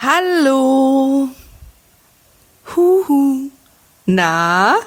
Hallo. Huhu. Na?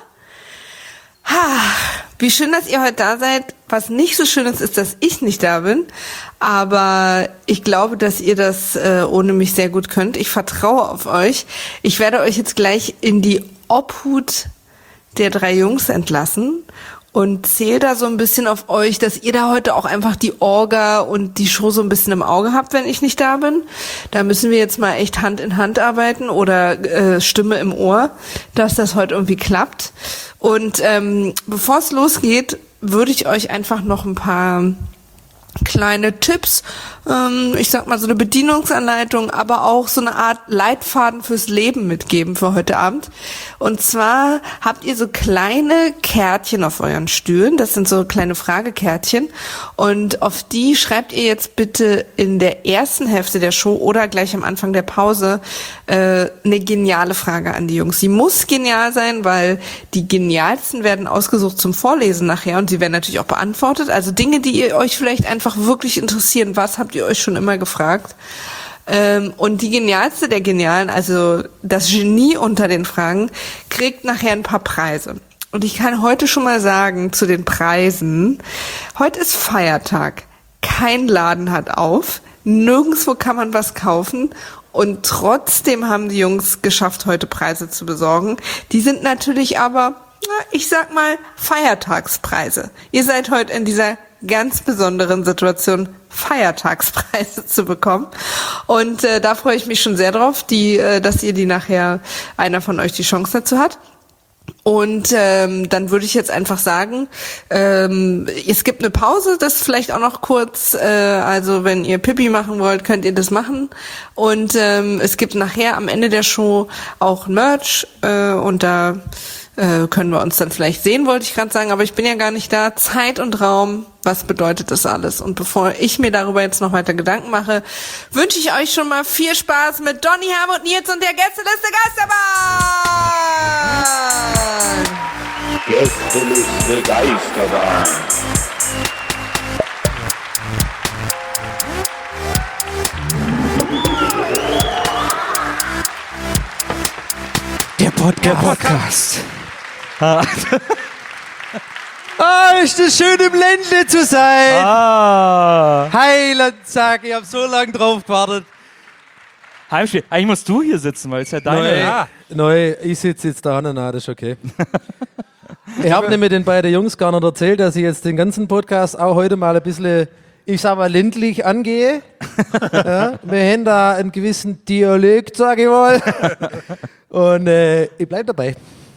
Wie schön, dass ihr heute da seid. Was nicht so schön ist, dass ich nicht da bin. Aber ich glaube, dass ihr das ohne mich sehr gut könnt. Ich vertraue auf euch. Ich werde euch jetzt gleich in die Obhut der 3 Jungs entlassen und zähle da so ein bisschen auf euch, dass ihr da heute auch einfach die Orga und die Show so ein bisschen im Auge habt, wenn ich nicht da bin. Da müssen wir jetzt mal echt Hand in Hand arbeiten oder Stimme im Ohr, dass das heute irgendwie klappt. Und bevor es losgeht, würde ich euch einfach noch ein paar kleine Tipps, ich sag mal so eine Bedienungsanleitung, aber auch so eine Art Leitfaden fürs Leben mitgeben für heute Abend. Und zwar habt ihr so kleine Kärtchen auf euren Stühlen, das sind so kleine Fragekärtchen und auf die schreibt ihr jetzt bitte in der ersten Hälfte der Show oder gleich am Anfang der Pause eine geniale Frage an die Jungs. Sie muss genial sein, weil die genialsten werden ausgesucht zum Vorlesen nachher und sie werden natürlich auch beantwortet. Also Dinge, die ihr euch vielleicht einfach wirklich interessieren. Was habt ihr euch schon immer gefragt? Und die genialste der Genialen, also das Genie unter den Fragen, kriegt nachher ein paar Preise. Und ich kann heute schon mal sagen zu den Preisen, heute ist Feiertag. Kein Laden hat auf, nirgendwo kann man was kaufen und trotzdem haben die Jungs geschafft, heute Preise zu besorgen. Die sind natürlich aber, ich sag mal, Feiertagspreise. Ihr seid heute in dieser ganz besonderen Situation, Feiertagspreise zu bekommen. Und da freue ich mich schon sehr drauf, dass ihr die nachher, einer von euch die Chance dazu hat. Und dann würde ich jetzt einfach sagen, es gibt eine Pause, das vielleicht auch noch kurz, also wenn ihr Pipi machen wollt, könnt ihr das machen. Und es gibt nachher am Ende der Show auch Merch und da können wir uns dann vielleicht sehen, wollte ich gerade sagen, aber ich bin ja gar nicht da. Zeit und Raum, was bedeutet das alles? Und bevor ich mir darüber jetzt noch weiter Gedanken mache, wünsche ich euch schon mal viel Spaß mit Donny, Helmut, Nils und der Gästeliste Geisterbahn. Gästeliste Geisterbahn. Der Podcast. Ist das schön im Ländle zu sein. Heilandsack, ich hab so lange drauf gewartet. Heimspiel. Eigentlich musst du hier sitzen, weil es ja deine... Neu, ich sitze jetzt da, das ist okay. Ich habe nämlich den beiden Jungs gar nicht erzählt, dass ich jetzt den ganzen Podcast auch heute mal ein bisschen, ich sag mal, ländlich angehe. Ja, wir haben da einen gewissen Dialekt, sag ich mal. Und ich bleib dabei.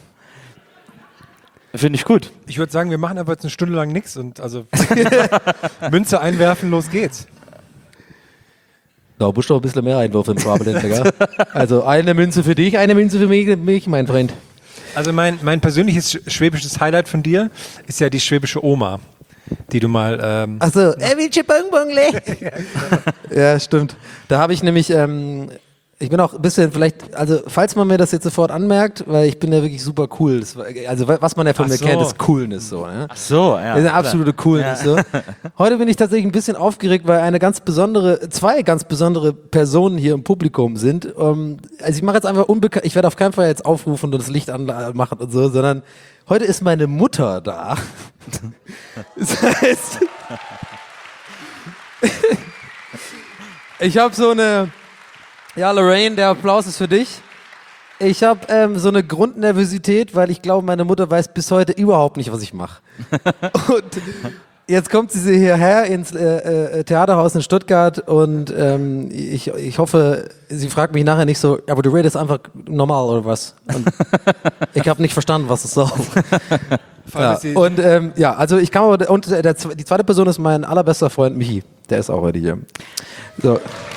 Finde ich gut. Ich würde sagen, wir machen einfach jetzt eine Stunde lang nichts und also Münze einwerfen, los geht's. Da musst du auch ein bisschen mehr einwürfen im Schwabeländler, gell? Also eine Münze für dich, eine Münze für mich, mein Freund. Also mein persönliches schwäbisches Highlight von dir ist ja die schwäbische Oma, die du mal... Achso, welche Bonbonle? Ja, stimmt. Da habe ich nämlich... ich bin auch ein bisschen vielleicht, also falls man mir das jetzt sofort anmerkt, weil ich bin ja wirklich super cool. Das war, also was man ja von mir kennt, ist Coolness so. Ne? Ach so, ja. Das ist eine absolute Coolness. Ja. So. Heute bin ich tatsächlich ein bisschen aufgeregt, weil zwei ganz besondere Personen hier im Publikum sind. Also ich mache jetzt einfach ich werde auf keinen Fall jetzt aufrufen und das Licht anmachen und so, sondern heute ist meine Mutter da. Das heißt, ich habe so eine... Ja, Lorraine, der Applaus ist für dich. Ich habe so eine Grundnervosität, weil ich glaube, meine Mutter weiß bis heute überhaupt nicht, was ich mache. Und jetzt kommt sie hierher ins Theaterhaus in Stuttgart und ich hoffe, sie fragt mich nachher nicht so, aber du redest einfach normal oder was? Und ich habe nicht verstanden, was es soll. Ja. Und also ich kann aber, und die zweite Person ist mein allerbester Freund Michi. Der ist auch heute hier. So.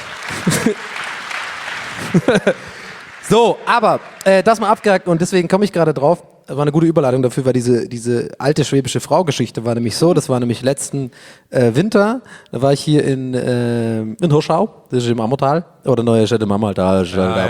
So, aber das mal abgehakt und deswegen komme ich gerade drauf. Das war eine gute Überleitung dafür, weil diese alte schwäbische Frau-Geschichte war nämlich so, das war nämlich letzten Winter, da war ich hier in Hirschau, das ist im Ammertal, oder neue Stadt im Ammertal,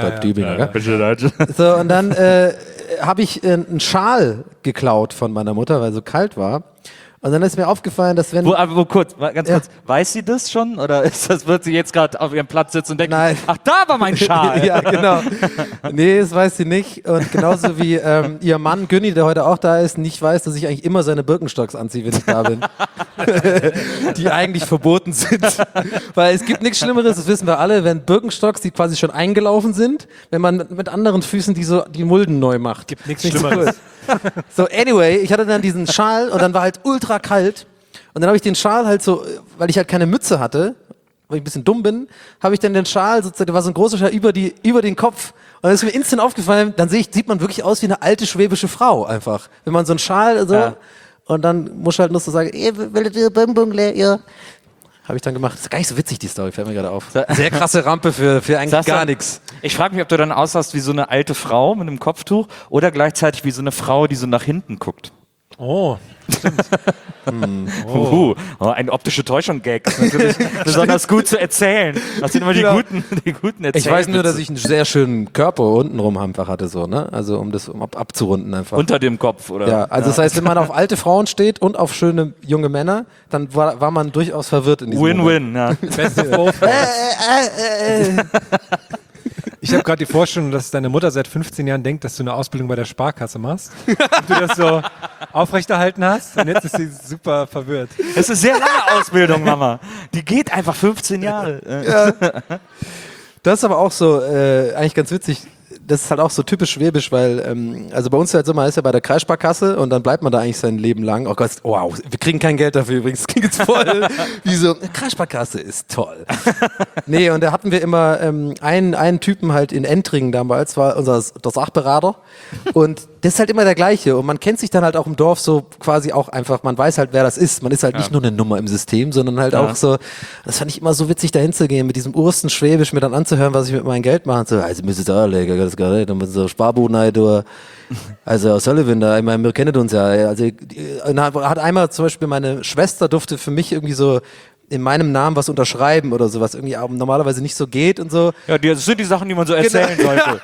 So, und dann habe ich einen Schal geklaut von meiner Mutter, weil es so kalt war. Und dann ist mir aufgefallen, dass wenn... Ganz kurz, weiß sie das schon? Oder wird sie jetzt gerade auf ihrem Platz sitzen und denken, Nein. ach, da war mein Schal. Ja, genau. Nee, das weiß sie nicht. Und genauso wie ihr Mann Günni, der heute auch da ist, nicht weiß, dass ich eigentlich immer seine Birkenstocks anziehe, wenn ich da bin. Die eigentlich verboten sind. Weil es gibt nichts Schlimmeres, das wissen wir alle, wenn Birkenstocks, die quasi schon eingelaufen sind, wenn man mit anderen Füßen die Mulden neu macht. Gibt nichts Nicht so Schlimmeres. cool. So, anyway, ich hatte dann diesen Schal und dann war halt ultra kalt. Und dann habe ich den Schal halt so, weil ich halt keine Mütze hatte, weil ich ein bisschen dumm bin, habe ich dann den Schal, sozusagen, der war so ein großer Schal über den Kopf. Und dann ist mir instant aufgefallen, dann sieht man wirklich aus wie eine alte schwäbische Frau einfach. Wenn man so einen Schal so, und dann muss halt nur so sagen, will ihr Bonbon leer, habe ich dann gemacht. Das ist gar nicht so witzig, die Story, fällt mir gerade auf. Sehr krasse Rampe für eigentlich gar nichts. Ich frage mich, ob du dann aussahst wie so eine alte Frau mit einem Kopftuch oder gleichzeitig wie so eine Frau, die so nach hinten guckt. Oh, Eine optische Täuschung-Gag. Das ist natürlich besonders gut zu erzählen. Das sind immer die guten Erzählwitze. Ich weiß nur, dass ich einen sehr schönen Körper untenrum einfach hatte, so, ne? Also um abzurunden einfach. Unter dem Kopf, oder? Ja, also das heißt, wenn man auf alte Frauen steht und auf schöne junge Männer, dann war man durchaus verwirrt in diesem Moment. Win-win, ja. best of both. Ich habe gerade die Vorstellung, dass deine Mutter seit 15 Jahren denkt, dass du eine Ausbildung bei der Sparkasse machst. Und du das so aufrechterhalten hast. Und jetzt ist sie super verwirrt. Es ist eine sehr lange Ausbildung, Mama. Die geht einfach 15 Jahre. Das ist aber auch so, eigentlich ganz witzig, das ist halt auch so typisch schwäbisch, weil, also bei uns ist halt so, man ist ja bei der Kreissparkasse und dann bleibt man da eigentlich sein Leben lang. Oh Gott, wow, wir kriegen kein Geld dafür übrigens, das klingt jetzt voll wie so, Kreissparkasse ist toll. Nee, und da hatten wir immer einen Typen halt in Entringen damals, war der Sachberater und das ist halt immer der gleiche und man kennt sich dann halt auch im Dorf so quasi auch einfach, man weiß halt, wer das ist. Man ist halt nicht nur eine Nummer im System, sondern halt auch so, das fand ich immer so witzig, da hinzugehen, mit diesem Ursten Schwäbisch mir dann anzuhören, was ich mit meinem Geld mache. Und so, also müsst ihr da legen, das gar nicht, dann mit so Sparbuden halt, also aus Sullivan da, ich meine, wir kennen uns ja. Also, hat einmal zum Beispiel meine Schwester durfte für mich irgendwie so in meinem Namen was unterschreiben oder so, was irgendwie normalerweise nicht so geht und so. Ja, das sind die Sachen, die man so erzählen sollte.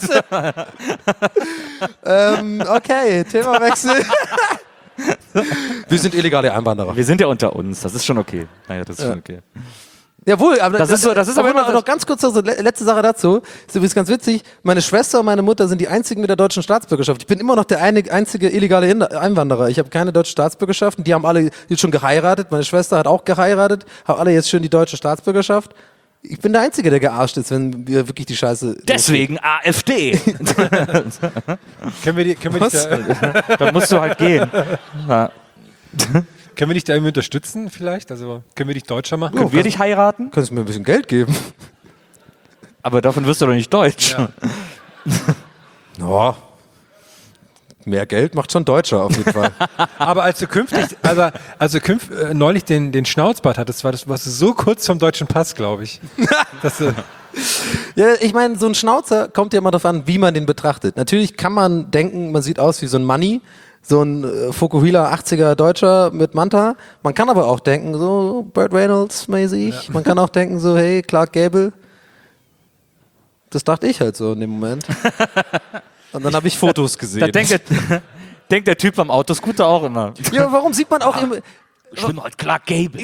Okay, Themawechsel. Wir sind illegale Einwanderer. Wir sind ja unter uns, das ist schon okay. Naja, das ist schon okay. Jawohl, aber Das ist aber immer noch ganz kurz so letzte Sache dazu. Ist übrigens ganz witzig. Meine Schwester und meine Mutter sind die einzigen mit der deutschen Staatsbürgerschaft. Ich bin immer noch der einzige illegale Einwanderer. Ich habe keine deutsche Staatsbürgerschaft. Und die haben alle jetzt schon geheiratet. Meine Schwester hat auch geheiratet. Haben alle jetzt schon die deutsche Staatsbürgerschaft. Ich bin der Einzige, der gearscht ist, wenn wir wirklich die Scheiße... Deswegen AfD. Können wir dich da, Da musst du halt gehen. Ja. können wir dich da irgendwie unterstützen vielleicht? Also können wir dich deutscher machen? Können wir dich heiraten? Könntest du mir ein bisschen Geld geben? Aber davon wirst du doch nicht deutsch. Ja. Ja. Mehr Geld macht schon Deutscher auf jeden Fall. Aber als du neulich den Schnauzbart hattest, warst du so kurz vom deutschen Pass, glaube ich. Dass du Ja, ich meine, so ein Schnauzer kommt ja immer darauf an, wie man den betrachtet. Natürlich kann man denken, man sieht aus wie so ein Manni, so ein Fukuhila 80er Deutscher mit Manta. Man kann aber auch denken, so Burt Reynolds mäßig. Ja. Man kann auch denken, so hey, Clark Gable. Das dachte ich halt so in dem Moment. Und dann habe ich Fotos gesehen. Da denkt der Typ am Autoscooter auch immer. Ja, warum sieht man auch immer... Ich bin halt Clark Gable.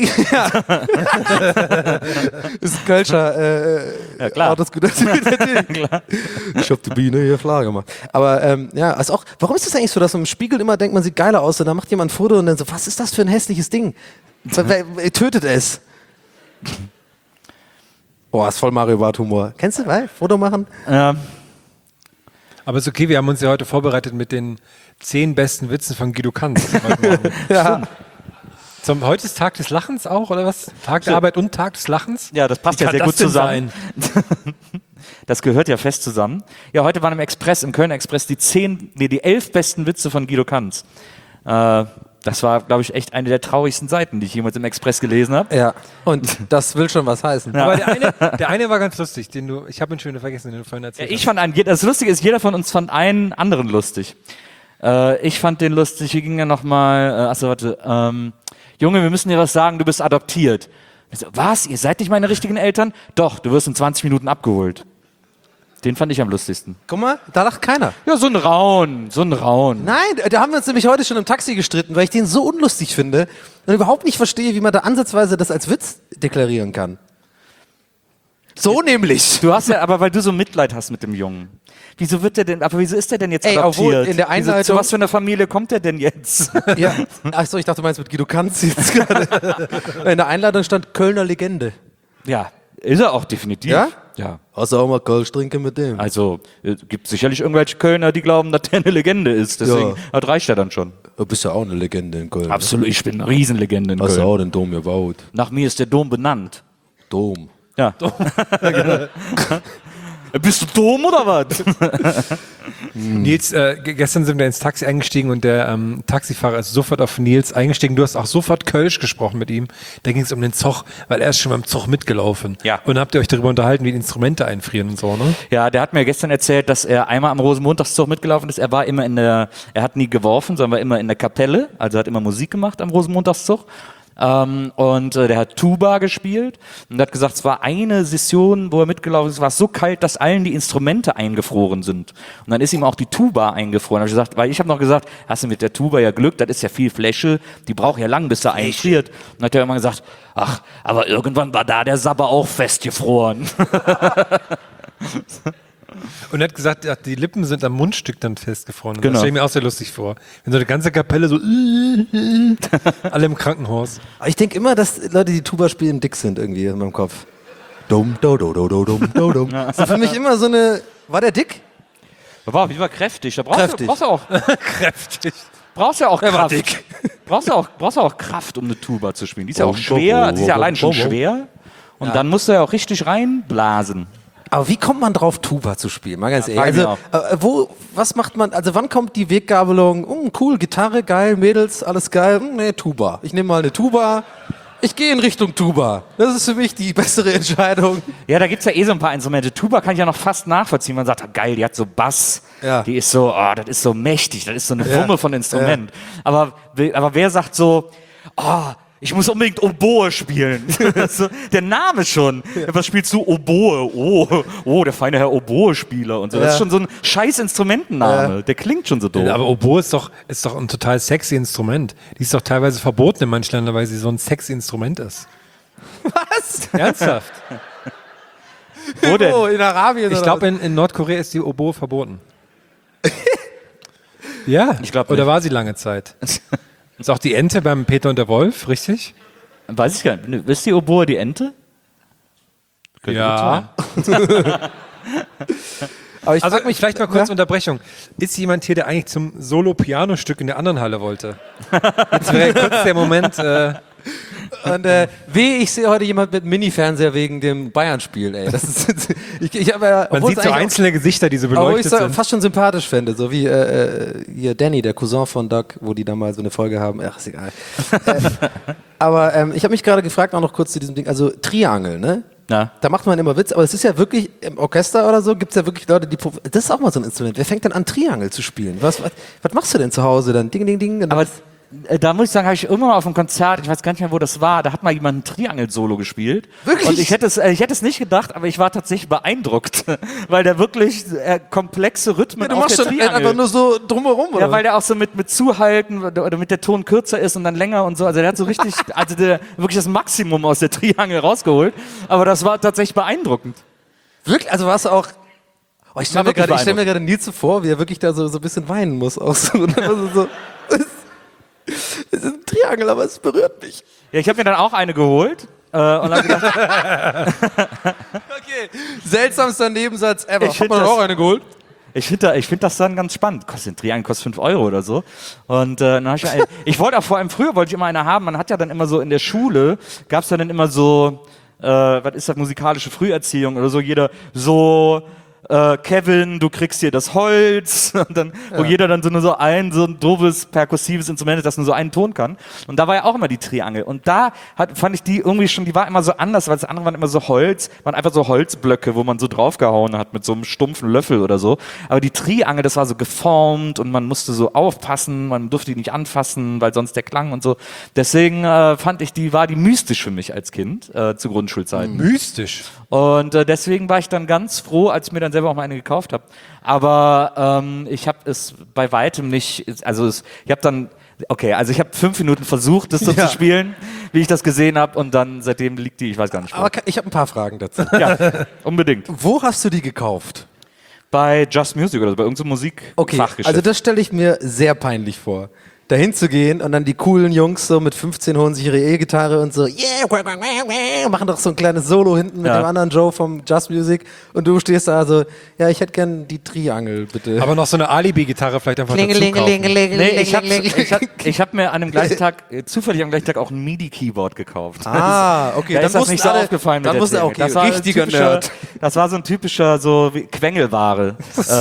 Ist ein Kölscher Ja, klar. Autoscooter. Klar. Ich hab die Biene hier klar gemacht. Aber ja, also auch, warum ist das eigentlich so, dass man im Spiegel immer denkt, man sieht geiler aus und dann macht jemand ein Foto und dann so, was ist das für ein hässliches Ding? Wer tötet es? Boah, ist voll Mario Barth Humor. Kennst du, Foto machen? Ja. Aber ist okay, wir haben uns ja heute vorbereitet mit den 10 besten Witzen von Guido Kanz. Heute Morgen. Ja. Heute ist Tag des Lachens auch, oder was? Tag der Arbeit und Tag des Lachens? Ja, das passt Wie ja kann sehr gut das denn zusammen. Das gehört ja fest zusammen. Ja, heute waren im Kölner Express die 11 besten Witze von Guido Kanz. Das war, glaube ich, echt eine der traurigsten Seiten, die ich jemals im Express gelesen habe. Ja, und das will schon was heißen. Ja. Aber der eine war ganz lustig, ich habe ihn schon vergessen, den du vorhin erzählt hast. Ich fand das Lustige ist, jeder von uns fand einen anderen lustig. Ich fand den lustig, hier ging ja nochmal, Junge, wir müssen dir was sagen, du bist adoptiert. Ich so, was? Ihr seid nicht meine richtigen Eltern? Doch, du wirst in 20 Minuten abgeholt. Den fand ich am lustigsten. Guck mal, da lacht keiner. Ja, so ein Raun. Nein, da haben wir uns nämlich heute schon im Taxi gestritten, weil ich den so unlustig finde und überhaupt nicht verstehe, wie man da ansatzweise das als Witz deklarieren kann. So nämlich. Du hast ja, aber weil du so Mitleid hast mit dem Jungen. Wieso ist der denn jetzt Ey, adoptiert? obwohl in der Einleitung- Zu was für einer Familie kommt der denn jetzt? Ja. Achso, ich dachte, du meinst mit Guido Kanz jetzt gerade. In der Einladung stand Kölner Legende. Ja, ist er auch definitiv. Ja? Ja. Hast du auch mal Kölsch trinken mit dem? Also, gibt sicherlich irgendwelche Kölner, die glauben, dass der eine Legende ist. Deswegen das reicht ja dann schon. Du bist ja auch eine Legende in Köln. Absolut, ich bin eine Riesenlegende in Hast du Köln. auch den Dom gebaut? Nach mir ist der Dom benannt. Dom. Ja. Bist du dumm oder was? Nils, gestern sind wir ins Taxi eingestiegen und der Taxifahrer ist sofort auf Nils eingestiegen. Du hast auch sofort Kölsch gesprochen mit ihm. Da ging es um den Zug, weil er ist schon beim Zug mitgelaufen. Ja. Und habt ihr euch darüber unterhalten, wie die Instrumente einfrieren und so, ne? Ja, der hat mir gestern erzählt, dass er einmal am Rosenmontagszug mitgelaufen ist. Er hat nie geworfen, sondern war immer in der Kapelle. Also hat immer Musik gemacht am Rosenmontagszug. Und der hat Tuba gespielt und hat gesagt, es war eine Session, wo er mitgelaufen ist, war es so kalt, dass allen die Instrumente eingefroren sind. Und dann ist ihm auch die Tuba eingefroren. Hab ich gesagt, weil ich habe noch gesagt, hast du mit der Tuba ja Glück, das ist ja viel Fläche, die braucht ja lang, bis er einfriert. Und dann hat er immer gesagt, ach, aber irgendwann war da der Sabber auch festgefroren. Und er hat gesagt, ja, die Lippen sind am Mundstück dann festgefroren. Genau. Das stelle ich mir auch sehr lustig vor. Wenn so eine ganze Kapelle so alle im Krankenhaus. Aber ich denke immer, dass Leute, die Tuba spielen, dick sind irgendwie in meinem Kopf. Dum, do, do, do, do, dum, do, dum. Das ist für mich immer so eine... War der dick? War auf jeden Fall kräftig. Da Kräftig. brauchst du auch Kräftig. Brauchst ja auch war Kraft. dick. Brauchst ja auch Kraft, um eine Tuba zu spielen. Die ist ja auch schwer, die ist ja allein schon schwer. Und dann musst du ja auch richtig reinblasen. Aber wie kommt man drauf, Tuba zu spielen? Mal ganz ehrlich. frag Also, was macht man, also wann kommt die Weggabelung, cool, Gitarre, geil, Mädels, alles geil, nee, Tuba. Ich nehme mal eine Tuba, ich gehe in Richtung Tuba. Das ist für mich die bessere Entscheidung. Ja, da gibt's ja so ein paar Instrumente. Tuba kann ich ja noch fast nachvollziehen. Man sagt, geil, die hat so Bass, Ja. die ist so, das ist so mächtig, das ist so eine Wumme von Instrument. Aber wer sagt so, ich muss unbedingt Oboe spielen. So, der Name schon. Was spielst du? Oboe. Oh, der feine Herr Oboe-Spieler und so. Das ist schon so ein scheiß Instrumentenname. Der klingt schon so doof. Aber Oboe ist doch ein total sexy Instrument. Die ist doch teilweise verboten in manchen Ländern, weil sie so ein sexy Instrument ist. Was? Ernsthaft? Wo denn? Oh, in Arabien Ich oder glaube, in Nordkorea ist die Oboe verboten. Ja, Ich glaub oder nicht. war sie lange Zeit? Ist auch die Ente beim Peter und der Wolf, richtig? Weiß ich gar nicht. Ist die Oboe die Ente? Ja. Aber ich Also frag mich, vielleicht mal kurz Unterbrechung. Ist jemand hier, der eigentlich zum Solo-Piano-Stück in der anderen Halle wollte? Jetzt wäre kurz der Moment. Und ich sehe heute jemand mit Mini-Fernseher wegen dem Bayern-Spiel, ey. Das ist, ich habe ja, Man obwohl sieht es so eigentlich- einzelne Gesichter, die so aber wo ich beleuchtet es sind. fast schon sympathisch fände, so wie hier Danny, der Cousin von Doug, wo die da mal so eine Folge haben. Ach, ist egal. Aber ich habe mich gerade gefragt, auch noch kurz zu diesem Ding, also Triangel, ne? Ja. Da macht man immer Witz, aber es ist ja wirklich, im Orchester oder so, gibt es ja wirklich Leute, die, das ist auch mal so ein Instrument. Wer fängt denn an, Triangel zu spielen? Was machst du denn zu Hause dann? Ding, ding, ding. Und Aber da muss ich sagen, habe ich irgendwann mal auf einem Konzert, ich weiß gar nicht mehr, wo das war, da hat mal jemand ein Triangel-Solo gespielt. Wirklich? Und ich hätte es nicht gedacht, aber ich war tatsächlich beeindruckt, weil der wirklich komplexe Rhythmen du auf machst der schon Triangel. einfach nur so drumherum, oder? Ja, weil der auch so mit Zuhalten oder mit der Ton kürzer ist und dann länger und so. Also der hat so richtig, wirklich das Maximum aus der Triangel rausgeholt. Aber das war tatsächlich beeindruckend. Wirklich? Also warst du auch. Oh, ich stelle War mir wirklich gerade stell Nils so vor, wie er wirklich da so ein bisschen weinen muss. Auch so, und dann so, es ist ein Triangel, aber es berührt mich. Ja, ich habe mir dann auch eine geholt. Und habe gedacht, Okay. Seltsamster Nebensatz ever. Ich Hat find man das- auch eine geholt? ich find das dann ganz spannend. Ein Triangel kostet 5 Euro oder so. Und dann hab ich wollte auch vor allem, früher wollte ich immer eine haben. Man hat ja dann immer so in der Schule, gab es dann immer so, was ist das, musikalische Früherziehung oder so, jeder so, Kevin, du kriegst hier das Holz, und dann, wo jeder dann so ein doofes, perkussives Instrument hat, das nur so einen Ton kann. Und da war ja auch immer die Triangel. Und da fand ich die irgendwie schon, die war immer so anders, weil das andere waren immer so waren einfach so Holzblöcke, wo man so draufgehauen hat mit so einem stumpfen Löffel oder so. Aber die Triangel, das war so geformt und man musste so aufpassen, man durfte die nicht anfassen, weil sonst der Klang und so. Deswegen fand ich, war die mystisch für mich als Kind, zu Grundschulzeiten. Mystisch. Und deswegen war ich dann ganz froh, als ich mir dann selber auch mal eine gekauft habe. Aber ich habe es bei weitem nicht, ich habe 5 Minuten versucht, das so zu spielen, wie ich das gesehen habe, und dann seitdem liegt die, ich weiß gar nicht wo. Aber ich habe ein paar Fragen dazu. Ja, unbedingt. Wo hast du die gekauft? Bei Just Music oder so, bei irgendeinem Okay, Musikfachgeschäft. also das stelle ich mir sehr peinlich vor. Dahin zu gehen und dann die coolen Jungs so mit 15 holen sich ihre E-Gitarre und so, machen doch so ein kleines Solo hinten mit dem anderen Joe vom Just Music und du stehst da so, ja, ich hätte gern die Triangel, bitte. Aber noch so eine Alibi-Gitarre vielleicht einfach dazu kaufen. Nee, ich hab mir an dem gleichen Tag, zufällig am gleichen Tag auch ein MIDI-Keyboard gekauft. Okay, Da ist das nicht so aufgefallen mit dann der muss er, Technik. okay, Das war ein richtiger typischer- Nerd. Das war so ein typischer so wie Quengelware,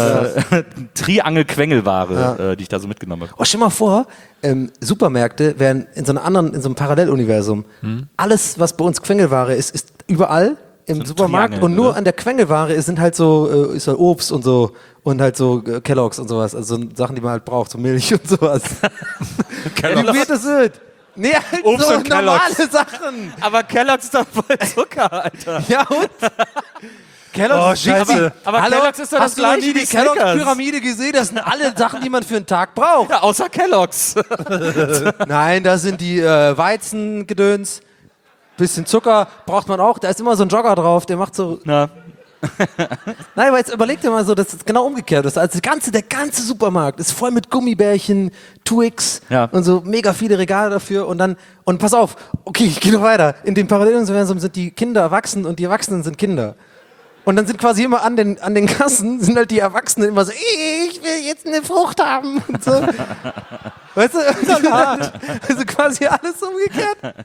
Triangel-Quengelware, die ich da so mitgenommen habe. Oh, stell mal vor, Supermärkte wären in so einem Paralleluniversum. Alles, was bei uns Quengelware ist, ist überall im ein Supermarkt Triangel, und nur oder? an der Quengelware sind halt so, ist halt Obst und so und halt so Kellogg's und sowas, also so Sachen, die man halt braucht, so Milch und sowas. Wie weird das wird. Nee, halt Obst so und normale Kellogg's. Sachen. Aber Kellogg's ist doch voll Zucker, Alter. Ja und? Kellogg's Oh, Scheiße. Aber Hallo? Kellogg's ist doch das Hast du noch gleiche nie wie die Kellogg's Snickers. Pyramide gesehen? Das sind alle Sachen, die man für einen Tag braucht. Ja, außer Kellogg's. Nein, da sind die Weizengedöns. Bisschen Zucker braucht man auch. Da ist immer so ein Jogger drauf, der macht so. Na, Nein, aber jetzt überleg dir mal so, das ist genau umgekehrt. Das also der ganze Supermarkt ist voll mit Gummibärchen, Twix Ja. und so mega viele Regale dafür. Und pass auf, okay, ich gehe noch weiter. In dem Paralleluniversum sind die Kinder erwachsen und die Erwachsenen sind Kinder. Und dann sind quasi immer an den Kassen, sind halt die Erwachsenen immer so, ich will jetzt eine Frucht haben und so. Weißt du? Also quasi alles umgekehrt.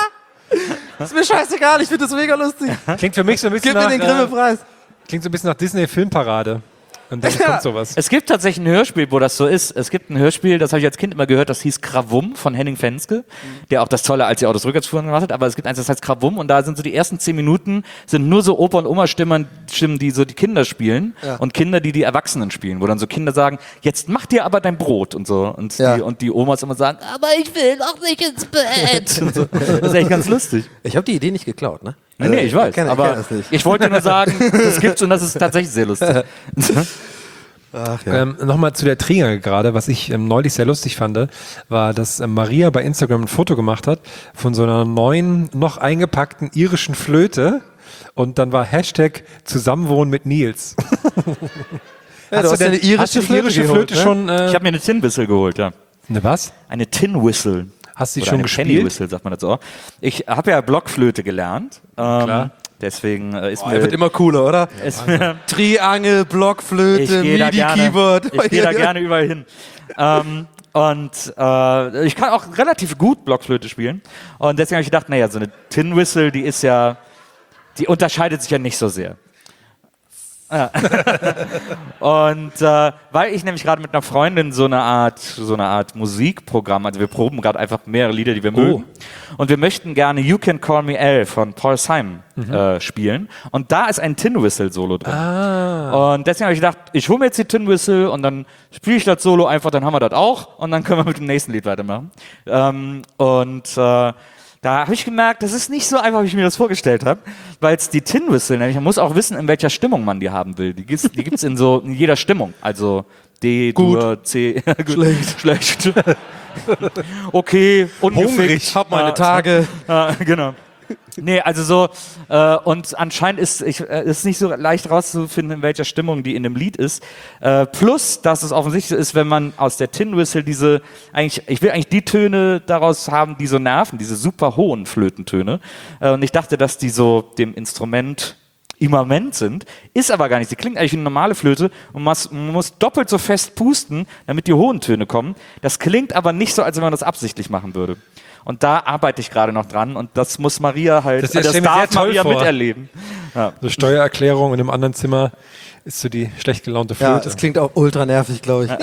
Ist mir scheißegal, ich finde das mega lustig. Klingt für mich so ein bisschen Gib mir den Grimme-Preis. klingt so ein bisschen nach Disney-Filmparade. Und dann kommt sowas. es gibt tatsächlich ein Hörspiel, wo das so ist. Es gibt ein Hörspiel, das habe ich als Kind immer gehört, das hieß Krawum von Henning Fenske, der auch das Tolle, als die Autos rückwärtsfuhren gemacht hat. Aber es gibt eins, das heißt Krawum, und da sind so die ersten 10 Minuten sind nur so Opa- und Oma-Stimmen, die so die Kinder spielen und Kinder, die Erwachsenen spielen, wo dann so Kinder sagen, jetzt mach dir aber dein Brot und so. Und, die Omas immer sagen, aber ich will noch nicht ins Bett. Und so. Das ist echt ganz lustig. Ich habe die Idee nicht geklaut, ne? Nee, ich weiß, kenn aber das nicht. ich wollte nur sagen, das gibt's und das ist tatsächlich sehr lustig. Ach ja. Nochmal zu der Triangel gerade, was ich neulich sehr lustig fand, war, dass Maria bei Instagram ein Foto gemacht hat von so einer neuen, noch eingepackten irischen Flöte und dann war Hashtag Zusammenwohnen mit Nils. Ja, du hast denn- eine irische hast du die Flöte irische geholt, Flöte ne? schon? Ich habe mir eine Tin Whistle geholt, ja. Ne, was? Eine Tin Whistle. Hast du die Oder schon eine gespielt? Penny Whistle, sagt man dazu auch. Ich habe ja Blockflöte gelernt. Klar. Deswegen ist Er wird mir... immer cooler, oder? Ist mir Triangel, Blockflöte, ich gehe da gerne, MIDI-Keyboard. ich gehe da gerne überall hin. Ich kann auch relativ gut Blockflöte spielen. Und deswegen habe ich gedacht, naja, so eine Tin Whistle, die unterscheidet sich ja nicht so sehr. Ja. Und weil ich nämlich gerade mit einer Freundin so eine Art Musikprogramm, also wir proben gerade einfach mehrere Lieder, die wir mögen. Und wir möchten gerne You Can Call Me Al von Paul Simon spielen. Und da ist ein Tin Whistle Solo drin. Und deswegen habe ich gedacht, ich hole mir jetzt die Tin Whistle und dann spiele ich das Solo einfach, dann haben wir das auch und dann können wir mit dem nächsten Lied weitermachen. Da habe ich gemerkt, das ist nicht so einfach, wie ich mir das vorgestellt habe, weil es die Tin Whistle, nämlich man muss auch wissen, in welcher Stimmung man die haben will. Die gibt's in jeder Stimmung. Also D, Dur, C, schlecht. Okay, ungefickt. Hungrig, hab meine Tage. Genau. Nee, also so, und anscheinend ist es nicht so leicht rauszufinden, in welcher Stimmung die in dem Lied ist. Plus, dass es offensichtlich ist, wenn man aus der Tin Whistle ich will eigentlich die Töne daraus haben, die so nerven, diese super hohen Flötentöne. Und ich dachte, dass die so dem Instrument immanent sind, ist aber gar nicht. Sie klingt eigentlich wie eine normale Flöte und man muss doppelt so fest pusten, damit die hohen Töne kommen. Das klingt aber nicht so, als wenn man das absichtlich machen würde. Und da arbeite ich gerade noch dran und das muss Maria halt, Das das stell mir darf sehr toll Maria vor. miterleben. Ja. So Steuererklärung und im anderen Zimmer ist so die schlecht gelaunte Ja, Flöte. das klingt auch ultra nervig, glaube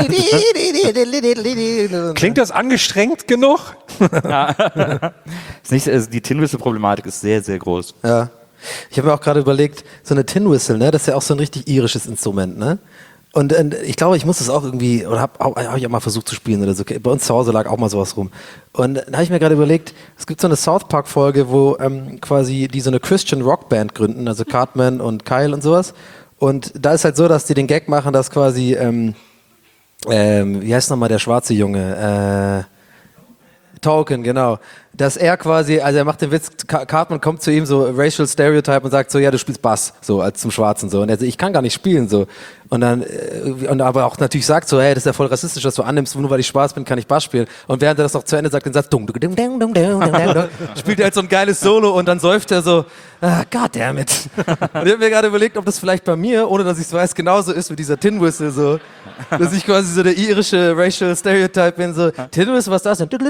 ich. Klingt das angestrengt genug? Ist nicht, also die Tin Whistle Problematik ist sehr, sehr groß. Ja. Ich habe mir auch gerade überlegt, so eine Tin Whistle, ne, das ist ja auch so ein richtig irisches Instrument, ne? Und ich glaube, ich muss das auch irgendwie, oder hab ich auch mal versucht zu spielen oder so. Bei uns zu Hause lag auch mal sowas rum. Und dann habe ich mir gerade überlegt, es gibt so eine South Park-Folge, wo quasi die so eine Christian Rock-Band gründen, also Cartman und Kyle und sowas. Und da ist halt so, dass die den Gag machen, dass quasi, wie heißt nochmal der schwarze Junge? Token, genau. Dass er quasi, also er macht den Witz, Cartman kommt zu ihm so racial stereotype und sagt so, ja, du spielst Bass, so als zum Schwarzen so. Und er sagt, ich kann gar nicht spielen so. Und dann, und aber auch natürlich sagt so, hey, das ist ja voll rassistisch, dass du annimmst, nur weil ich schwarz bin, kann ich Bass spielen. Und während er das noch zu Ende sagt, den Satz, spielt er halt so ein geiles Solo und dann säuft er so, goddammit. Und ich habe mir gerade überlegt, ob das vielleicht bei mir, ohne dass ich es weiß, genauso ist mit dieser Tin Whistle so. Dass ich quasi so der irische racial stereotype bin, so, Tin Whistle, was ist das denn?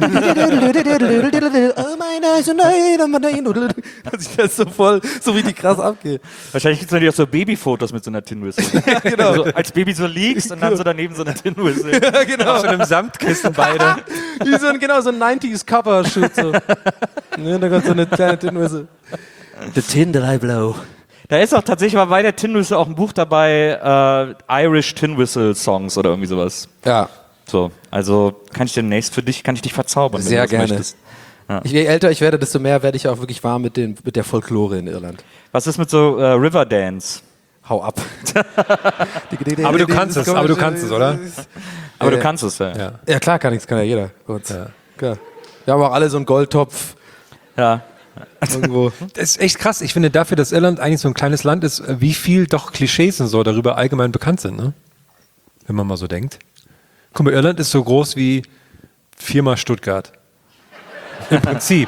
Dass ich das so voll, so richtig krass abgehe. Wahrscheinlich gibt es natürlich auch so Babyfotos mit so einer Tin Whistle. Ja, genau. Also als Baby so liegst und dann so daneben so eine Tin Whistle. Ja, genau. Auf so einem Samtkissen beide. Wie so ein 90s Cover-Shoot. So. Ja, da kommt so eine kleine Tin Whistle. The Tin that I blow. Da ist auch tatsächlich mal bei der Tin Whistle auch ein Buch dabei, Irish Tin Whistle Songs oder irgendwie sowas. Ja. So, also kann ich demnächst für dich, kann ich dich verzaubern, Sehr wenn du das gerne. möchtest. Ja. Je älter ich werde, desto mehr werde ich auch wirklich warm mit der Folklore in Irland. Was ist mit so Riverdance? Hau ab. Aber du kannst es, oder? Aber du kannst es, ja. Ja, klar kann ja jeder. Ja. Klar. Wir haben auch alle so einen Goldtopf Ja. irgendwo. Das ist echt krass. Ich finde dafür, dass Irland eigentlich so ein kleines Land ist, wie viel doch Klischees und so darüber allgemein bekannt sind, ne? Wenn man mal so denkt. Guck mal, Irland ist so groß wie 4-mal Stuttgart. Im Prinzip.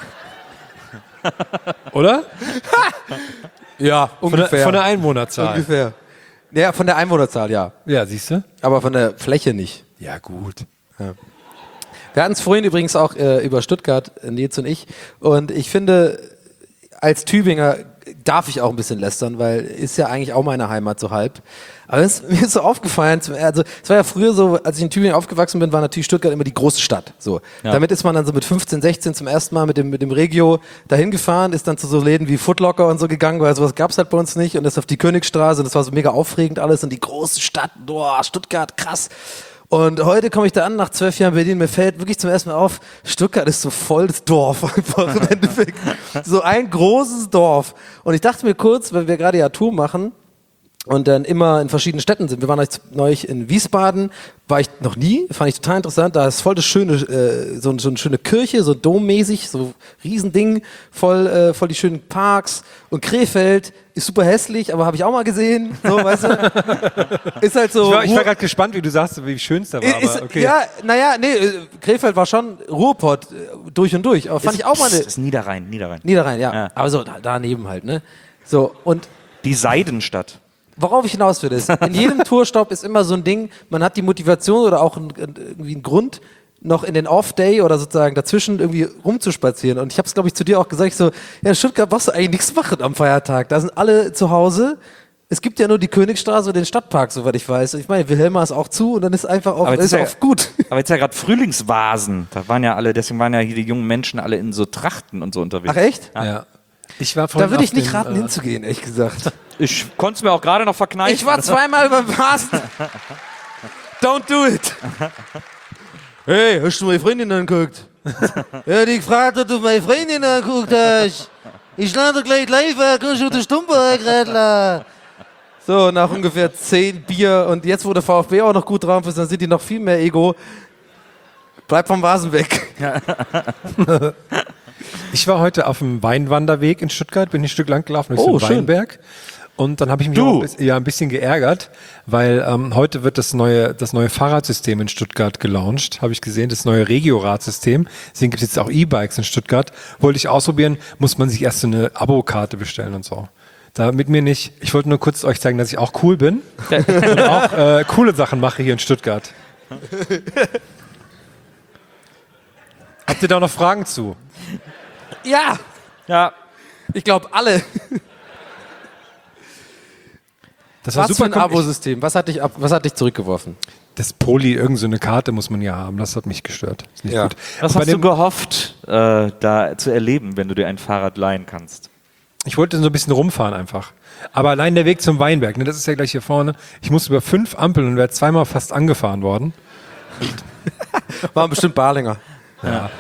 Oder? Ja, ungefähr. Von der Einwohnerzahl. Ungefähr. Ja, von der Einwohnerzahl, ja. Ja, siehst du? Aber von der Fläche nicht. Ja, gut. Wir hatten es vorhin übrigens auch über Stuttgart, Nils und ich. Und ich finde, als Tübinger darf ich auch ein bisschen lästern, weil ist ja eigentlich auch meine Heimat so halb. Aber mir ist so aufgefallen, also es war ja früher so, als ich in Tübingen aufgewachsen bin, war natürlich Stuttgart immer die große Stadt. So. Ja. Damit ist man dann so mit 15, 16 zum ersten Mal mit dem Regio dahin gefahren, ist dann zu so Läden wie Footlocker und so gegangen, weil sowas gab es halt bei uns nicht und ist auf die Königstraße, das war so mega aufregend alles und die große Stadt, boah, Stuttgart, krass. Und heute komme ich da an, nach 12 Jahren Berlin, mir fällt wirklich zum ersten Mal auf, Stuttgart ist so voll das Dorf einfach im Endeffekt. So ein großes Dorf. Und ich dachte mir kurz, weil wir gerade ja Tour machen und dann immer in verschiedenen Städten sind. Wir waren neulich in Wiesbaden, war ich noch nie, fand ich total interessant. Da ist voll das schöne, so eine schöne Kirche, so dommäßig, so Riesending, voll die schönen Parks. Und Krefeld ist super hässlich, aber habe ich auch mal gesehen. So, weißt du? Ist halt so. Ich war gerade gespannt, wie du sagst, wie schön es da war. Aber okay. Ja, naja, nee, Krefeld war schon Ruhrpott durch und durch. Aber fand ich auch mal Das ist Niederrhein. Niederrhein, ja. Aber so daneben halt, ne? So, und Die Seidenstadt. worauf ich hinaus will, ist, in jedem Tourstopp ist immer so ein Ding, man hat die Motivation oder auch irgendwie einen Grund, noch in den Off-Day oder sozusagen dazwischen irgendwie rumzuspazieren. Und ich habe es, glaube ich, zu dir auch gesagt, ich so, ja, in Stuttgart brauchst du eigentlich nichts machen am Feiertag. Da sind alle zu Hause. Es gibt ja nur die Königstraße und den Stadtpark, soweit ich weiß. Und ich meine, Wilhelma ist auch zu und dann ist einfach auch, ist auch gut. Aber jetzt ja gerade Frühlingsvasen. Da waren ja alle, deswegen waren ja hier die jungen Menschen alle in so Trachten und so unterwegs. Ach echt? Ja. Ich war Da würde ich nicht raten, hinzugehen, ehrlich gesagt. Ich konnte es mir auch gerade noch verkneifen. Ich war zweimal beim Vasen. Don't do it. Hey, hast du meine Freundin angeguckt? Ja, die gefragt, ob du meine Freundin angeguckt hast. Ich lade gleich live, kannst du den Stumper grätlen. So, nach ungefähr 10 Bier und jetzt, wo der VfB auch noch gut drauf ist, dann sind die noch viel mehr Ego. Bleib vom Vasen weg. Ich war heute auf dem Weinwanderweg in Stuttgart, bin ein Stück lang gelaufen durch den schön. Weinberg. Und dann habe ich mich auch ein bisschen geärgert, weil heute wird das neue Fahrradsystem in Stuttgart gelauncht, habe ich gesehen, das neue Regio-Radsystem. Deswegen gibt es jetzt auch E-Bikes in Stuttgart. Wollte ich ausprobieren, muss man sich erst so eine Abokarte bestellen und so. Da mit mir nicht. Ich wollte nur kurz euch zeigen, dass ich auch cool bin und auch coole Sachen mache hier in Stuttgart. Habt ihr da noch Fragen zu? Ja, Ja. ich glaube alle. Das war Was für super. ein Abosystem? Was hat dich zurückgeworfen? Das Poli, irgend so eine Karte muss man ja haben. Das hat mich gestört. Ist nicht gut. Was Bei hast du dem- gehofft, da zu erleben, wenn du dir ein Fahrrad leihen kannst? Ich wollte so ein bisschen rumfahren einfach. Aber allein der Weg zum Weinberg, ne, das ist ja gleich hier vorne. Ich musste über 5 Ampeln und wäre zweimal fast angefahren worden. Waren bestimmt Balinger. Ja.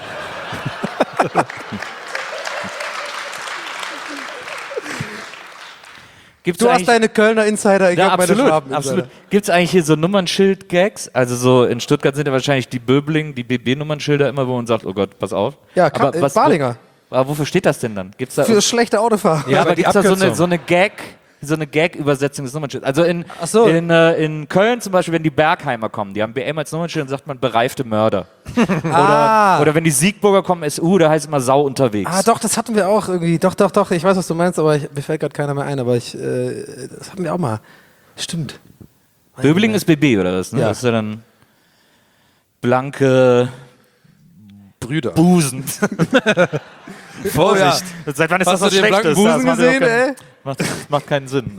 Gibt's Du hast eigentlich- deine Kölner Insider, ich Ja, hab meine absolut, Schwaben absolut. Gibt es eigentlich hier so Nummernschild-Gags? Also so in Stuttgart sind ja wahrscheinlich die Böbling, die BB-Nummernschilder immer, wo man sagt, oh Gott, pass auf. Ja, aber Balinger. Aber wofür steht das denn dann? Gibt's da Für schlechte Autofahrer. ja, aber die gibt's da Abkürzung. so eine Gag-Übersetzung des Nummernschilds? Also in so. in Köln zum Beispiel, wenn die Bergheimer kommen, die haben BM als Nummernschild, dann sagt man bereifte Mörder. Oder wenn die Siegburger kommen, SU, da heißt es immer Sau unterwegs. Ah, doch, das hatten wir auch irgendwie. Doch, ich weiß, was du meinst, aber mir fällt gerade keiner mehr ein, aber das hatten wir auch mal. Stimmt. Böbling ist BB oder was? Ne? Ja. Das ist ja dann blanke Brüder. Busen. Vorsicht. Seit wann ist Hast das du so den Schlechtes? blanken Busen Das macht ja gesehen, auch keinen- macht keinen Sinn.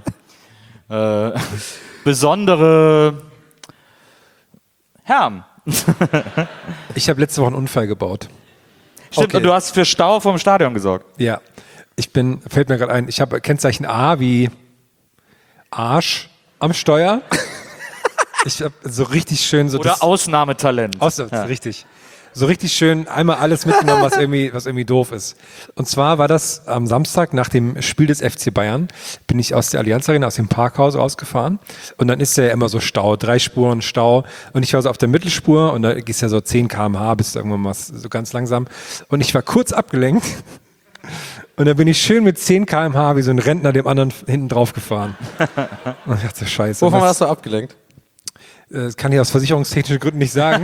Besondere Herren. Ich habe letzte Woche einen Unfall gebaut. Stimmt, Okay. und du hast für Stau vom Stadion gesorgt. Ja. Fällt mir gerade ein, ich habe Kennzeichen A wie Arsch am Steuer. Ich habe so richtig schön so Oder Ausnahmetalent. Richtig. So richtig schön einmal alles mitgenommen, was irgendwie doof ist. Und zwar war das am Samstag nach dem Spiel des FC Bayern, bin ich aus der Allianz Arena, aus dem Parkhaus rausgefahren. Und dann ist ja immer so Stau, 3 Spuren Stau. Und ich war so auf der Mittelspur und da gehst ja so 10 km/h, bist du irgendwann mal so ganz langsam. Und ich war kurz abgelenkt. Und dann bin ich schön mit 10 km/h wie so ein Rentner dem anderen hinten drauf gefahren. Und ich dachte, scheiße. Wovon was- warst du abgelenkt? Das kann ich aus versicherungstechnischen Gründen nicht sagen.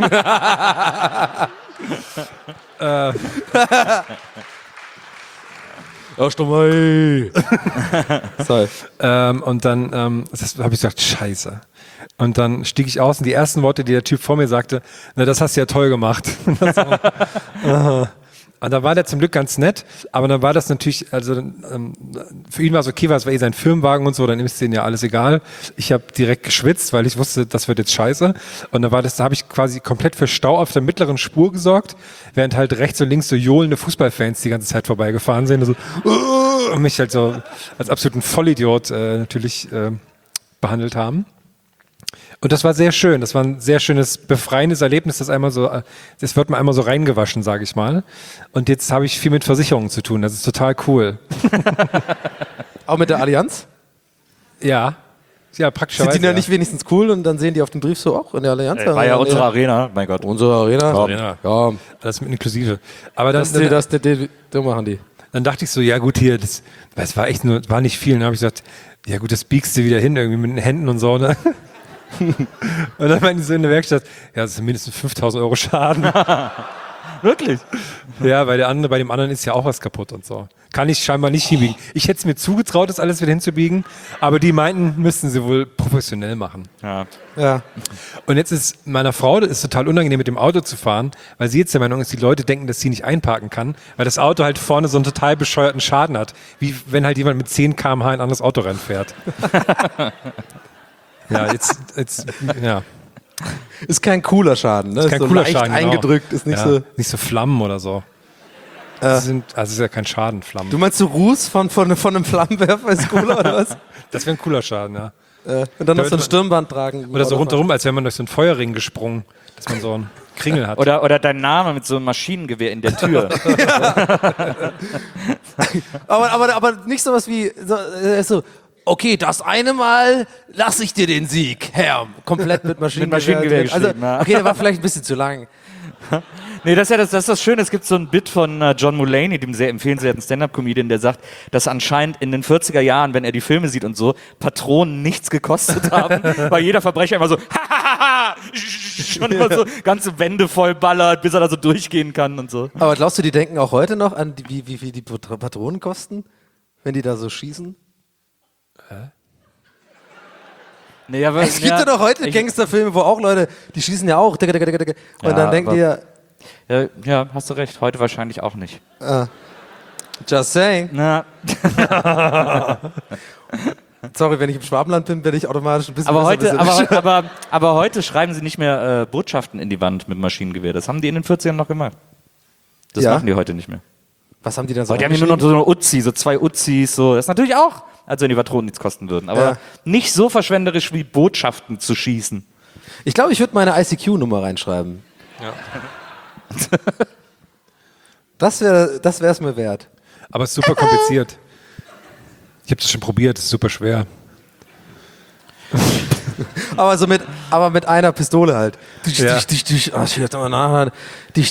Erst einmal. Sorry. Und dann habe ich gesagt, scheiße. Und dann stieg ich aus und die ersten Worte, die der Typ vor mir sagte, na, das hast du ja toll gemacht. Und das so, aha. Und da war der zum Glück ganz nett, aber dann war das natürlich, also für ihn war es okay, weil es war eh sein Firmenwagen und so, dann ist denen ja alles egal. Ich habe direkt geschwitzt, weil ich wusste, das wird jetzt scheiße. Und da habe ich quasi komplett für Stau auf der mittleren Spur gesorgt, während halt rechts und links so johlende Fußballfans die ganze Zeit vorbeigefahren sind und, so, und mich halt so als absoluten Vollidiot natürlich behandelt haben. Und das war sehr schön. Das war ein sehr schönes, befreiendes Erlebnis. Das wird mal einmal so reingewaschen, sage ich mal. Und jetzt habe ich viel mit Versicherungen zu tun. Das ist total cool. Auch mit der Allianz? Ja. Ja, praktischerweise. Sind die ja nicht wenigstens cool und dann sehen die auf dem Brief so auch in der Allianz? War ja unsere Arena, mein Gott. Unsere Arena? Arena. Ja, Das mit inklusive. Aber dann, so machen die. dann dachte ich so, ja gut, hier, das war echt nur, war nicht viel. Und dann habe ich gesagt, ja gut, das biegst du wieder hin, irgendwie mit den Händen und so, ne? Und dann meinten sie so in der Werkstatt, ja, das sind mindestens 5.000 Euro Schaden. Wirklich? Ja, weil bei dem anderen ist ja auch was kaputt und so. Kann ich scheinbar nicht hinbiegen. Ich hätte es mir zugetraut, das alles wieder hinzubiegen, aber die meinten, müssten sie wohl professionell machen. Ja. Ja. Und jetzt ist meiner Frau, das ist total unangenehm, mit dem Auto zu fahren, weil sie jetzt der Meinung ist, die Leute denken, dass sie nicht einparken kann, weil das Auto halt vorne so einen total bescheuerten Schaden hat, wie wenn halt jemand mit 10 km/h in ein anderes Auto reinfährt. Ja, ja. Ist kein cooler Schaden, ne? Ist Kein so cooler leicht Schaden, genau. eingedrückt, ist nicht Ja, so. nicht so Flammen oder so. Also ist ja kein Schaden, Flammen. Du meinst so Ruß von einem Flammenwerfer ist cooler oder was? Das wäre ein cooler Schaden, ja. Und dann noch so ein Stirnband tragen. Oder so rundherum, als wäre man durch so einen Feuerring gesprungen, dass man so einen Kringel hat. Oder dein Name mit so einem Maschinengewehr in der Tür. Aber nicht sowas wie so, okay, das eine Mal lasse ich dir den Sieg, Herr. Komplett mit Maschinengewehr. Maschinengewehr Also, geschrieben, ja. okay, der war vielleicht ein bisschen zu lang. Nee, das ist das Schöne. Es gibt so ein Bit von John Mulaney, dem sehr empfehlenswerten Stand-Up-Comedian, der sagt, dass anscheinend in den 40er Jahren, wenn er die Filme sieht und so, Patronen nichts gekostet haben, weil jeder Verbrecher immer so schon immer so ganze Wände voll ballert, bis er da so durchgehen kann und so. Aber glaubst du, die denken auch heute noch an, wie viel die Patronen kosten, wenn die da so schießen? Nee, aber, Es gibt ja doch heute Gangsterfilme, wo auch Leute, die schießen ja auch. Und Ja, dann denken die ja, ja, hast du recht. Heute wahrscheinlich auch nicht. just saying. Na, Sorry, wenn ich im Schwabenland bin, werde ich automatisch ein bisschen aber, besser heute, wissen. aber heute schreiben sie nicht mehr Botschaften in die Wand mit Maschinengewehr. Das haben die in den 40ern noch gemacht. Das Ja? machen die heute nicht mehr. Was haben die da so? Aber die haben ja nur noch so eine Uzi, so 2 Uzis, so. Das ist natürlich auch, als wenn die Patronen nichts kosten würden. Aber Ja. nicht so verschwenderisch wie Botschaften zu schießen. Ich glaube, ich würde meine ICQ-Nummer reinschreiben. Ja. Das wäre es mir wert. Aber es ist super kompliziert. Ich habe das schon probiert, es ist super schwer. Aber mit einer Pistole halt. Dich, Ja. dich. Ah, ich will mal nachher. Dich.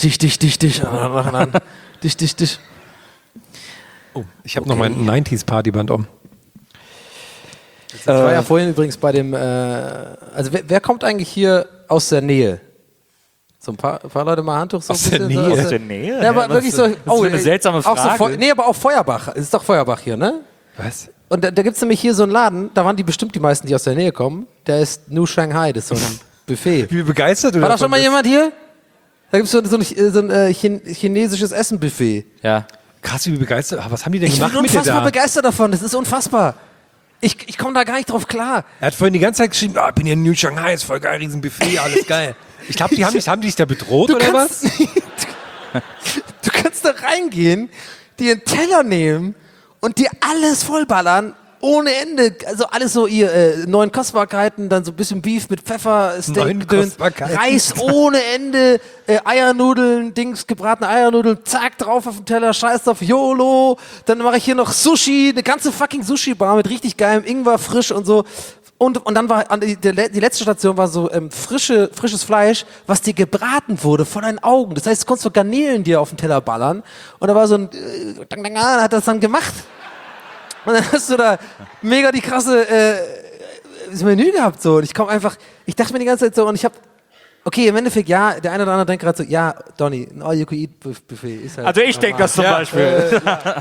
Dich. Oh, ich habe noch mein 90s-Partyband um. Ich war ja vorhin übrigens bei dem, also wer kommt eigentlich hier aus der Nähe? So ein paar Leute mal Handtuch so Aus ein der bisschen, Nähe? So Aus der Nähe? Ja, aber Was- wirklich so. das ist eine seltsame auch Frage. So, nee, aber auch Feuerbach. Es ist doch Feuerbach hier, ne? Was? Und da gibt es nämlich hier so einen Laden, da waren die bestimmt die meisten, die aus der Nähe kommen. Der ist New Shanghai, das ist so ein Buffet. Wie begeistert du War da davon schon mal bist? jemand hier? Da gibt es so ein chinesisches Essenbuffet. Ja. Krass, wie begeistert. Was haben die denn Ich bin gemacht mit dir unfassbar da? begeistert davon, das ist unfassbar. Ich komme da gar nicht drauf klar. Er hat vorhin die ganze Zeit geschrieben, ich bin hier in New Shanghai, ist voll geil, riesen Buffet, alles geil. Ich glaube, haben die dich da bedroht oder was? Du kannst da reingehen, dir einen Teller nehmen und dir alles vollballern, ohne Ende. Also alles so ihr 9 Kostbarkeiten, dann so ein bisschen Beef mit Pfeffer, 9 Steak, Gedöns, Kostbarkeiten. Reis ohne Ende, Eiernudeln, gebratene Eiernudeln, zack, drauf auf den Teller, scheiß auf YOLO. Dann mache ich hier noch Sushi, eine ganze fucking Sushi-Bar mit richtig geilem Ingwer, frisch und so. Und dann war die letzte Station war so frisches Fleisch, was dir gebraten wurde vor deinen Augen. Das heißt, du konntest so Garnelen dir auf den Teller ballern. Und da war so ein hat das dann gemacht. Und dann hast du da mega die krasse das Menü gehabt so. Und ich dachte mir die ganze Zeit so, und ich habe, okay, im Endeffekt, ja, der eine oder andere denkt gerade so, ja, Donny, ein All-You-Can-Eat-Buffet ist halt. Also ich denke das zum Beispiel.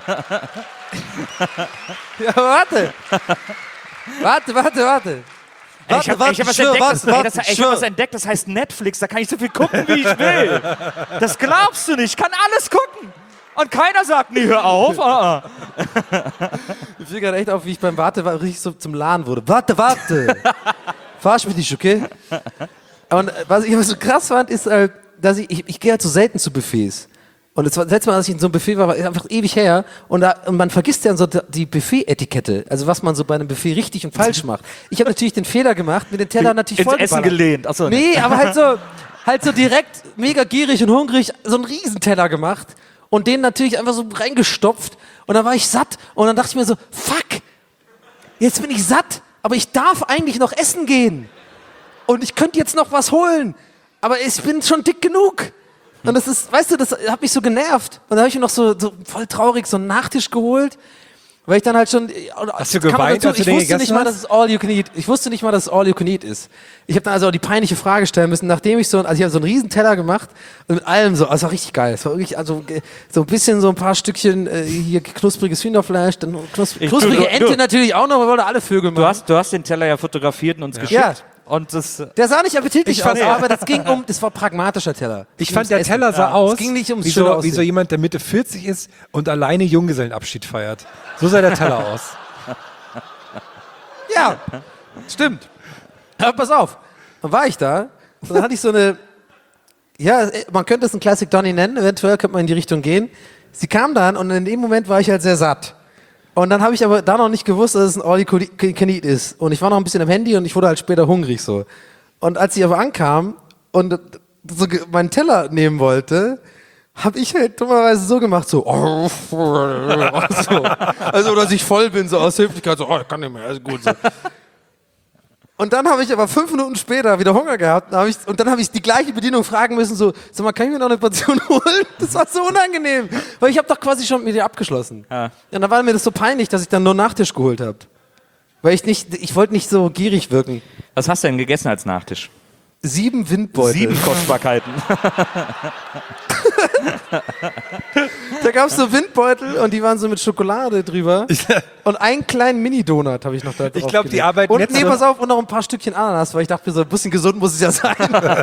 Ja, warte. Warte. Ey, ich habe was entdeckt, das heißt Netflix, da kann ich so viel gucken, wie ich will. Das glaubst du nicht, ich kann alles gucken. Und keiner sagt, nee, hör auf. Ich fiel gerade echt auf, wie ich beim Warte war, richtig so zum Lahn wurde. Warte. Verarsch mich nicht, okay? Und was ich aber so krass fand, ist, dass ich gehe halt so selten zu Buffets. Und das letzte Mal, als ich in so einem Buffet war einfach ewig her. Und man vergisst ja so die Buffet-Etikette. Also was man so bei einem Buffet richtig und falsch macht. Ich habe natürlich den Fehler gemacht, mit den Tellern natürlich Ins vollgeballert. Essen gelehnt. Achso, Nee, aber halt so direkt mega gierig und hungrig so einen Riesenteller gemacht und den natürlich einfach so reingestopft und dann war ich satt und dann dachte ich mir so, fuck, jetzt bin ich satt, aber ich darf eigentlich noch essen gehen und ich könnte jetzt noch was holen, aber ich bin schon dick genug. Und das ist, weißt du, das hat mich so genervt. Und dann habe ich mir noch so voll traurig so einen Nachtisch geholt, weil ich dann halt schon... Hast du geweint, als du ich den wusste gegessen nicht mal, hast? dass es All You Can Eat. Ich wusste nicht mal, dass es All You Can Eat ist. Ich habe dann also auch die peinliche Frage stellen müssen, nachdem ich ich habe so einen riesen Teller gemacht und mit allem so, es war richtig geil. Es war wirklich, also so ein bisschen so ein paar Stückchen hier knuspriges Hühnerfleisch, dann knusprige Ente natürlich auch noch, wir wollten alle Vögel machen. Du hast den Teller ja fotografiert und uns geschickt. Ja. Und das, Der sah nicht appetitlich Ich aus, fand- aber das war pragmatischer Teller. Ich fand, der Teller sah aus, Es ging nicht ums wie schöne so Aussehen. jemand, der Mitte 40 ist und alleine Junggesellenabschied feiert. So sah der Teller aus. Ja, stimmt. Aber pass auf, dann war ich da und dann hatte ich so eine, ja, man könnte es ein Classic Donny nennen, eventuell könnte man in die Richtung gehen. Sie kam dann und in dem Moment war ich halt sehr satt. Und dann habe ich aber da noch nicht gewusst, dass es ein All You Can Eat ist. Und ich war noch ein bisschen am Handy und ich wurde halt später hungrig so. Und als sie aber ankam und so meinen Teller nehmen wollte, habe ich halt dummerweise so gemacht, so, also dass ich voll bin, so aus Höflichkeit, so, ich kann nicht mehr, alles gut. So. Und dann habe ich aber 5 Minuten später wieder Hunger gehabt und dann habe ich die gleiche Bedienung fragen müssen, so, sag mal, kann ich mir noch eine Portion holen? Das war so unangenehm, weil ich habe doch quasi schon mit ihr abgeschlossen. Ja. Und dann war mir das so peinlich, dass ich dann nur Nachtisch geholt habe. Weil ich wollte nicht so gierig wirken. was hast du denn gegessen als Nachtisch? 7 Windbeutel. 7 Kostbarkeiten. Da gab es so Windbeutel und die waren so mit Schokolade drüber. Und einen kleinen Mini-Donut habe ich noch da drauf. Ich glaube, die gelegt. arbeiten Und jetzt nee, so- pass auf, und noch ein paar Stückchen Ananas, weil ich dachte mir so, ein bisschen gesund muss es ja sein.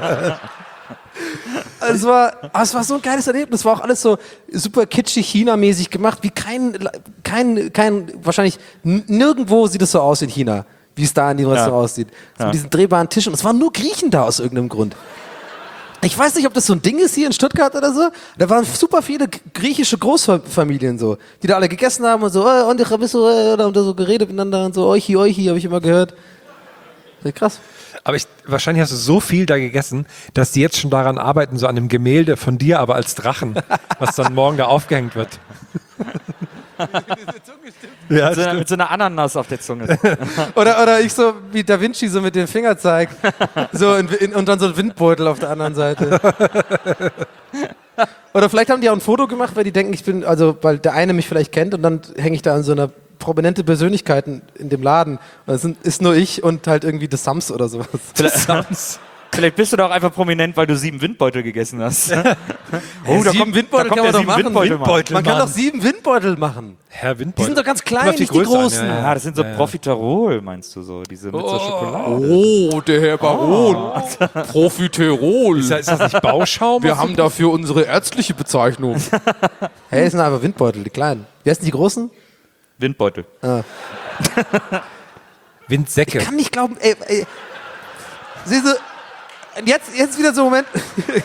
Es war so ein geiles Erlebnis. Es war auch alles so super kitschig, China-mäßig gemacht, wie wahrscheinlich nirgendwo sieht es so aus in China, wie es da in dem Restaurant aussieht. So mit diesen drehbaren Tischen. Und es waren nur Griechen da aus irgendeinem Grund. Ich weiß nicht, ob das so ein Ding ist hier in Stuttgart oder so. Da waren super viele griechische Großfamilien so, die da alle gegessen haben und so, und ich hab so, und da so geredet miteinander und so, euchi, habe ich immer gehört. Krass. Aber wahrscheinlich hast du so viel da gegessen, dass die jetzt schon daran arbeiten, so an einem Gemälde von dir, aber als Drachen, was dann morgen da aufgehängt wird. Ja, Mit so einer Ananas auf der Zunge. Oder ich so wie Da Vinci so mit dem Fingerzeig so und dann so ein Windbeutel auf der anderen Seite. Oder vielleicht haben die auch ein Foto gemacht, weil die denken, weil der eine mich vielleicht kennt und dann hänge ich da an so einer prominente Persönlichkeit in dem Laden. Und das ist nur ich und halt irgendwie The Sums oder sowas. Vielleicht bist du doch einfach prominent, weil du 7 Windbeutel gegessen hast. Oh, 7 Windbeutel kann man doch machen. Windbeutel Man kann doch 7 Windbeutel machen. Herr Windbeutel. Die sind doch ganz klein, nicht die Größe großen. an, Ja, das sind so Profiterol, meinst du so? Diese mit so Schokolade. Oh, der Herr Baron. Profiterol. Ist das nicht Bauschaum? Wir haben dafür unsere ärztliche Bezeichnung. Hey, das sind aber Windbeutel, die kleinen. Wie heißen die großen? Windbeutel. Windsäcke. Ich kann nicht glauben, ey. Siehst du, jetzt wieder so ein Moment.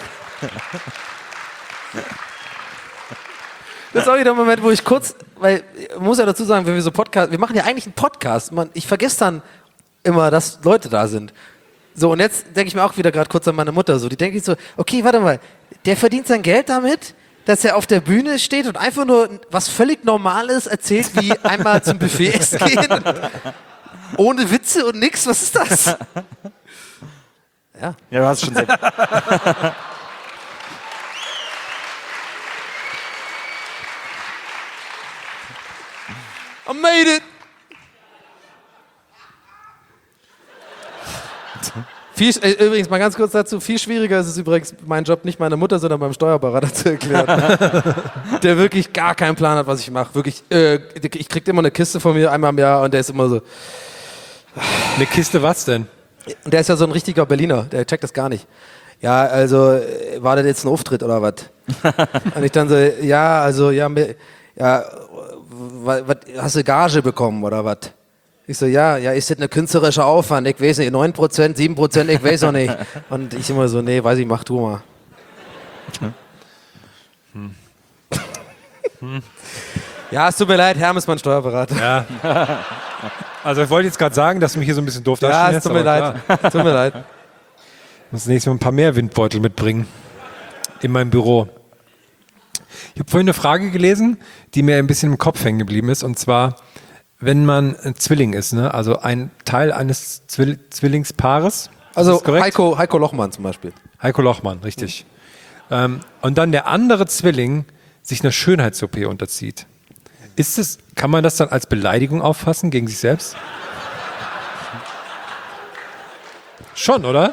Das ist auch wieder ein Moment, wo ich kurz, weil ich muss ja dazu sagen, wenn wir so Podcast, wir machen ja eigentlich einen Podcast. Ich vergesse dann immer, dass Leute da sind. So, und jetzt denke ich mir auch wieder gerade kurz an meine Mutter. So, die denke ich so, okay, warte mal, der verdient sein Geld damit, dass er auf der Bühne steht und einfach nur was völlig Normales erzählt, wie einmal zum Buffet essen gehen. Ohne Witze und nix, was ist das? Ja, du hast schon sehr. I made it! Übrigens, mal ganz kurz dazu, viel schwieriger ist es übrigens, mein Job nicht meiner Mutter, sondern meinem Steuerberater zu erklären. Der wirklich gar keinen Plan hat, was ich mache. Wirklich, ich krieg immer eine Kiste von mir einmal im Jahr und der ist immer so. Eine Kiste was denn? Und der ist ja so ein richtiger Berliner, der checkt das gar nicht. Ja, also, war das jetzt ein Auftritt oder was? Und ich dann so, hast du Gage bekommen oder was? Ich so, ja, ist das ein künstlerischer Aufwand? Ich weiß nicht, 9%, 7%, ich weiß auch nicht. Und ich immer so, nee, weiß ich, mach du mal. Ja, es tut mir leid, Herm ist mein Steuerberater. Ja. Also ich wollte jetzt gerade sagen, dass du mich hier so ein bisschen doof Ja, darstellen es tut mir leid. Tut mir leid. Ich muss nächstes Mal ein paar mehr Windbeutel mitbringen in meinem Büro. Ich habe vorhin eine Frage gelesen, die mir ein bisschen im Kopf hängen geblieben ist. Und zwar, wenn man ein Zwilling ist, ne? Also ein Teil eines Zwillingspaares. Also ist das korrekt? Heiko Lochmann zum Beispiel. Heiko Lochmann, richtig. Und dann der andere Zwilling sich einer Schönheits-OP unterzieht. Kann man das dann als Beleidigung auffassen gegen sich selbst? Schon, oder?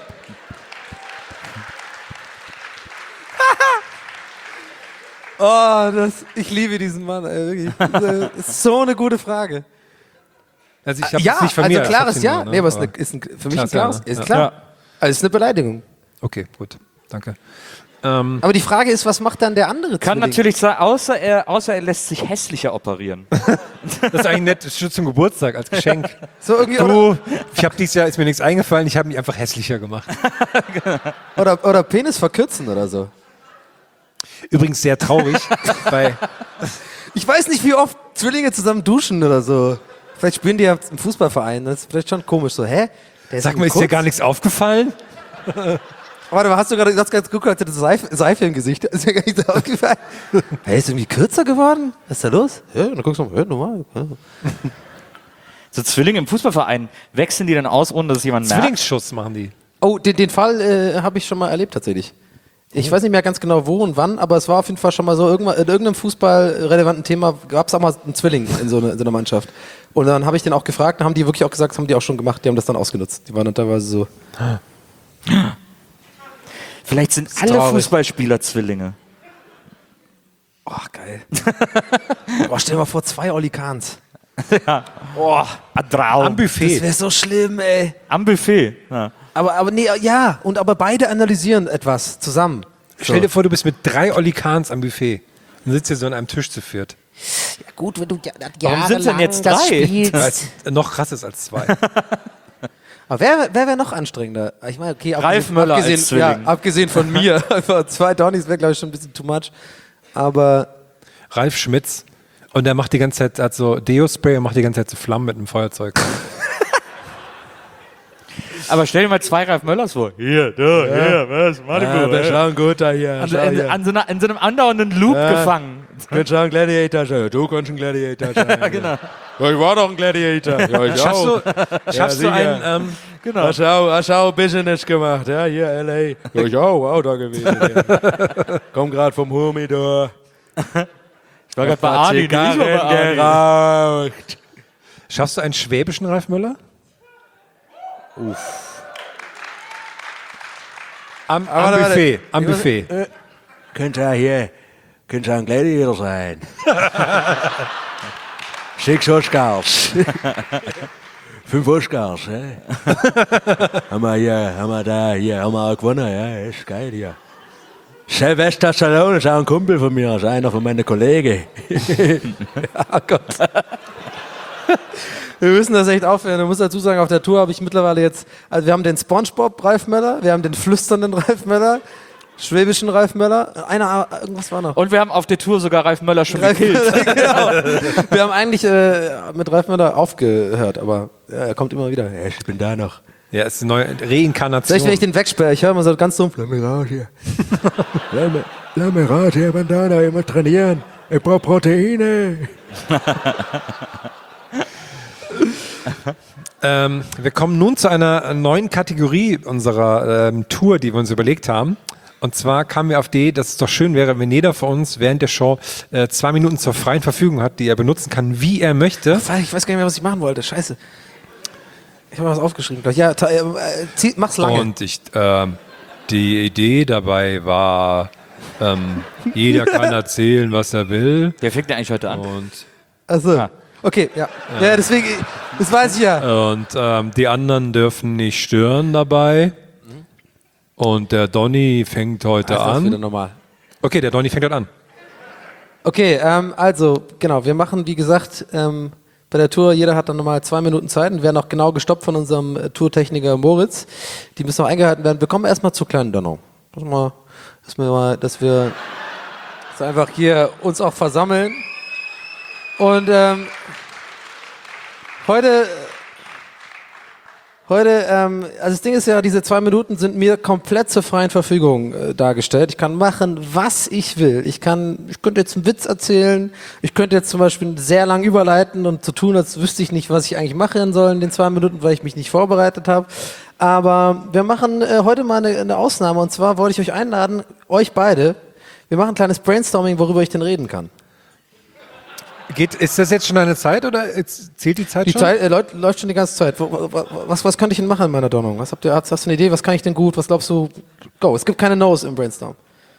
Ich liebe diesen Mann, ey, wirklich. Das ist so eine gute Frage. Also ich habe es nicht von mir. Also klares Ja. Nur, ne? Nee, aber es ist für mich ein klares. Ja. Ist klar. Ja. Also es ist eine Beleidigung. Okay, gut. Danke. Aber die Frage ist, was macht dann der andere Kann Zwilling? natürlich sein, außer er lässt sich hässlicher operieren. Das ist eigentlich nett. Das ist zum Geburtstag als Geschenk. So irgendwie, Ich habe dieses Jahr, ist mir nichts eingefallen, ich habe mich einfach hässlicher gemacht. oder Penis verkürzen oder so. Übrigens sehr traurig, weil Ich weiß nicht, wie oft Zwillinge zusammen duschen oder so. Vielleicht spielen die ja im Fußballverein. Das ist vielleicht schon komisch. So, hä? Der sag mal, ist dir gar nichts aufgefallen? Warte, hast du gerade ganz geguckt, hatte Seife im Gesicht? Ist dir gar nichts aufgefallen? Hey, ist irgendwie kürzer geworden? Was ist da los? Ja, dann guckst du mal, normal. Ja. So Zwillinge im Fußballverein, wechseln die dann aus, ohne dass es jemand merkt? Zwillingsschuss machen die. Oh, den Fall habe ich schon mal erlebt tatsächlich. Ich weiß nicht mehr ganz genau wo und wann, aber es war auf jeden Fall schon mal so, in irgendeinem fußballrelevanten Thema gab es auch mal einen Zwilling in so einer Mannschaft. Und dann habe ich den auch gefragt, dann haben die wirklich auch gesagt, das haben die auch schon gemacht, die haben das dann ausgenutzt. Die waren dann teilweise so. Vielleicht sind alle traurig. Fußballspieler Zwillinge. Oh, geil. Oh, stell dir mal vor, 2 Oli Kahns. Oh, Traum. Am Buffet. Das wäre so schlimm, ey. Am Buffet. Ja. Aber nee, ja, aber beide analysieren etwas zusammen. Stell dir vor, du bist mit 3 Oli Kahns am Buffet. Dann sitzt ihr so an einem Tisch zu viert. Ja, gut, wenn du Warum sind denn jetzt das 3? spielst. Weil es noch krasser ist als 2. Aber Aber wer wäre noch anstrengender? Ich meine, okay, Ralf Möller als abgesehen, Zwilling. abgesehen von mir. Einfach 2 Donnies wäre, glaube ich, schon ein bisschen too much. Aber Ralf Schmitz. Und der macht die ganze Zeit, hat so Deo-Spray und macht die ganze Zeit so Flammen mit einem Feuerzeug. Aber stell dir mal 2 Ralf Möllers vor. Hier, da, hier, was, Malibu. schauen gut da hier. In so einem andauernden Loop gefangen. Könnt schon ein Gladiator sein. Du kannst ein Gladiator sein. Ja, genau. Ja, ich war doch ein Gladiator. Ja, ich Schaffst du einen, Genau. Hast auch Business gemacht, ja, hier L.A. Ja, ich auch da gewesen. Ja. Komm gerade vom Humidor. Ich war gerade bei Arni, nicht mal bei Arni. geraucht. schaffst du einen schwäbischen Ralf Möller? Am Buffet. Am Buffet. Könnt ihr ein Gladiator sein. 6 Oscars. 5 Oscars, haben wir auch gewonnen, ja, ist geil hier. Sylvester Stallone ist auch ein Kumpel von mir, ist einer von meinen Kollegen. Ja, Gott. Wir müssen das echt aufhören. Ich muss dazu sagen, auf der Tour habe ich mittlerweile jetzt, also wir haben den Spongebob Ralf Möller, wir haben den flüsternden Ralf Möller, schwäbischen Ralf Möller, irgendwas war noch. Und wir haben auf der Tour sogar Ralf Möller schon gekillt. Genau. Wir haben eigentlich mit Ralf Möller aufgehört, aber er kommt immer wieder. Ja, ich bin da noch. Ja, ist eine neue Reinkarnation. Vielleicht, wenn ich den wegsperre, ich höre immer so ganz dumpf. Lass mich raus hier. Lass mich raus hier, Bandana, ich muss trainieren. Ich brauche Proteine. Wir kommen nun zu einer neuen Kategorie unserer Tour, die wir uns überlegt haben. Und zwar kamen wir auf die Idee, dass es doch schön wäre, wenn jeder von uns während der Show 2 Minuten zur freien Verfügung hat, die er benutzen kann, wie er möchte. Ich weiß gar nicht mehr, was ich machen wollte. Scheiße. Ich habe was aufgeschrieben. Ja, mach's lange. Und die Idee dabei war, jeder kann erzählen, was er will. Der fängt ja eigentlich heute an. Und Also, okay, ja. Ja, deswegen, das weiß ich ja. Und die anderen dürfen nicht stören dabei. Und der Donny fängt heute Das ist wieder an. normal. Okay, der Donny fängt heute an. Okay, also, genau, wir machen, wie gesagt, bei der Tour, jeder hat dann nochmal 2 Minuten Zeit und werden auch genau gestoppt von unserem Tourtechniker Moritz. Die müssen noch eingehalten werden. Wir kommen erstmal zur kleinen Donnung. Dass wir einfach hier uns auch versammeln. Und heute, also das Ding ist ja, diese 2 Minuten sind mir komplett zur freien Verfügung dargestellt. Ich kann machen, was ich will. Ich könnte jetzt einen Witz erzählen. Ich könnte jetzt zum Beispiel sehr lang überleiten und so tun, als wüsste ich nicht, was ich eigentlich machen soll in den 2 Minuten, weil ich mich nicht vorbereitet habe. Aber wir machen heute mal eine Ausnahme. Und zwar wollte ich euch einladen, euch beide. Wir machen ein kleines Brainstorming, worüber ich denn reden kann. Ist das jetzt schon eine Zeit oder zählt die Zeit Die schon? Zeit läuft schon die ganze Zeit. Was könnte ich denn machen in meiner Donnung? Hast du eine Idee? Was kann ich denn gut? Was glaubst du? Go. Es gibt keine No's im Brainstorm.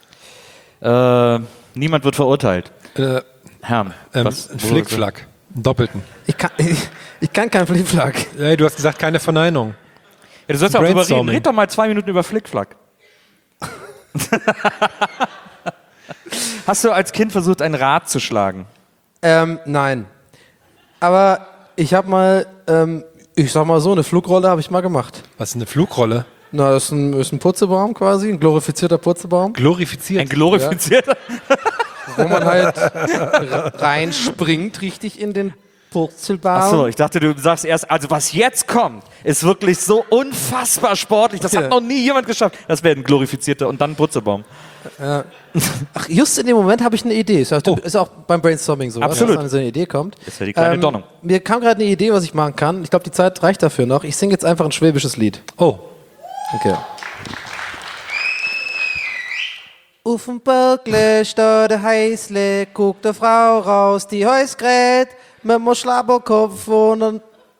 Niemand wird verurteilt. Herrn. Ein Flickflack. Einen doppelten. Ich kann keinen Flickflack. Hey, du hast gesagt, keine Verneinung. Ja, du sollst auch drüber reden. Brainstorming. Red doch mal 2 Minuten über Flickflack. Hast du als Kind versucht, ein Rad zu schlagen? Nein. Aber ich habe mal, ich sag mal so, eine Flugrolle habe ich mal gemacht. Was ist eine Flugrolle? Na, das ist ein Purzelbaum quasi, ein glorifizierter Purzelbaum, Glorifiziert. Ein glorifizierter? wo man halt reinspringt richtig in den Purzelbaum. Achso, ich dachte, du sagst erst, also was jetzt kommt, ist wirklich so unfassbar sportlich. Das hat noch nie jemand geschafft. Das wäre ein glorifizierter und dann ein Purzelbaum. Ach, just in dem Moment habe ich eine Idee. Ist auch beim Brainstorming so, Absolut. dass dann so eine Idee kommt. Das ist ja die kleine Donnung. Mir kam gerade eine Idee, was ich machen kann. Ich glaube, die Zeit reicht dafür noch. Ich singe jetzt einfach ein schwäbisches Lied. Oh. Okay. Auf dem Bergle steht der Heißle, guckt der Frau raus, die Häus grät, mit dem Schlabberkopf und einem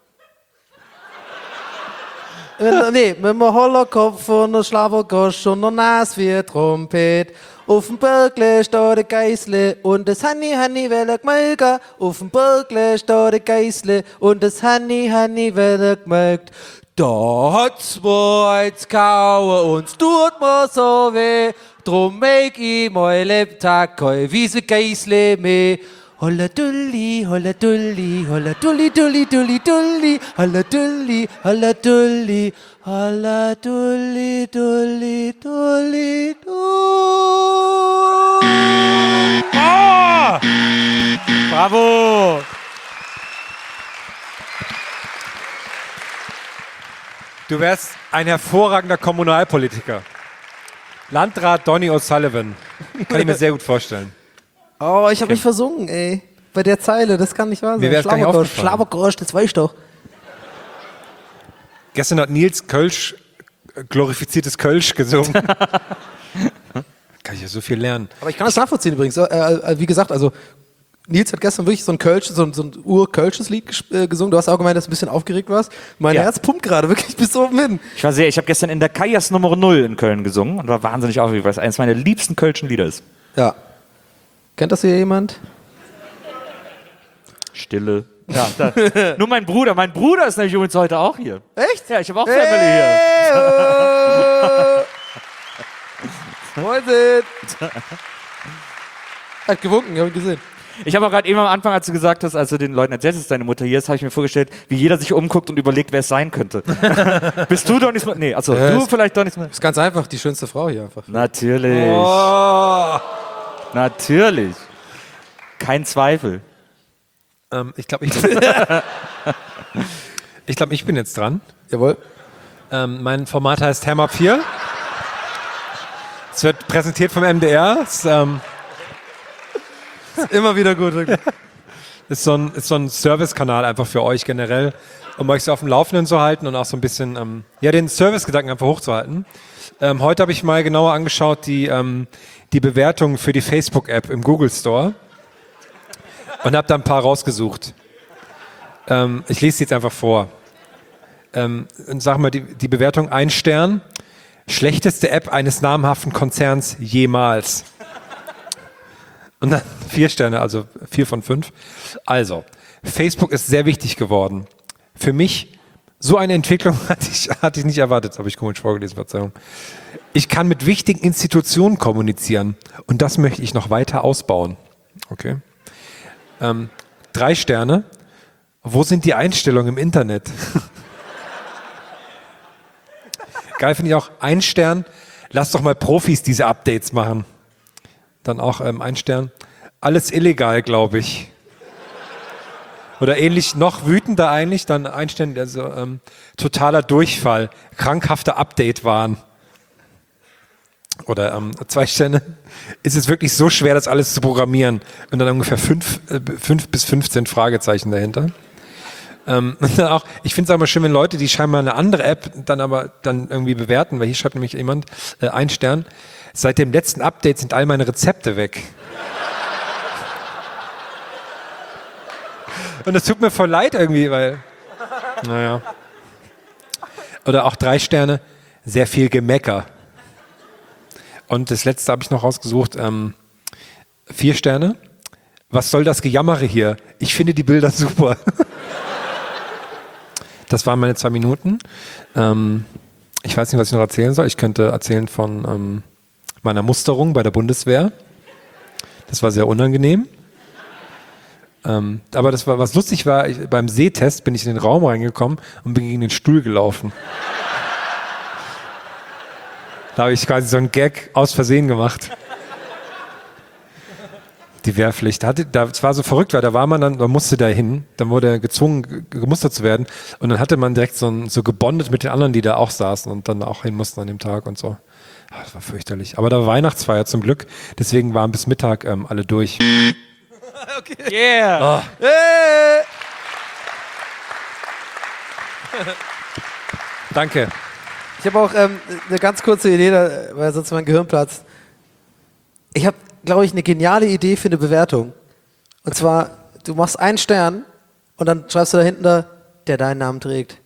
mit dem Hollerkopf und einem Schlabbergosch und einer Nase wie eine Trompet. Auf dem Bergle steht der Geißle und das Hanni will er gmelken. Auf dem Bergle steht der Geißle und das Hanni will er gmelkt. Da hat's mir als kauen und es tut mir so weh. Drum make ich mein Lebtag kein Wiese Geißle mehr. Holla dulli, holla dulli, holla dulli, dulli, dulli, dulli, holla dulli, holla dulli, holla dulli, dulli, dulli, dulli. Oh! Bravo! Du wärst ein hervorragender Kommunalpolitiker. Landrat Donny O'Sullivan. Kann ich mir sehr gut vorstellen. Oh, ich habe mich versungen, ey. Bei der Zeile, das kann nicht wahr sein. Mir wär's gar nicht aufgefallen. Schlagergeräusch, das weiß ich doch. Gestern hat Nils Kölsch, glorifiziertes Kölsch gesungen. Kann ich ja so viel lernen. Aber ich kann das nachvollziehen übrigens. Wie gesagt, also Nils hat gestern wirklich so ein Ur-Kölsches Lied gesungen. Du hast auch gemeint, dass du ein bisschen aufgeregt warst. Mein Herz pumpt gerade wirklich bis oben hin. Ich habe gestern in der Kajas Nummer 0 in Köln gesungen und war wahnsinnig aufgeregt, weil es eines meiner liebsten kölschen Lieder ist. Ja. Kennt das hier jemand? Stille. Ja, nur mein Bruder ist nämlich übrigens heute auch hier. Echt? Ja, ich habe auch Family hier. Moin. Hat gewunken, hab ich gesehen. Ich habe auch gerade eben am Anfang, als du gesagt hast, als du den Leuten erzählst, dass deine Mutter hier ist, habe ich mir vorgestellt, wie jeder sich umguckt und überlegt, wer es sein könnte. Bist du Donny Smith? Nee, also du vielleicht Donny Smith. Ist ganz einfach, die schönste Frau hier einfach. Natürlich. Oh. Natürlich. Kein Zweifel. Ich glaube, ich bin jetzt dran. Jawohl. Mein Format heißt Ham Up 4. Es wird präsentiert vom MDR. Es, Immer wieder gut. Wirklich. ist so ein Service-Kanal einfach für euch generell, um euch so auf dem Laufenden zu halten und auch so ein bisschen den Service-Gedanken einfach hochzuhalten. Heute habe ich mal genauer angeschaut die Bewertungen für die Facebook-App im Google Store und habe da ein paar rausgesucht. Ich lese sie jetzt einfach vor. Und sag mal, die Bewertung 1 Stern. Schlechteste App eines namhaften Konzerns jemals. Und dann 4 Sterne, also 4 von 5. Also, Facebook ist sehr wichtig geworden. Für mich, so eine Entwicklung hatte ich nicht erwartet, habe ich komisch vorgelesen, Verzeihung. Ich kann mit wichtigen Institutionen kommunizieren und das möchte ich noch weiter ausbauen. Okay. 3 Sterne. Wo sind die Einstellungen im Internet? Geil finde ich auch 1 Stern. Lass doch mal Profis diese Updates machen. Dann auch 1 Stern. Alles illegal, glaube ich. Oder ähnlich, noch wütender eigentlich, dann 1 Stern, also totaler Durchfall, krankhafter Update-Wahn. Oder 2 Sterne. Ist es wirklich so schwer, das alles zu programmieren? Und dann ungefähr 5 bis 15 Fragezeichen dahinter. Und dann auch, ich finde es aber schön, wenn Leute, die scheinbar eine andere App dann irgendwie bewerten, weil hier schreibt nämlich jemand 1 Stern. Seit dem letzten Update sind all meine Rezepte weg. Und das tut mir voll leid irgendwie, weil, naja. Oder auch 3 Sterne, sehr viel Gemecker. Und das letzte habe ich noch rausgesucht, 4 Sterne. Was soll das Gejammere hier? Ich finde die Bilder super. Das waren meine 2 Minuten. Ich weiß nicht, was ich noch erzählen soll. Ich könnte erzählen von meiner Musterung bei der Bundeswehr. Das war sehr unangenehm. Aber das war, was lustig war, beim Sehtest bin ich in den Raum reingekommen und bin gegen den Stuhl gelaufen. Da habe ich quasi so einen Gag aus Versehen gemacht. Die Wehrpflicht. Das war so verrückt, weil man musste da hin, dann wurde er gezwungen, gemustert zu werden. Und dann hatte man direkt so gebondet mit den anderen, die da auch saßen und dann auch hin mussten an dem Tag und so. Das war fürchterlich. Aber da war Weihnachtsfeier zum Glück, deswegen waren bis Mittag alle durch. Okay. Yeah! Oh. Danke. Ich habe auch eine ganz kurze Idee, weil sonst mein Gehirn platzt. Ich habe, glaube ich, eine geniale Idee für eine Bewertung. Und zwar, du machst 1 Stern und dann schreibst du da hinten der deinen Namen trägt.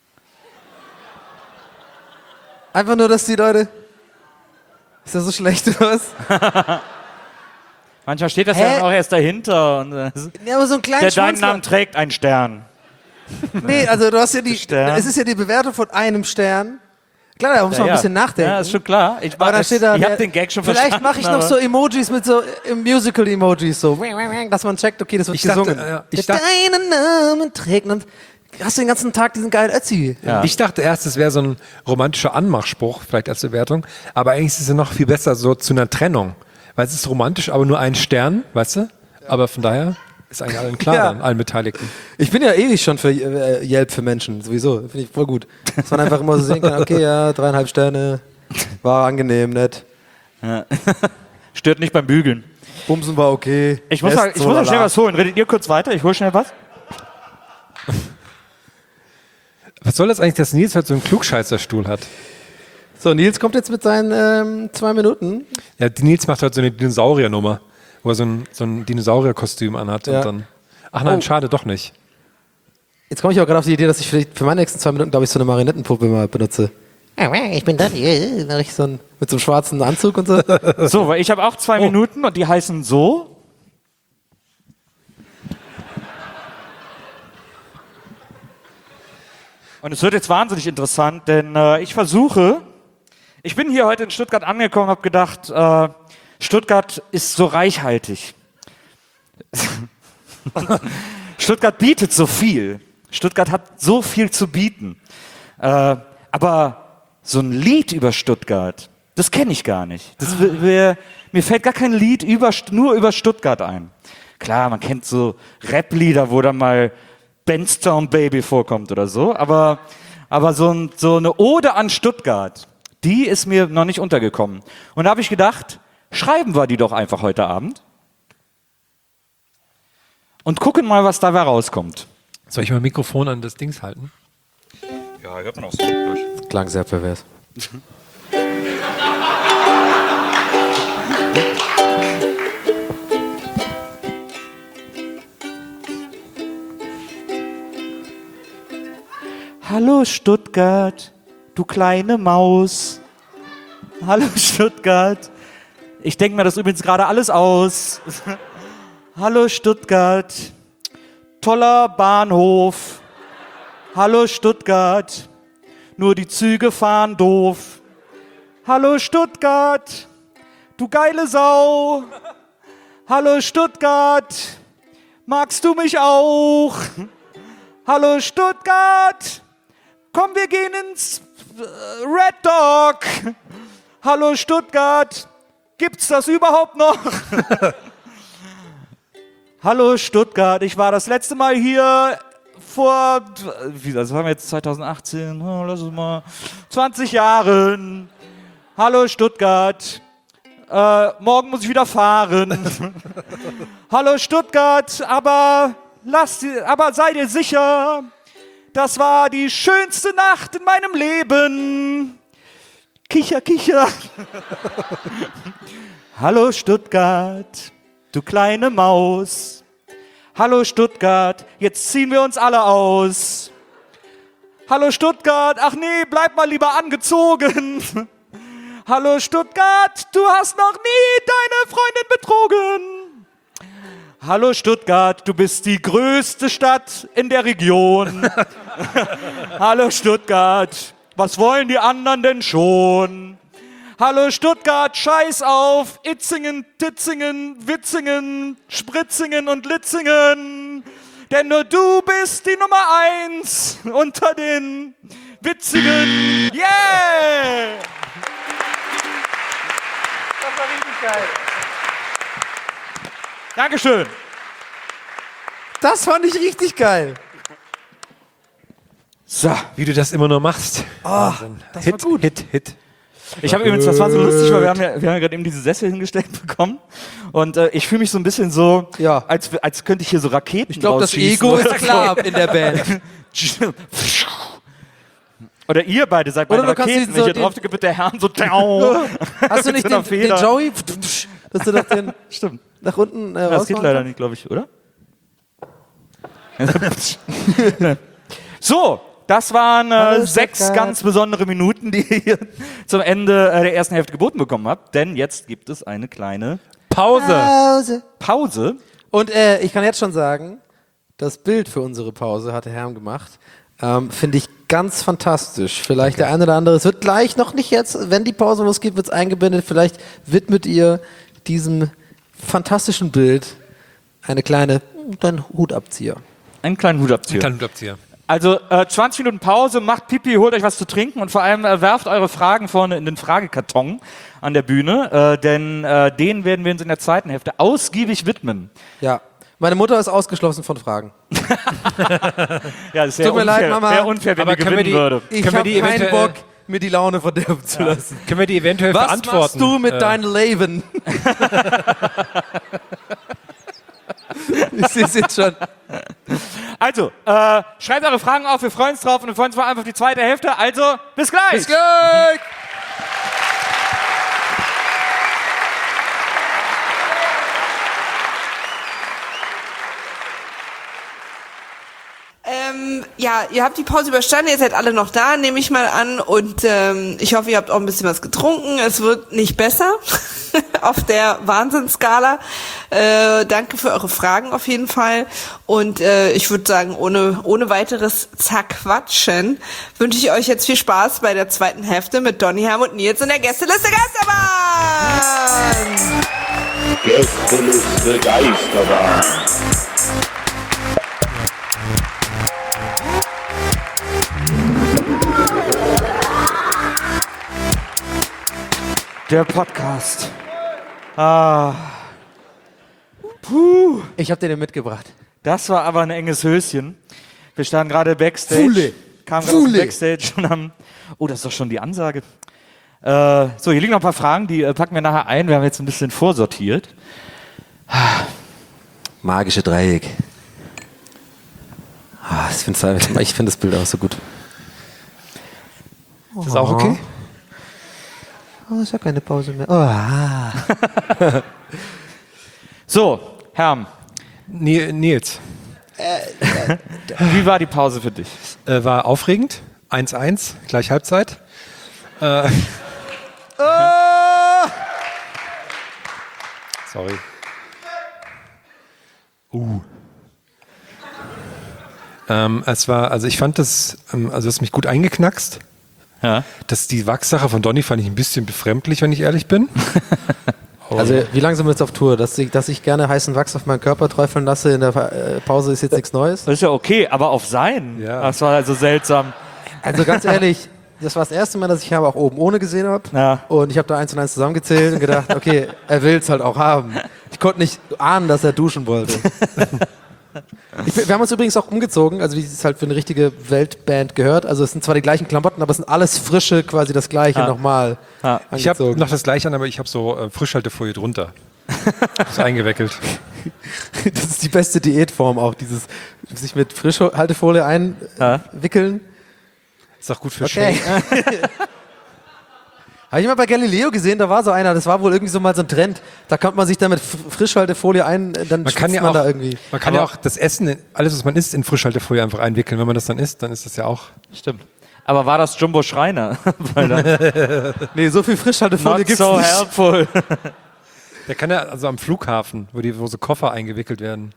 Einfach nur, dass die Leute... Ist das so schlecht, oder was? Manchmal steht das ja dann auch erst dahinter. Und, ja, aber so ein kleiner der deinen Namen trägt, 1 Stern. Nee, also du hast ja Stern. es ist ja die Bewertung von 1 Stern. Klar, da muss man ein bisschen nachdenken. Ja, ist schon klar. Ich Aber dann steht da, hab den Gag schon vielleicht verstanden. mache ich noch so Emojis mit so Musical-Emojis, so, dass man checkt, okay, das wird gesungen. Deinen Namen trägt und hast du den ganzen Tag diesen geilen Ötzi. Ja. Ich dachte erst, es wäre so ein romantischer Anmachspruch, vielleicht als Bewertung. Aber eigentlich ist es ja noch viel besser so zu einer Trennung. Weil es ist romantisch, aber nur ein Stern, weißt du? Aber von daher ist eigentlich allen klar, Ja. dann, allen Beteiligten. Ich bin ja ewig schon für Yelp für Menschen, sowieso. Finde ich voll gut. Dass man einfach immer so sehen kann, okay, ja, 3,5 Sterne, war angenehm, nett. Stört nicht beim Bügeln. Bumsen war okay. Ich muss Rest mal so schnell lala. was holen. Redet ihr kurz weiter? Ich hole schnell was. Was soll das eigentlich, dass Nils halt so einen Klugscheißerstuhl hat? So, Nils kommt jetzt mit seinen 2 Minuten. Ja, die Nils macht halt so eine Dinosauriernummer, wo er so ein Dinosaurierkostüm anhat Ja. und dann. Ach nein, Oh. schade, doch nicht. Jetzt komme ich auch gerade auf die Idee, dass ich vielleicht für meine nächsten 2 Minuten, glaube ich, so eine Marionettenpuppe mal benutze. Ich bin da, mit so einem schwarzen Anzug und so. So, weil ich habe auch 2 Minuten und die heißen so. Und es wird jetzt wahnsinnig interessant, denn ich bin hier heute in Stuttgart angekommen, habe gedacht, Stuttgart ist so reichhaltig. Stuttgart bietet so viel. Stuttgart hat so viel zu bieten. Aber so ein Lied über Stuttgart, das kenne ich gar nicht. Mir fällt gar kein Lied nur über Stuttgart ein. Klar, man kennt so Rap-Lieder, wo dann mal Benstown Baby vorkommt oder so, aber so eine Ode an Stuttgart, die ist mir noch nicht untergekommen. Und da habe ich gedacht, schreiben wir die doch einfach heute Abend und gucken mal, was dabei rauskommt. Soll ich mal ein Mikrofon an das Dings halten? Ja, hört man auch so durch. Klang sehr pervers. Hallo Stuttgart, du kleine Maus. Hallo Stuttgart. Ich denke mir das übrigens gerade alles aus. Hallo Stuttgart. Toller Bahnhof. Hallo Stuttgart. Nur die Züge fahren doof. Hallo Stuttgart. Du geile Sau. Hallo Stuttgart. Magst du mich auch? Hallo Stuttgart. Komm, wir gehen ins Red Dog. Hallo Stuttgart. Gibt's das überhaupt noch? Hallo Stuttgart. Ich war das letzte Mal hier vor, das waren wir jetzt 2018, lass es mal, 20 Jahren. Hallo Stuttgart. Morgen muss ich wieder fahren. Hallo Stuttgart, aber sei dir sicher, das war die schönste Nacht in meinem Leben. Kicher, kicher. Hallo Stuttgart, du kleine Maus. Hallo Stuttgart, jetzt ziehen wir uns alle aus. Hallo Stuttgart, ach nee, bleib mal lieber angezogen. Hallo Stuttgart, du hast noch nie deine Freundin betrogen. Hallo Stuttgart, du bist die größte Stadt in der Region. Hallo Stuttgart, was wollen die anderen denn schon? Hallo Stuttgart, scheiß auf Itzingen, Titzingen, Witzingen, Spritzingen und Litzingen. Denn nur du bist die Nummer 1 unter den Witzigen. Yeah! Das war richtig geil. Dankeschön. Das fand ich richtig geil. So, wie du das immer nur machst. Wahnsinn. das Hit, war gut. Hit. Ich habe übrigens, das war so lustig, weil wir haben ja gerade eben diese Sessel hingestellt bekommen und ich fühle mich so ein bisschen so, Ja. als könnte ich hier so Raketen Ich glaube, das rausschießen Ego oder ist klar in der Band. so. Oder ihr beide seid meine Oder du kannst Raketen. diesen Wenn ich so hier drauf drücke, wird der Herrn so down. Hast du nicht Mit so einer den Feder. Joey, dass du doch den Stimmt. nach unten Das geht leider nicht, glaube ich, oder? So, das waren Hallo, 6 Stuttgart. ganz besondere Minuten, die ihr zum Ende der ersten Hälfte geboten bekommen habt. Denn jetzt gibt es eine kleine Pause. Pause. Und ich kann jetzt schon sagen, das Bild für unsere Pause hatte Herm gemacht. Finde ich ganz fantastisch. Vielleicht der eine oder andere, es wird gleich noch nicht jetzt, wenn die Pause losgeht, wird es eingeblendet. Vielleicht widmet ihr diesem fantastischen Bild einen kleinen Hutabzieher. Einen kleinen Hutabzieher. Also 20 Minuten Pause, macht Pipi, holt euch was zu trinken und vor allem werft eure Fragen vorne in den Fragekarton an der Bühne, denn den werden wir uns in der zweiten Hälfte ausgiebig widmen. Ja, meine Mutter ist ausgeschlossen von Fragen. Ja, das wäre Tut mir leid, Mama. wär unfair, wenn Aber die gewinnen würde. Ich habe keinen Bock, mir die Laune verderben zu lassen. Können wir die eventuell Was verantworten? machst du mit deinem Leben? Ich sehe es jetzt schon. Also, schreibt eure Fragen auf, wir freuen uns drauf und wir freuen uns vor allem auf die zweite Hälfte. Also, bis gleich! Bis gleich! Ja, ihr habt die Pause überstanden, ihr seid alle noch da, nehme ich mal an. Und ich hoffe, ihr habt auch ein bisschen was getrunken. Es wird nicht besser auf der Wahnsinnsskala. Danke für eure Fragen auf jeden Fall. Und ich würde sagen, ohne weiteres Zerquatschen wünsche ich euch jetzt viel Spaß bei der zweiten Hälfte mit Donny, Herm und Nils in der Gästeliste Geisterbahn! Gästeliste Geisterbahn. Der Podcast. Ich habe den mitgebracht. Das war aber ein enges Höschen. Wir standen gerade Backstage. Kamen gerade aus dem Backstage und haben... Oh, das ist doch schon die Ansage. So, hier liegen noch ein paar Fragen, die packen wir nachher ein. Wir haben jetzt ein bisschen vorsortiert. Magische Dreieck. Ich finde das Bild auch so gut. Ist das auch okay? Oh, ist ja keine Pause mehr. Oh. So, Herm, Nils, wie war die Pause für dich? war aufregend. 1-1, gleich Halbzeit. Sorry. Ich fand das, also es hat mich gut eingeknackst. Ja. Die Wachssache von Donny fand ich ein bisschen befremdlich, wenn ich ehrlich bin. Also wie lange sind wir jetzt auf Tour? Dass ich gerne heißen Wachs auf meinen Körper träufeln lasse in der Pause ist jetzt nichts Neues? Das ist ja okay, aber auf sein? Ja. Das war also seltsam. Also ganz ehrlich, das war das erste Mal, dass ich Herm auch oben ohne gesehen habe. Ja. Und ich habe da 1 und 1 zusammengezählt und gedacht, okay, er will es halt auch haben. Ich konnte nicht ahnen, dass er duschen wollte. Wir haben uns übrigens auch umgezogen, also wie es halt für eine richtige Weltband gehört. Also es sind zwar die gleichen Klamotten, aber es sind alles frische, quasi das gleiche nochmal Ich habe angezogen. noch das gleiche an, aber ich habe so Frischhaltefolie drunter. Ist eingewickelt. Das ist die beste Diätform auch, dieses sich mit Frischhaltefolie einwickeln. Ist auch gut für Okay. Shake. Habe ich mal bei Galileo gesehen, da war so einer, das war wohl irgendwie so mal so ein Trend. Da konnte man sich dann mit Frischhaltefolie dann Man kann schwitzt ja man auch, da irgendwie. man kann ja auch das Essen, alles was man isst, in Frischhaltefolie einfach einwickeln. Wenn man das dann isst, dann ist das ja auch... Stimmt. Aber war das Jumbo Schreiner? Nee, so viel Frischhaltefolie Not gibt's so nicht. helpful. Der kann ja also am Flughafen, wo so Koffer eingewickelt werden.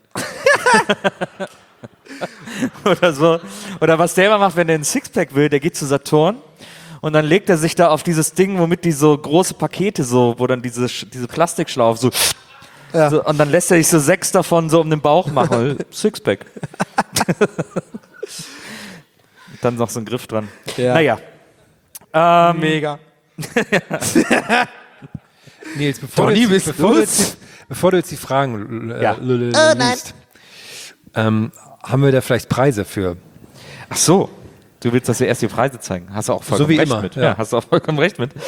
Oder so. Oder was der immer macht, wenn der ein Sixpack will, der geht zu Saturn und dann legt er sich da auf dieses Ding, womit die so große Pakete so, wo dann diese Plastikschlaufe so, Ja. so und dann lässt er sich so 6 davon so um den Bauch machen. Sixpack. Dann noch so ein Griff dran. Ja. Naja. Mega. Nils, Donny, bevor du jetzt die Fragen Ja. liest, haben wir da vielleicht Preise für? Ach so. Du willst, dass wir erst die Preise zeigen. Hast du auch vollkommen wie recht immer, mit. ja. Ja, hast du auch vollkommen recht mit.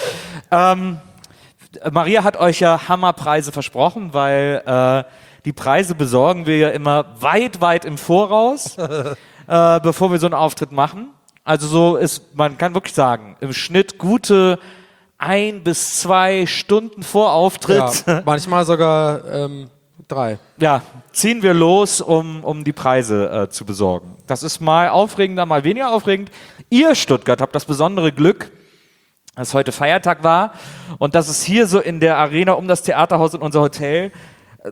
Maria hat euch ja Hammerpreise versprochen, weil die Preise besorgen wir ja immer weit, weit im Voraus, bevor wir so einen Auftritt machen. Also so ist, man kann wirklich sagen, im Schnitt gute 1 bis 2 Stunden vor Auftritt. Ja, manchmal sogar 3. Ja, ziehen wir los, um die Preise zu besorgen. Das ist mal aufregender, mal weniger aufregend. Ihr, Stuttgart, habt das besondere Glück, dass heute Feiertag war und dass es hier so in der Arena um das Theaterhaus und unser Hotel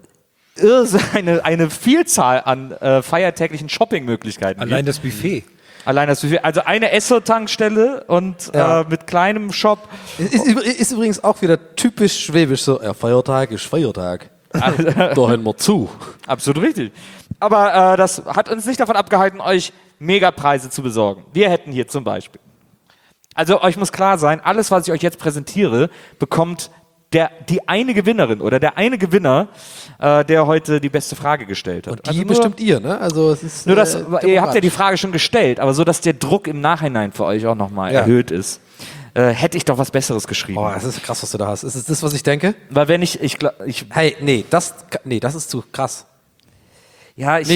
eine Vielzahl an feiertäglichen Shoppingmöglichkeiten Allein gibt. das Buffet. Allein das Buffet. Also eine Esso-Tankstelle und Ja. mit kleinem Shop. Ist übrigens auch wieder typisch schwäbisch so, ja, Feiertag ist Feiertag. Da hören wir zu. Absolut richtig. Aber das hat uns nicht davon abgehalten, euch Megapreise zu besorgen. Wir hätten hier zum Beispiel. Also euch muss klar sein, alles, was ich euch jetzt präsentiere, bekommt die eine Gewinnerin oder der eine Gewinner, der heute die beste Frage gestellt hat. Und die Also nur- bestimmt ihr, ne? Also es ist Nur das, ihr habt ja die demokratisch. Frage schon gestellt, aber so, dass der Druck im Nachhinein für euch auch nochmal Ja. erhöht ist, hätte ich doch was Besseres geschrieben. Boah, das ist krass, was du da hast. Ist es das, was ich denke? Weil wenn ich Hey, nee, das ist zu krass. Nils.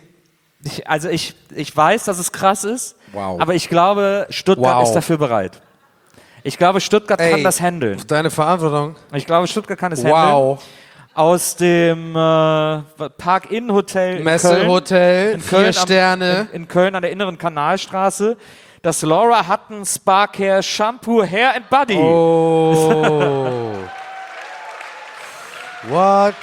Ich weiß, dass es krass ist, Wow. aber ich glaube, Stuttgart Wow. ist dafür bereit. Ich glaube, Stuttgart kann das handeln. Deine Verantwortung. Ich glaube, Stuttgart kann es handeln. Wow. Aus dem Park-Inn-Hotel Messehotel, in Köln 4 Sterne. In Köln an der inneren Kanalstraße. Das Laura Hutton Spa Care Shampoo Hair and Body. Oh. What?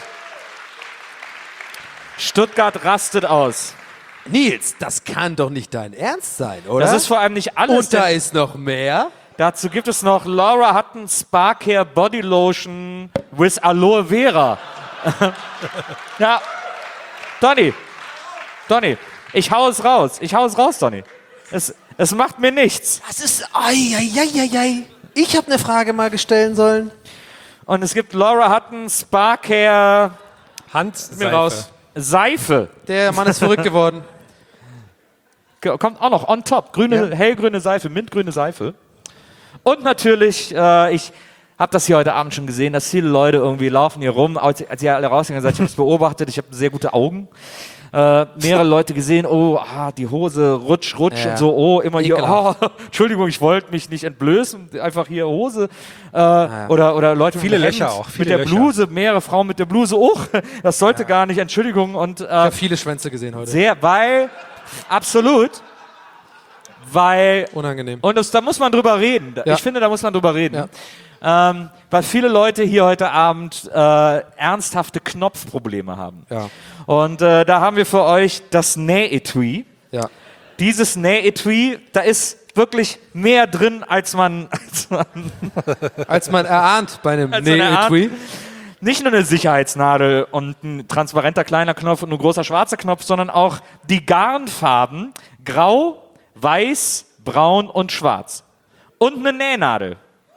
Stuttgart rastet aus. Nils, das kann doch nicht dein Ernst sein, oder? Das ist vor allem nicht alles. Und da denn ist noch mehr. dazu gibt es noch Laura Hutton Spa Care Body Lotion with Aloe Vera. Ja. Donny, ich hau es raus, Donny. Es macht mir nichts. Das ist. Ei. Ich habe eine Frage mal stellen sollen. Und es gibt Laura Hutton Spa Care Hand mir raus. Seife. Der Mann ist verrückt geworden. Kommt auch noch on top. Hellgrüne Seife, mintgrüne Seife. Und natürlich, ich habe das hier heute Abend schon gesehen, dass viele Leute irgendwie laufen hier rum. Als ihr alle rausgehen seid, ich habe es beobachtet, ich habe sehr gute Augen. Mehrere Leute gesehen, die Hose rutsch Ja. und so, immer hier, Ekelhaft. Entschuldigung, ich wollte mich nicht entblößen, einfach hier Hose. Oder Leute Viele mit dem Löcher Hemd, auch, mit viele der Löcher. Bluse, mehrere Frauen mit der Bluse, das sollte gar nicht, Entschuldigung. Und Ich habe viele Schwänze gesehen heute. absolut, weil Unangenehm. und da muss man drüber reden. Ja. Ich finde, da muss man drüber reden. Ja. Weil viele Leute hier heute Abend ernsthafte Knopfprobleme haben. Ja. Und da haben wir für euch das Nähetui. Ja. Dieses Nähetui, da ist wirklich mehr drin, als man Als man erahnt bei einem Als man erahnt. Nähetui. nicht nur eine Sicherheitsnadel und ein transparenter kleiner Knopf und ein großer schwarzer Knopf, sondern auch die Garnfarben grau, weiß, braun und schwarz. Und eine Nähnadel.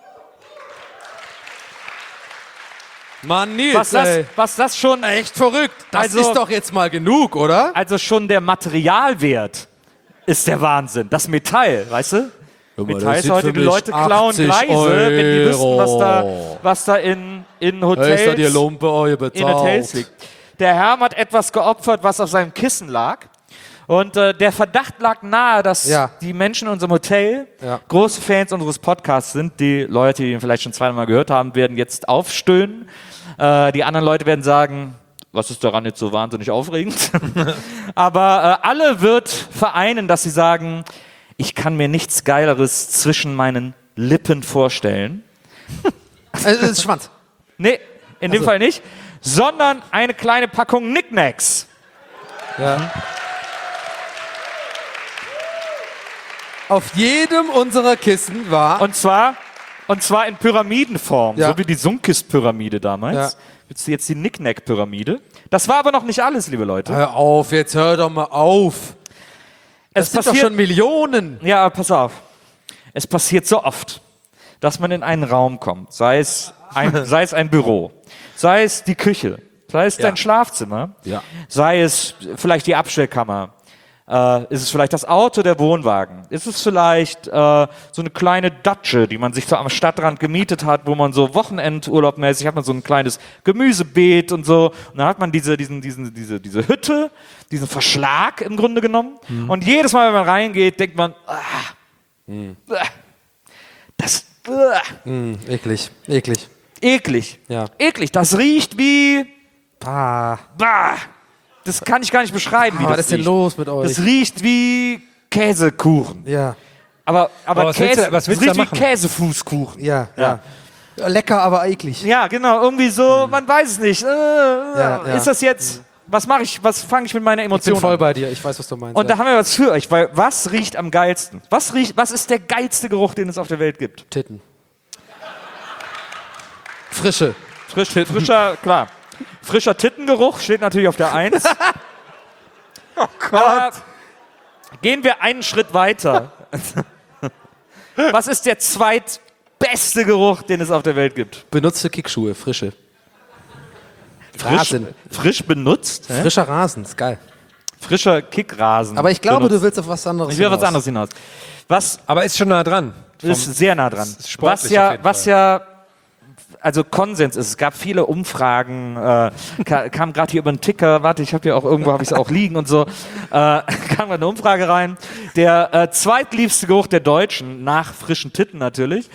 Mann, Nils, Was das schon echt verrückt. Das Also- ist doch jetzt mal genug, oder? Also schon der Materialwert ist der Wahnsinn. Das Metall, weißt du? Metall ist heute, die Leute klauen 80 Gleise, wenn die wüssten, Euro. was da in Ist da Hotels, die Lumpe euch in bezahlt? Hotels liegt. Der Herr hat etwas geopfert, was auf seinem Kissen lag. Und der Verdacht lag nahe, dass Ja. die Menschen in unserem Hotel Ja. große Fans unseres Podcasts sind. Die Leute, die ihn vielleicht schon zweimal gehört haben, werden jetzt aufstöhnen. Die anderen Leute werden sagen, was ist daran jetzt so wahnsinnig aufregend? Aber alle wird vereinen, dass sie sagen, ich kann mir nichts Geileres zwischen meinen Lippen vorstellen. Das ist Schwanz. Nee, in dem Fall nicht. Sondern eine kleine Packung Knickknacks. Ja. Auf jedem unserer Kissen war. Und zwar in Pyramidenform, Ja. so wie die Sunkist-Pyramide damals. Ja. Willst du jetzt die Knickknack-Pyramide? Das war aber noch nicht alles, liebe Leute. Hör auf, jetzt hör doch mal auf. Es Das sind doch schon Millionen. Ja, aber pass auf. Es passiert so oft, dass man in einen Raum kommt, sei es ein Büro, sei es die Küche, sei es dein Schlafzimmer, Ja. sei es vielleicht die Abstellkammer, ist es vielleicht das Auto, der Wohnwagen, ist es vielleicht so eine kleine Datsche, die man sich so am Stadtrand gemietet hat, wo man so Wochenendurlaubmäßig hat man so ein kleines Gemüsebeet und so, und dann hat man diese Hütte, diesen Verschlag im Grunde genommen, und jedes Mal, wenn man reingeht, denkt man, das Eklig. eklig. Ja. Eklig. Das riecht wie. Ah. Bah, das kann ich gar nicht beschreiben, wie Was das ist denn riecht. los mit euch? Das riecht wie Käsekuchen. Ja. Aber was willst Käse, du- was willst das du riecht da wie machen? Käsefußkuchen. Ja. Lecker, aber eklig. Ja, genau. Irgendwie so, man weiß es nicht. ja. Ist das jetzt Was mache ich? Was fange ich mit meiner Ich Emotion bin voll an? bei dir, ich weiß, was du meinst. Und da haben wir was für euch, weil was riecht am geilsten? Was ist der geilste Geruch, den es auf der Welt gibt? Titten. Frische. Frischer, klar. Frischer Tittengeruch steht natürlich auf der 1. Oh Gott. Gehen wir einen Schritt weiter. Was ist der zweitbeste Geruch, den es auf der Welt gibt? Benutzte Kickschuhe, frische. Rasen. Frisch benutzt? Hä? Frischer Rasen, ist geil. Frischer Kickrasen. Aber ich glaube, benutzt. du willst auf was anderes Ich will hinaus. was anderes hinaus. Was Aber ist schon nah dran. ist sehr nah dran. ist sportlich Was ja also Konsens ist. Es gab viele Umfragen, kam gerade hier über den Ticker, warte, ich habe hier auch irgendwo, habe ich es auch liegen und so, kam eine Umfrage rein. Der zweitliebste Geruch der Deutschen, nach frischen Titten natürlich,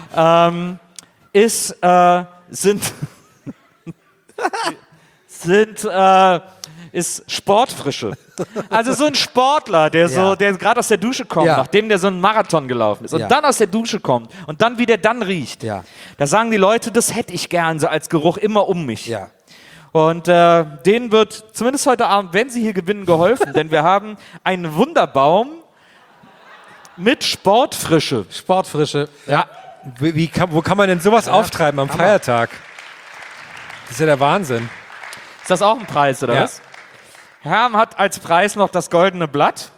ist Sportfrische. Also so ein Sportler, der gerade aus der Dusche kommt, Ja. nachdem der so einen Marathon gelaufen ist und Ja. dann aus der Dusche kommt und dann wie der dann riecht. Ja. Da sagen die Leute, das hätte ich gern so als Geruch immer um mich. Ja. Und denen wird zumindest heute Abend, wenn sie hier gewinnen, geholfen, denn wir haben einen Wunderbaum mit Sportfrische. Sportfrische. Ja. Wo kann man denn sowas auftreiben am Feiertag? Das ist ja der Wahnsinn. Ist das auch ein Preis, oder Ja. was? Herm hat als Preis noch das goldene Blatt.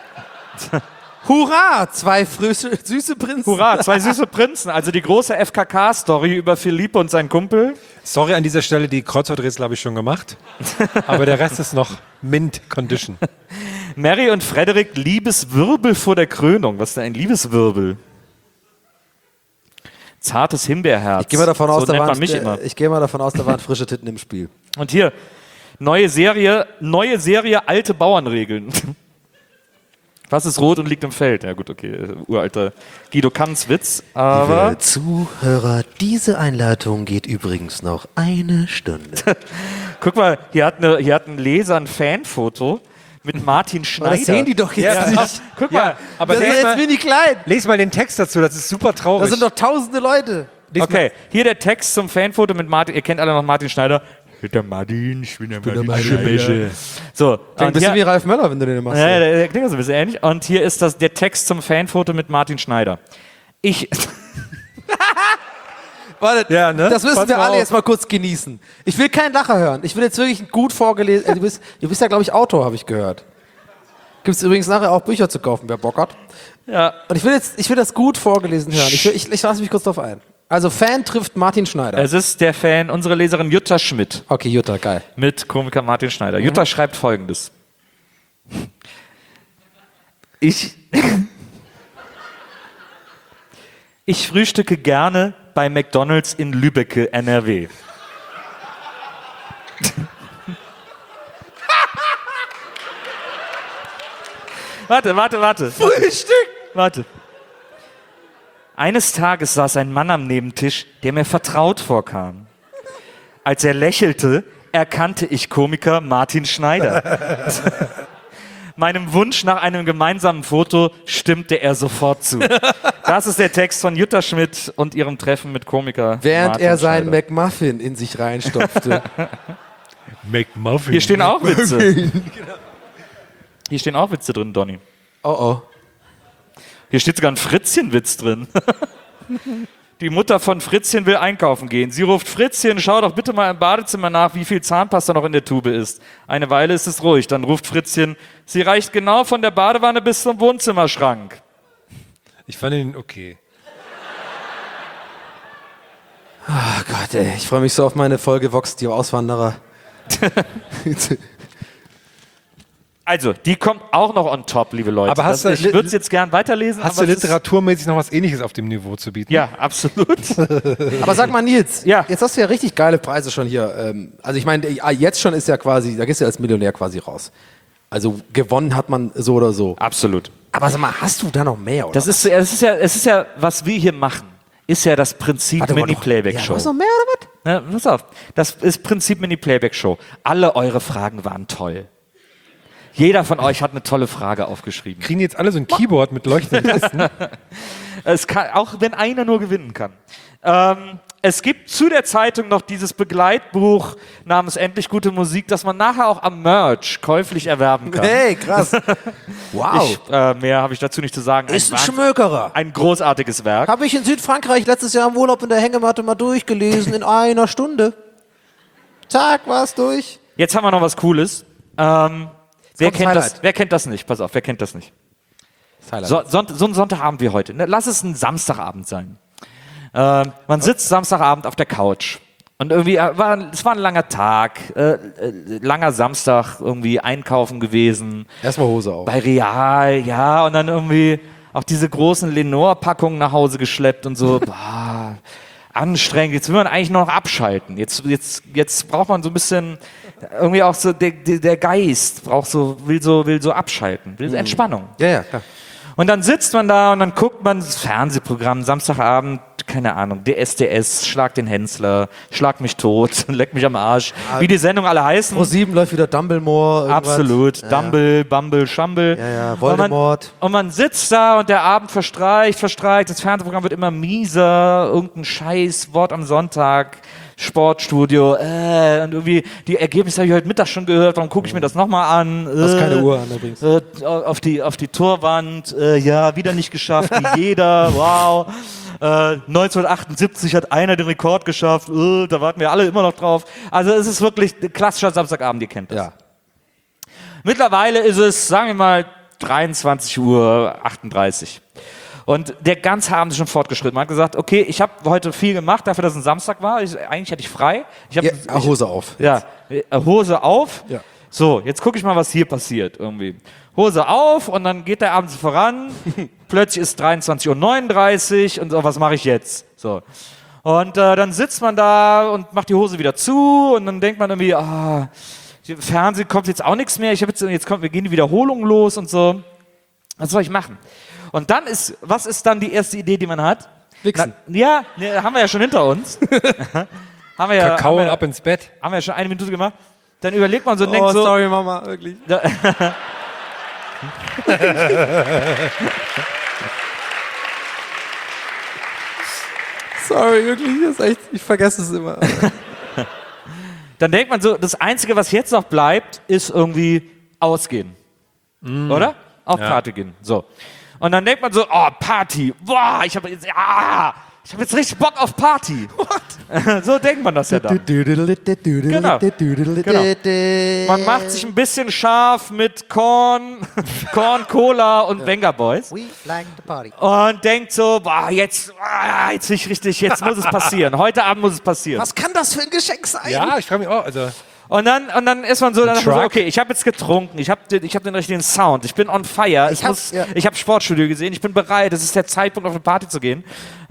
Hurra! 2 süße Prinzen. Hurra, 2 süße Prinzen. Also die große FKK-Story über Philippe und seinen Kumpel. Sorry an dieser Stelle, die Kreuzworträtsel habe ich schon gemacht. Aber der Rest ist noch Mint Condition. Mary und Frederik, Liebeswirbel vor der Krönung. Was ist denn ein Liebeswirbel? Zartes Himbeerherz. Ich gehe mal davon aus, so da nennt waren, man mich immer. ich gehe mal davon aus, da waren frische Titten im Spiel. Und hier, neue Serie, alte Bauernregeln. Was ist rot und liegt im Feld? Ja gut, okay, uralter Guido Kanz Witz. Aber Liebe Zuhörer, diese Einleitung geht übrigens noch 1 Stunde. guck mal, hier hat ein Leser ein Fanfoto mit Martin Schneider. Das sehen die doch jetzt nicht. Guck mal, Aber Das ist les, jetzt mal, mini klein. les mal den Text dazu, das ist super traurig. Das sind doch tausende Leute. okay, hier der Text zum Fanfoto mit Martin, ihr kennt alle noch Martin Schneider. Ich bin der Martin, ich bin der Martin Schneider. So, Ein und bisschen wie hier, Ralf Möller, wenn du den machst. ja, der klingt so ein bisschen ähnlich. Und hier ist der Text zum Fanfoto mit Martin Schneider. Warte, Ja, ne? das müssen Pass wir mal alle auf. jetzt mal kurz genießen. Ich will keinen Lacher hören. Ich will jetzt wirklich ein gut vorgelesen. Du bist ja, glaube ich, Autor, habe ich gehört. Gibt es übrigens nachher auch Bücher zu kaufen, wer Bock hat. Ja, Und ich will das gut vorgelesen hören. Ich lasse mich kurz drauf ein. Also Fan trifft Martin Schneider. es ist der Fan, unsere Leserin Jutta Schmidt Okay, Jutta, geil. mit Komiker Martin Schneider. Jutta schreibt Folgendes. Ich frühstücke gerne bei McDonald's in Lübbecke, NRW. Warte. Frühstück! Warte. Eines Tages saß ein Mann am Nebentisch, der mir vertraut vorkam. Als er lächelte, erkannte ich Komiker Martin Schneider. Meinem Wunsch nach einem gemeinsamen Foto stimmte er sofort zu. Das ist der Text von Jutta Schmidt und ihrem Treffen mit Komiker Während Martin er seinen Schneider. McMuffin in sich reinstopfte. McMuffin. Hier stehen auch Witze. Hier stehen auch Witze drin, Donny. Oh oh. Hier steht sogar ein Fritzchen-Witz drin. Die Mutter von Fritzchen will einkaufen gehen. Sie ruft: Fritzchen, schau doch bitte mal im Badezimmer nach, wie viel Zahnpasta noch in der Tube ist. Eine Weile ist es ruhig. Dann ruft Fritzchen: Sie reicht genau von der Badewanne bis zum Wohnzimmerschrank. Ich fand ihn okay. Oh Gott, ey. Ich freue mich so auf meine Folge Vox, die Auswanderer. Also, die kommt auch noch on top, liebe Leute. Aber hast ich du- würde es jetzt gern weiterlesen. Hast du aber es ist- literaturmäßig noch was Ähnliches auf dem Niveau zu bieten? Ja, absolut. Aber sag mal, Nils, Ja. jetzt hast du ja richtig geile Preise schon hier. Also ich meine, jetzt schon ist ja quasi, da gehst du ja als Millionär quasi raus. Also gewonnen hat man so oder so. Absolut. Aber sag mal, hast du da noch mehr? Oder? Das ist ja, was wir hier machen, ist ja das Prinzip Ja, Mini-Playback-Show. hast du noch mehr oder was? Pass auf, das ist Prinzip Mini-Playback-Show. Alle eure Fragen waren toll. Jeder von euch hat eine tolle Frage aufgeschrieben. Kriegen jetzt alle so ein Keyboard mit leuchtenden Tasten? Es kann, auch wenn einer nur gewinnen kann. Es gibt zu der Zeitung noch dieses Begleitbuch namens Endlich gute Musik, das man nachher auch am Merch käuflich erwerben kann. Hey, krass. Wow. Mehr habe ich dazu nicht zu sagen. Ist ein Wahnsinn- Schmökerer. ein großartiges Werk. Habe ich in Südfrankreich letztes Jahr im Urlaub in der Hängematte mal durchgelesen in einer Stunde. Zack, war's durch. Jetzt haben wir noch was Cooles. Wer kommt kennt das wer kennt das nicht? Pass auf, wer kennt das nicht? Highlight. So ein Sonntagabend wie heute. Ne? Lass es ein Samstagabend sein. Man sitzt Samstagabend auf der Couch. Und irgendwie, es war ein langer Tag, langer Samstag, irgendwie einkaufen gewesen. Erstmal Hose auf. Bei Real, ja, und dann irgendwie auch diese großen Lenore-Packungen nach Hause geschleppt und so. Boah, anstrengend. Jetzt will man eigentlich nur noch abschalten. Jetzt braucht man so ein bisschen, irgendwie auch so, der Geist will so abschalten, will Entspannung. Ja, klar. Und dann sitzt man da und dann guckt man das Fernsehprogramm, Samstagabend, keine Ahnung, DSDS, Schlag den Hensler, Schlag mich tot, leck mich am Arsch, wie die Sendung alle heißen. Pro7 läuft wieder Dumbledore. irgendwas. Absolut, Ja, Dumble, Bumble, Schumble. Ja, Voldemort. Und man sitzt da und der Abend verstreicht, das Fernsehprogramm wird immer mieser, irgendein Scheißwort am Sonntag, Sportstudio, und irgendwie, die Ergebnisse habe ich heute Mittag schon gehört, warum gucke ich mir das nochmal an? Du hast keine Uhr an übrigens. Auf die Torwand, ja, wieder nicht geschafft, wie jeder, wow. 1978 hat einer den Rekord geschafft, da warten wir alle immer noch drauf. Also es ist wirklich ein klassischer Samstagabend, ihr kennt das. Ja. Mittlerweile ist es, sagen wir mal, 23:38 Uhr. Und der ganze Abend ist schon fortgeschritten. Man hat gesagt, okay, ich habe heute viel gemacht, dafür, dass es ein Samstag war. Eigentlich hatte ich frei. Hose auf. Ja, Hose auf. Ja. So, jetzt gucke ich mal, was hier passiert irgendwie. Hose auf und dann geht der Abend so voran. Plötzlich ist 23:39 Uhr und so, was mache ich jetzt? So. Und dann sitzt man da und macht die Hose wieder zu und dann denkt man irgendwie, Fernsehen kommt jetzt auch nichts mehr. Wir gehen die Wiederholung los und so. Was soll ich machen? Und dann was ist dann die erste Idee, die man hat? Wichsen. Haben wir ja schon hinter uns. Kakao und ab ins Bett. Haben wir ja schon 1 Minute gemacht. Dann überlegt man so und denkt so. sorry, Mama, wirklich. Sorry, wirklich, das ist echt, ich vergesse es immer. Dann denkt man so, das Einzige, was jetzt noch bleibt, ist irgendwie ausgehen. Oder? Auf Party gehen. So. Und dann denkt man so, Party. Boah, ich habe jetzt richtig Bock auf Party. So denkt man das ja dann. Genau. Man macht sich ein bisschen scharf mit Korn, Cola und Venga Boys. We like the party. Und denkt so, boah, jetzt nicht richtig, jetzt muss es passieren. Heute Abend muss es passieren. Was kann das für ein Geschenk sein? Ja, ich frage mich auch. Also, Und dann ist man so, dann sagt man so, Truck. okay, ich habe jetzt getrunken, ich habe den richtigen Sound, ich bin on fire, ich habe Sportstudio gesehen, ich bin bereit, es ist der Zeitpunkt, auf eine Party zu gehen,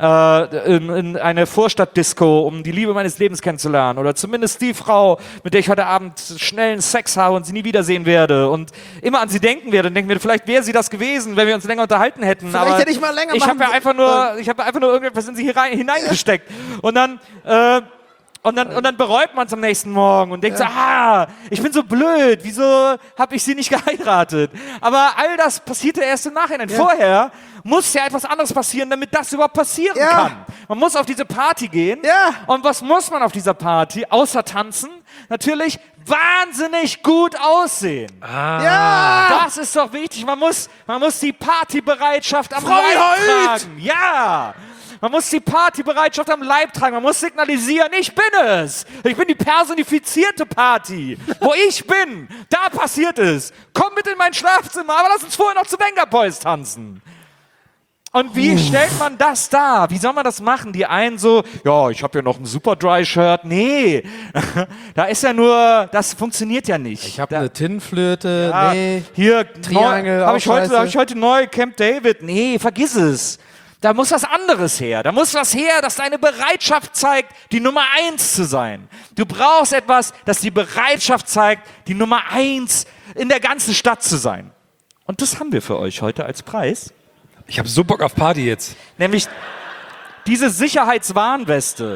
in eine Vorstadtdisco, um die Liebe meines Lebens kennenzulernen oder zumindest die Frau, mit der ich heute Abend schnellen Sex habe und sie nie wiedersehen werde und immer an sie denken werde und denken werde, vielleicht wäre sie das gewesen, wenn wir uns länger unterhalten hätten. Vielleicht aber hätte ich mal länger ich habe machen ja einfach nur irgendetwas in sie hineingesteckt und dann Und dann bereut man es am nächsten Morgen und denkt so, ich bin so blöd, wieso habe ich sie nicht geheiratet? Aber all das passierte erst im Nachhinein. Vorher muss ja etwas anderes passieren, damit das überhaupt passieren kann. Man muss auf diese Party gehen. Ja. Und was muss man auf dieser Party, außer tanzen? Natürlich wahnsinnig gut aussehen. Ja! Das ist doch wichtig. Man muss die Partybereitschaft am Leib Freiheit! tragen. Ja! Man muss die Partybereitschaft am Leib tragen. Man muss signalisieren, ich bin es. Ich bin die personifizierte Party. Wo ich bin, da passiert es. Komm mit in mein Schlafzimmer, aber lass uns vorher noch zu Venga Boys tanzen. Und wie stellt man das dar? Wie soll man das machen? Die einen so, ja, ich habe ja noch ein Superdry-Shirt. Nee, da ist ja nur, das funktioniert ja nicht. Ich habe eine Tinflöte, Ja, nee. hier, Triangle, habe ich scheiße. heute neu, Camp David. Nee, vergiss es. Da muss was anderes her. Da muss was her, das deine Bereitschaft zeigt, die Nummer 1 zu sein. Du brauchst etwas, das die Bereitschaft zeigt, die Nummer 1 in der ganzen Stadt zu sein. Und das haben wir für euch heute als Preis. ich habe so Bock auf Party jetzt. Nämlich diese Sicherheitswarnweste.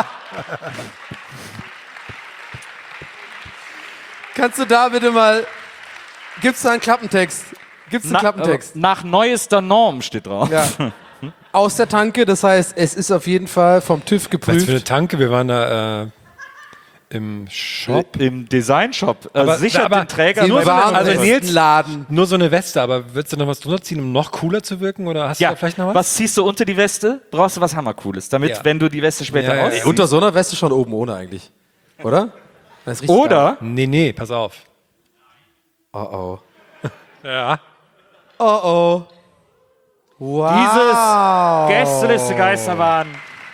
Kannst du da bitte mal Gibt's da einen Klappentext? Nach neuester Norm steht drauf. Ja. Aus der Tanke, das heißt, es ist auf jeden Fall vom TÜV Was für geprüft. eine Tanke? Wir waren da im Shop. Im Designshop. Aber- Sichert aber den Träger Sie nur so waren- eine also Nils- Laden. Nur so eine Weste, aber würdest du noch was drunter ziehen, um noch cooler zu wirken? Oder hast du Ja, da vielleicht noch was? was ziehst du unter die Weste? Brauchst du was Hammercooles, damit, Ja. wenn du die Weste später Ja, ja, ausziehst. Unter so einer Weste schon oben ohne eigentlich. Oder? Das ist richtig Oder Nee, pass auf. geil. Oh Ja. oh. Oh oh. Wow. dieses Gästeliste Geisterbahn.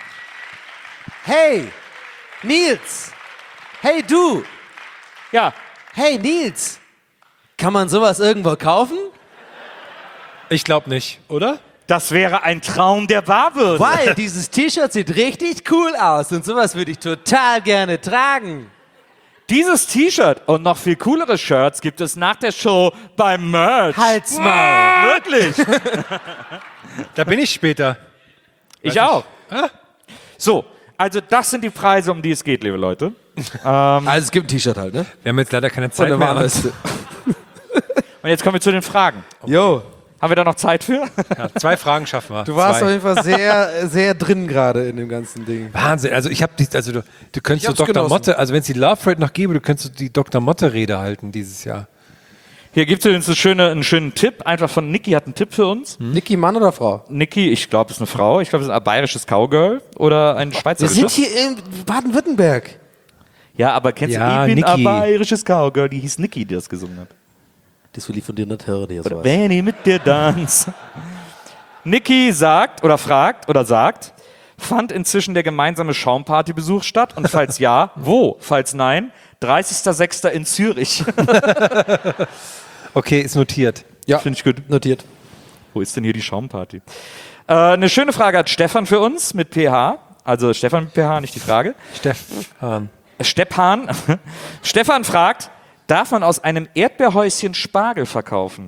Hey, Nils! Hey, du! Ja, Hey, Nils! Kann man sowas irgendwo kaufen? Ich glaube nicht, oder? das wäre ein Traum der Barwürde. Weil dieses T-Shirt sieht richtig cool aus und sowas würde ich total gerne tragen. Dieses T-Shirt und noch viel coolere Shirts gibt es nach der Show beim Merch. Halt's mal! Wirklich? Da bin ich später. Ich auch. So, also das sind die Preise, um die es geht, liebe Leute. Also es gibt ein T-Shirt halt, ne? Wir haben jetzt leider keine Und Zeit eine mehr. Warnweste. Und jetzt kommen wir zu den Fragen. Jo, Haben wir da noch Zeit für? Ja, 2 Fragen schaffen wir. du warst auf 2. jeden Fall sehr, sehr drin gerade in dem ganzen Ding. Wahnsinn. Also ich habe also du könntest Ich so hab's Dr. genossen. Motte, also wenn es die Love Rate noch gäbe, du könntest die Dr. Motte Rede halten dieses Jahr. Hier gibt es übrigens einen schönen Tipp. Einfach von Niki hat einen Tipp für uns. Niki, Mann oder Frau? Niki, ich glaube, es ist eine Frau. Ich glaube, es ist ein bayerisches Cowgirl oder ein Wir schweizerisches. sind hier in Baden-Württemberg. Ja, aber kennst Ja, du, ich bin Niki. ein bayerisches Cowgirl, die hieß Niki, die das gesungen hat. Das will ich von dir nicht hören, jetzt was. Wenn ich mit dir tanze. Niki sagt oder fragt oder sagt, fand inzwischen der gemeinsame Schaumpartybesuch statt? Und falls ja, wo? Falls nein, 30.06. in Zürich. Okay, ist notiert. Ja, Finde ich gut. notiert. Wo ist denn hier die Schaumparty? Eine schöne Frage hat Stefan für uns mit PH. Also Stefan mit PH, nicht die Frage. Stefan. Stefan. Stefan fragt, darf man aus einem Erdbeerhäuschen Spargel verkaufen?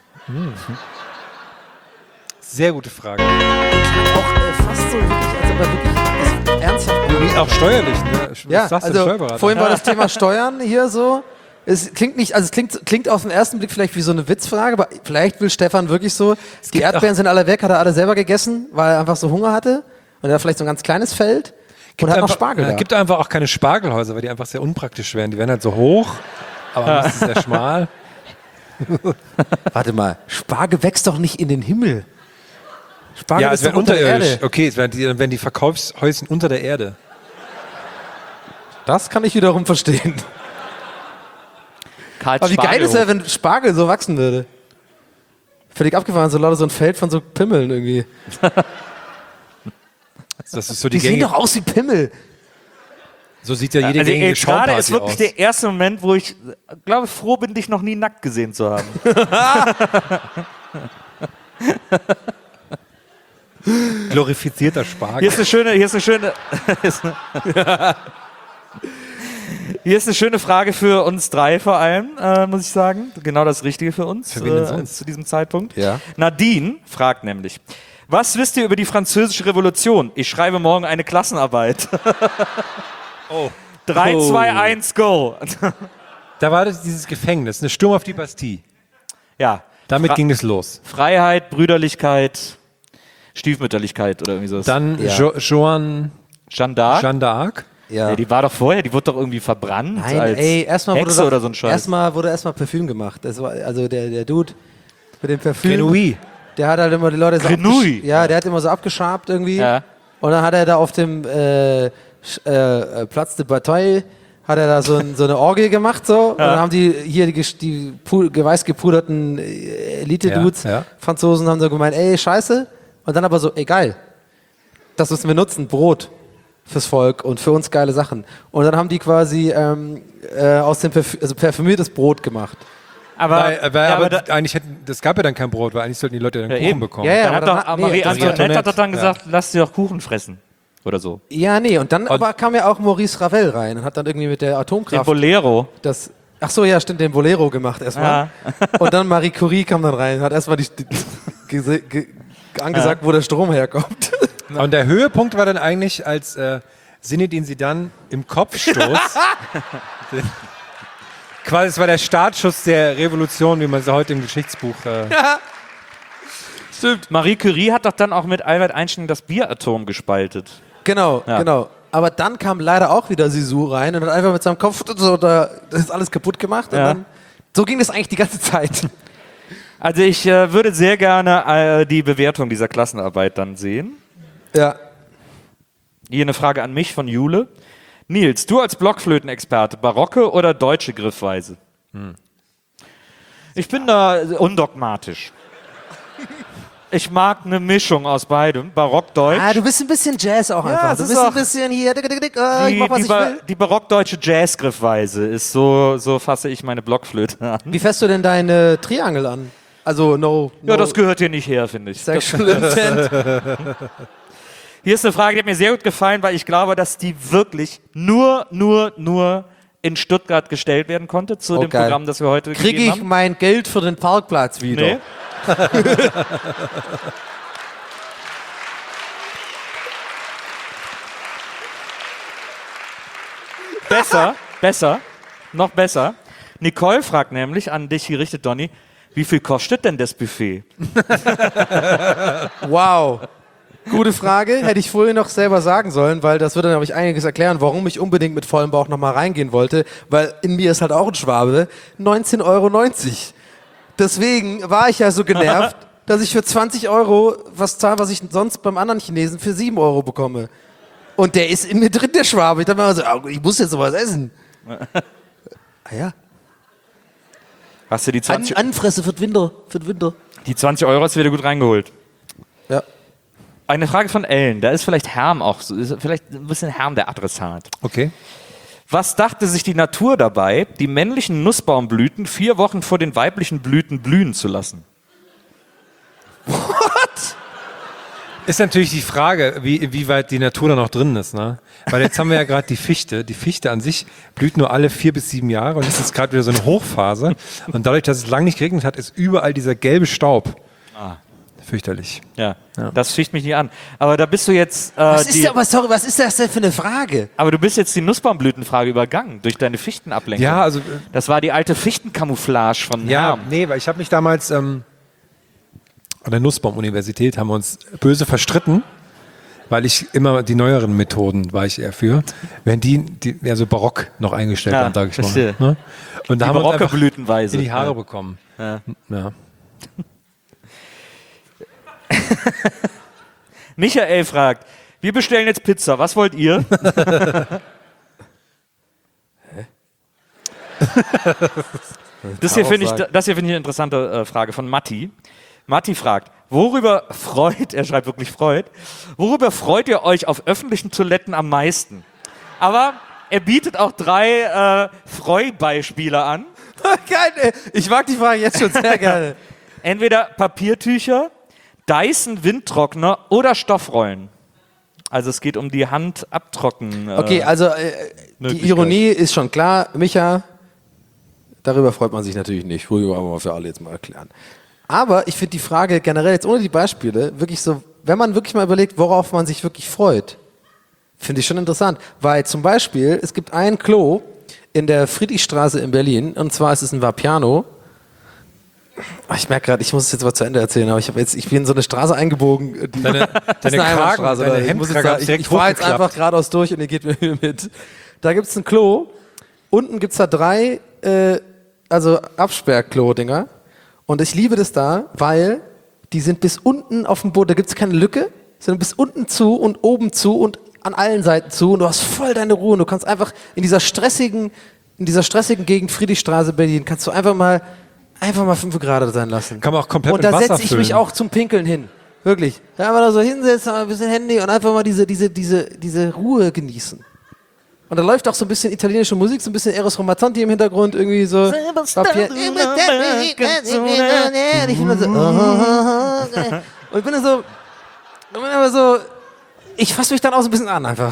Sehr gute Frage. Auch fast so wirklich, als ob er wirklich das ernsthaft Auch steuerlich, ne? Was Ja, sagst du, also Steuerberater? vorhin war das Thema Steuern hier so. Es klingt nicht, also es klingt auf den ersten Blick vielleicht wie so eine Witzfrage, aber vielleicht will Stefan wirklich so, die gibt Erdbeeren sind alle weg, hat er alle selber gegessen, weil er einfach so Hunger hatte und er hat vielleicht so ein ganz kleines Feld und hat noch Spargel da. Es gibt einfach auch keine Spargelhäuser, weil die einfach sehr unpraktisch wären. Die wären halt so hoch, aber das ist sehr schmal. Warte mal, Spargel wächst doch nicht in den Himmel. Spargel Ja, es ist doch wäre unter der unterirdisch. Erde. Okay, dann wären die Verkaufshäuschen unter der Erde. Das kann ich wiederum verstehen. Karl Aber wie geil ist Spargelhof. er, wenn Spargel so wachsen würde? Völlig abgefahren, so lauter so ein Feld von so Pimmeln irgendwie. Das ist so Die die sehen gängige, doch aus wie Pimmel. so sieht ja jede Also gängige jetzt gerade ist Schaumparty wirklich aus. der erste Moment, wo ich glaube, froh bin, dich noch nie nackt gesehen zu haben. Glorifizierter Spargel. Hier ist eine schöne Frage für uns drei vor allem, muss ich sagen. Genau das Richtige für uns, Für wen denn sonst? zu diesem Zeitpunkt. Ja. Nadine fragt nämlich, was wisst ihr über die Französische Revolution? Ich schreibe morgen eine Klassenarbeit. Oh. 3, 2, 1, go. Da war das dieses Gefängnis, eine Sturm auf die Bastille. Ja. Damit ging es los. Freiheit, Brüderlichkeit, Stiefmütterlichkeit oder irgendwie so. Dann Ja. Joan Jeanne d'Arc. Jeanne d'Arc. Ja. Ja, die war doch vorher, die wurde doch irgendwie verbrannt Nein, als ey, erstmal Hexe oder so ein Scheiß. wurde erstmal Parfüm gemacht. Das war, also der Dude mit dem Parfüm, Grenouille. der hat halt immer die Leute so Grenouille. ja, der hat immer so abgeschabt irgendwie. Ja. Und dann hat er da auf dem Platz de Bataille hat er da so eine Orgie gemacht so. Und dann haben die hier die weiß gepuderten Elite-Dudes, Ja, ja. Franzosen, haben so gemeint, ey, scheiße. Und dann aber so, ey, geil. Das müssen wir nutzen, Brot fürs Volk und für uns geile Sachen. Und dann haben die quasi aus dem parfümiertes Brot gemacht. Aber, Aber da, eigentlich das gab ja dann kein Brot, weil eigentlich sollten die Leute dann Ja, Kuchen eben. bekommen. Ja, ja. dann hat aber doch dann- Marie nee, das- Antoinette hat doch dann Ja. gesagt, lass dir doch Kuchen fressen. Oder so. Ja, nee, und dann aber kam ja auch Maurice Ravel rein und hat dann irgendwie mit der Den Atomkraft Bolero. das. Ach so, ja, stimmt, den Bolero gemacht erstmal. Und dann Marie Curie kam dann rein, hat erstmal angesagt, wo der Strom herkommt. Und der Höhepunkt war dann eigentlich, als Zinedine Zidane im Kopfstoß quasi, es war der Startschuss der Revolution, wie man sie heute im Geschichtsbuch. Stimmt. Marie Curie hat doch dann auch mit Albert Einstein das Bieratom gespaltet. Genau, Ja. genau. Aber dann kam leider auch wieder Sisu rein und hat einfach mit seinem Kopf so das ist alles kaputt gemacht. Und Ja. dann, so ging das eigentlich die ganze Zeit. Also ich würde sehr gerne die Bewertung dieser Klassenarbeit dann sehen. Ja. Hier eine Frage an mich von Jule. Nils, du als Blockflötenexperte, barocke oder deutsche Griffweise? Ich bin da undogmatisch. Ich mag eine Mischung aus beidem, barock-deutsch. Ah, du bist ein bisschen Jazz auch einfach. es Du ist bist ein auch- bisschen hier, ich mach, was ich will. Die barockdeutsche Jazzgriffweise ist so fasse ich meine Blockflöte an. Wie fässt du denn deine Triangel an? Also no Ja, das gehört hier nicht her, finde ich. sexual intent. Hier ist eine Frage, die hat mir sehr gut gefallen, weil ich glaube, dass die wirklich nur in Stuttgart gestellt werden konnte zu dem geil. Programm, das wir heute Kriege gegeben ich haben. mein Geld für den Parkplatz wieder? Nee. Noch besser. Nicole fragt nämlich an dich gerichtet, Donny, wie viel kostet denn das Buffet? Wow. Gute Frage. Hätte ich vorher noch selber sagen sollen, weil das würde nämlich einiges erklären, warum ich unbedingt mit vollem Bauch nochmal reingehen wollte, weil in mir ist halt auch ein Schwabe. 19,90 €. Deswegen war ich ja so genervt, dass ich für 20 € was zahle, was ich sonst beim anderen Chinesen für 7 € bekomme. Und der ist in mir drin, der Schwabe. Ich dachte mir so, ich muss jetzt sowas essen. Ah ja. Hast du die 20, Anfresse für den Winter. die 20 Euro hast du wieder gut reingeholt? Ja. Eine Frage von Ellen, da ist vielleicht Herm auch, ist vielleicht ein bisschen Herm der Adressat. Okay. Was dachte sich die Natur dabei, die männlichen Nussbaumblüten 4 Wochen vor den weiblichen Blüten blühen zu lassen? Ist natürlich die Frage, wie weit die Natur da noch drin ist, ne? Weil jetzt haben wir ja gerade die Fichte. Die Fichte an sich blüht nur alle 4 bis 7 Jahre und es ist gerade wieder so eine Hochphase. Und dadurch, dass es lange nicht geregnet hat, ist überall dieser gelbe Staub. Fürchterlich. Ja, das ficht mich nicht an. Aber da bist du jetzt, aber was ist das denn für eine Frage? du bist jetzt die Nussbaumblütenfrage übergangen durch deine Fichtenablenkung. Ja, also Das war die alte Fichtencamouflage von ja, Herm. nee, weil ich habe mich damals an der Nussbaum-Universität haben wir uns böse verstritten, weil ich immer die neueren Methoden war ich eher für, wenn die eher so barock noch eingestellt Ja, haben, sag ich verstehe. mal. Ne? Und da Die haben wir uns barocke einfach Blütenweise. in die Haare Ja. bekommen. Ja. Ja. Michael fragt, wir bestellen jetzt Pizza, was wollt ihr? Das hier finde ich eine interessante Frage von Matti. Matti fragt, er schreibt wirklich worüber freut ihr euch auf öffentlichen Toiletten am meisten? Aber er bietet auch 3 Freubeispiele an. Geil, ey. Ich mag die Frage jetzt schon sehr gerne. Entweder Papiertücher, Dyson Windtrockner oder Stoffrollen. Also es geht um die Handabtrocken. Okay, also die Möglichkeit. Ironie ist schon klar. Micha, darüber freut man sich natürlich nicht. Ruhig, aber mal für alle jetzt mal erklären. Aber ich finde die Frage generell, jetzt ohne die Beispiele, wirklich so, wenn man wirklich mal überlegt, worauf man sich wirklich freut, finde ich schon interessant. Weil zum Beispiel, es gibt ein Klo in der Friedrichstraße in Berlin, und zwar ist es ein Vapiano. Ich merke gerade, ich muss es jetzt mal zu Ende erzählen, aber ich bin in so eine Straße eingebogen. Deine Einbahnstraße, deine oder? Ich muss jetzt Hemdkragen sagen, haben direkt ich fahre jetzt hochgeklappt. einfach geradeaus durch und ihr geht mit mir mit. Da gibt es ein Klo. Unten gibt es da 3 Absperrklo-Dinger. Und ich liebe das da, weil die sind bis unten auf dem Boden, da gibt es keine Lücke, sondern bis unten zu und oben zu und an allen Seiten zu. Und du hast voll deine Ruhe. Und du kannst einfach in dieser stressigen Gegend Friedrichstraße Berlin, kannst du einfach mal 5 Grad sein lassen. Kann man auch komplett Und mit da Wasser setze ich mich füllen. auch zum Pinkeln hin. Wirklich. Ja, aber da so hinsetzen, ein bisschen Handy und einfach mal diese Ruhe genießen. Und da läuft auch so ein bisschen italienische Musik, so ein bisschen Eros Ramazzotti im Hintergrund, irgendwie so. Papier. Und ich bin dann so. Und ich bin dann so. Ich fasse mich dann auch so ein bisschen an einfach.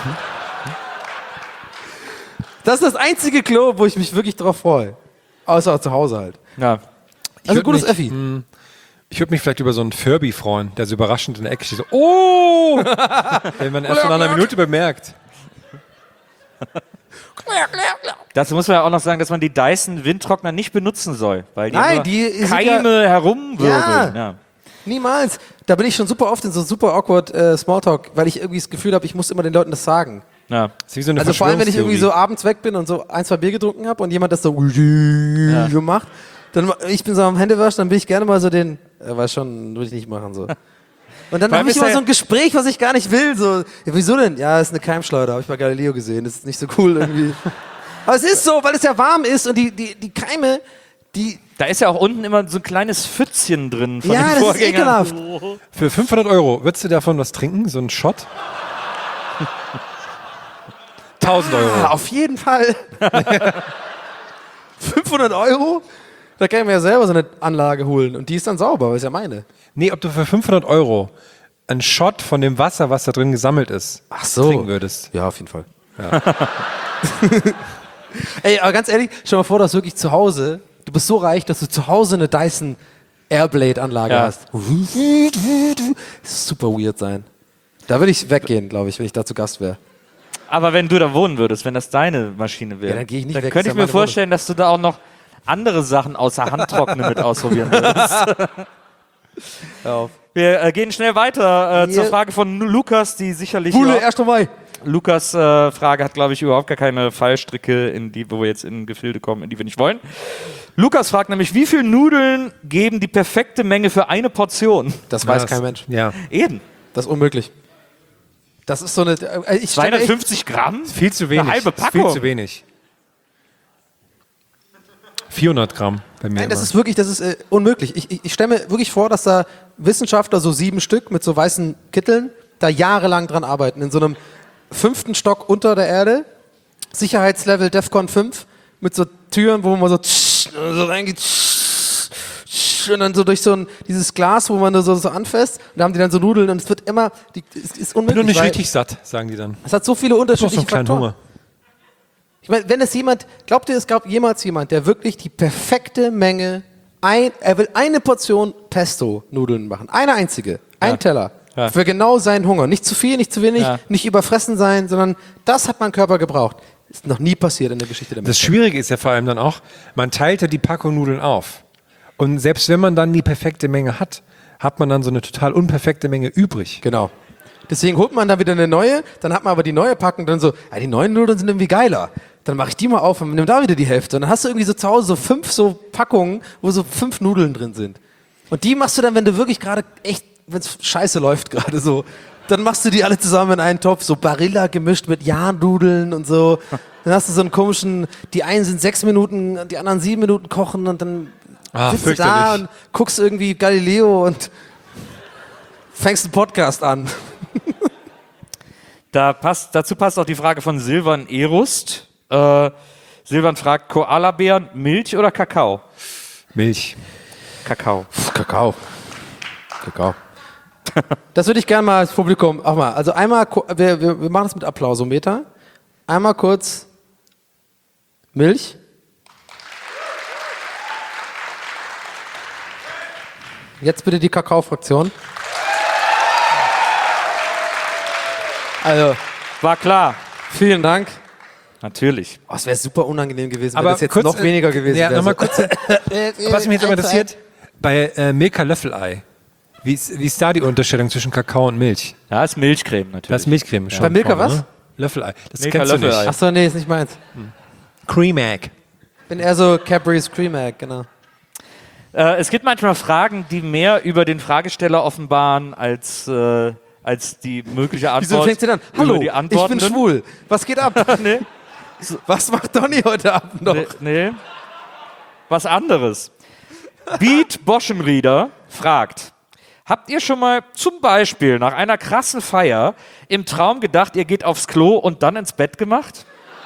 Das ist das einzige Klo, wo ich mich wirklich drauf freue. Außer zu Hause halt. Ja. Also würd gutes mich- Effi. Ich würde mich vielleicht über so einen Furby freuen, der so überraschend in der Ecke steht. So, oh! Wenn man erst nach einer Minute bemerkt. Dazu muss man ja auch noch sagen, dass man die Dyson Windtrockner nicht benutzen soll, weil die, Nein, nur die sind Keime herumwirbeln. Ja. Niemals. Da bin ich schon super oft in so super awkward Smalltalk, weil ich irgendwie das Gefühl habe, ich muss immer den Leuten das sagen. Ja. Das ist wie so eine Also vor allem, wenn ich irgendwie so Verschwörungstheorie. abends weg bin und so 1, 2 Bier getrunken habe und jemand das so macht, dann ich bin so am Händewaschen, dann bin ich gerne mal so den, weiß schon, würde ich nicht machen so. Und dann Weil habe ich ist immer ja- so ein Gespräch, was ich gar nicht will. So, ja, wieso denn? Ja, ist eine Keimschleuder, habe ich bei Galileo gesehen. Das ist nicht so cool irgendwie. Aber es ist so, weil es ja warm ist und die Keime, die. Da ist ja auch unten immer so ein kleines Pfützchen drin von Ja, den das ist Vorgängern. ekelhaft. Für 500 Euro, würdest du davon was trinken? So einen Shot? 1000 Euro. Ah, auf jeden Fall. 500 Euro? Da kann ich mir ja selber so eine Anlage holen. Und die ist dann sauber, weil ist ja meine. Nee, ob du für 500 Euro einen Shot von dem Wasser, was da drin gesammelt ist, Ach so. trinken würdest. Ja, auf jeden Fall. Ja. Ey, aber ganz ehrlich, stell dir mal vor, dass wirklich zu Hause, du bist so reich, dass du zu Hause eine Dyson Airblade-Anlage Ja. hast. Das ist super weird sein. Da würde ich weggehen, glaube ich, wenn ich da zu Gast wäre. Aber wenn du da wohnen würdest, wenn das deine Maschine wäre, Ja, dann gehe ich nicht weg, könnte ist ich ja mir meine vorstellen, dass du da auch noch andere Sachen außer Handtrocknen mit ausprobieren würdest. Wir gehen schnell weiter zur Hier. Frage von Lukas, die sicherlich... Bulle, 1. Mai. Lukas Frage hat, glaube ich, überhaupt gar keine Fallstricke, wo wir jetzt in Gefilde kommen, in die wir nicht wollen. Lukas fragt nämlich, wie viele Nudeln geben die perfekte Menge für eine Portion? Das weiß kein Mensch. Ja. Eben. Das ist unmöglich. Das ist so eine. Ich stelle mir echt- 250 Gramm? Viel zu wenig. Eine halbe Das ist viel Packung. zu wenig. 400 Gramm bei mir. Nein, das immer. ist wirklich, das ist unmöglich. Ich stelle mir wirklich vor, dass da Wissenschaftler, so 7 Stück mit so weißen Kitteln, da jahrelang dran arbeiten. In so einem 5. Stock unter der Erde, Sicherheitslevel DEFCON 5, mit so Türen, wo man so reingeht, und dann so durch so dieses Glas, wo man so anfasst, und da haben die dann so Nudeln und es wird immer, es ist Ich bin unmöglich. noch nicht weil richtig satt, sagen die dann. Es hat so viele Ich brauch so unterschiedliche einen kleinen Faktoren. Hunger. Ich meine, wenn es jemand, glaubt ihr, es gab jemals jemand, der wirklich die perfekte Menge, er will eine Portion Pesto-Nudeln machen, eine einzige, ein Teller, Ja. für genau seinen Hunger. Nicht zu viel, nicht zu wenig, Ja. nicht überfressen sein, sondern das hat mein Körper gebraucht. Ist noch nie passiert in der Geschichte der Das Menschheit. Schwierige ist ja vor allem dann auch, man teilt ja die Packung Nudeln auf. Und selbst wenn man dann die perfekte Menge hat, hat man dann so eine total unperfekte Menge übrig. Genau. Deswegen holt man dann wieder eine neue, dann hat man aber die neue Packung dann so, ja, die neuen Nudeln sind irgendwie geiler. Dann mache ich die mal auf und nehme da wieder die Hälfte. Und dann hast du irgendwie so zu Hause so 5 so Packungen, wo so 5 Nudeln drin sind. Und die machst du dann, wenn du wirklich gerade echt, wenn es scheiße läuft gerade so, dann machst du die alle zusammen in einen Topf, so Barilla gemischt mit Jahrnudeln und so. Dann hast du so einen komischen, die einen sind 6 Minuten, die anderen 7 Minuten kochen und dann sitzt du da fürchterlich. und guckst irgendwie Galileo und fängst einen Podcast an. Dazu passt auch die Frage von Silvan Erust. Silvan fragt, Koalabären, Milch oder Kakao? Milch. Kakao. Kakao. Kakao. Das würde ich gerne mal als Publikum auch mal. Also einmal, wir machen das mit Applausometer. Einmal kurz Milch. Jetzt bitte die Kakao-Fraktion. Also, War klar. vielen Dank. Natürlich. Oh, es wäre super unangenehm gewesen, wenn Aber das jetzt kurz, noch weniger gewesen ja, wäre. nochmal kurz. Was mich jetzt aber interessiert, bei Milka Löffelei, wie ist da die Unterscheidung zwischen Kakao und Milch? Ja, ist Milchcreme natürlich. Das ist Milchcreme. Bei Milka vorne, was? ne? Löffelei. Das Milka kennst du Löffelei. nicht. Achso, nee, ist nicht meins. Cream Egg. Bin eher so Cadbury's Cream Egg, genau. Es gibt manchmal Fragen, die mehr über den Fragesteller offenbaren als die mögliche Antwort. Wieso fängt sie dann? über Hallo, die ich bin Antwortenden. schwul. Was geht ab? Nee. Was macht Donny heute Abend noch? Nee. Was anderes. Beat Boschenrieder fragt, habt ihr schon mal zum Beispiel nach einer krassen Feier im Traum gedacht, ihr geht aufs Klo und dann ins Bett gemacht?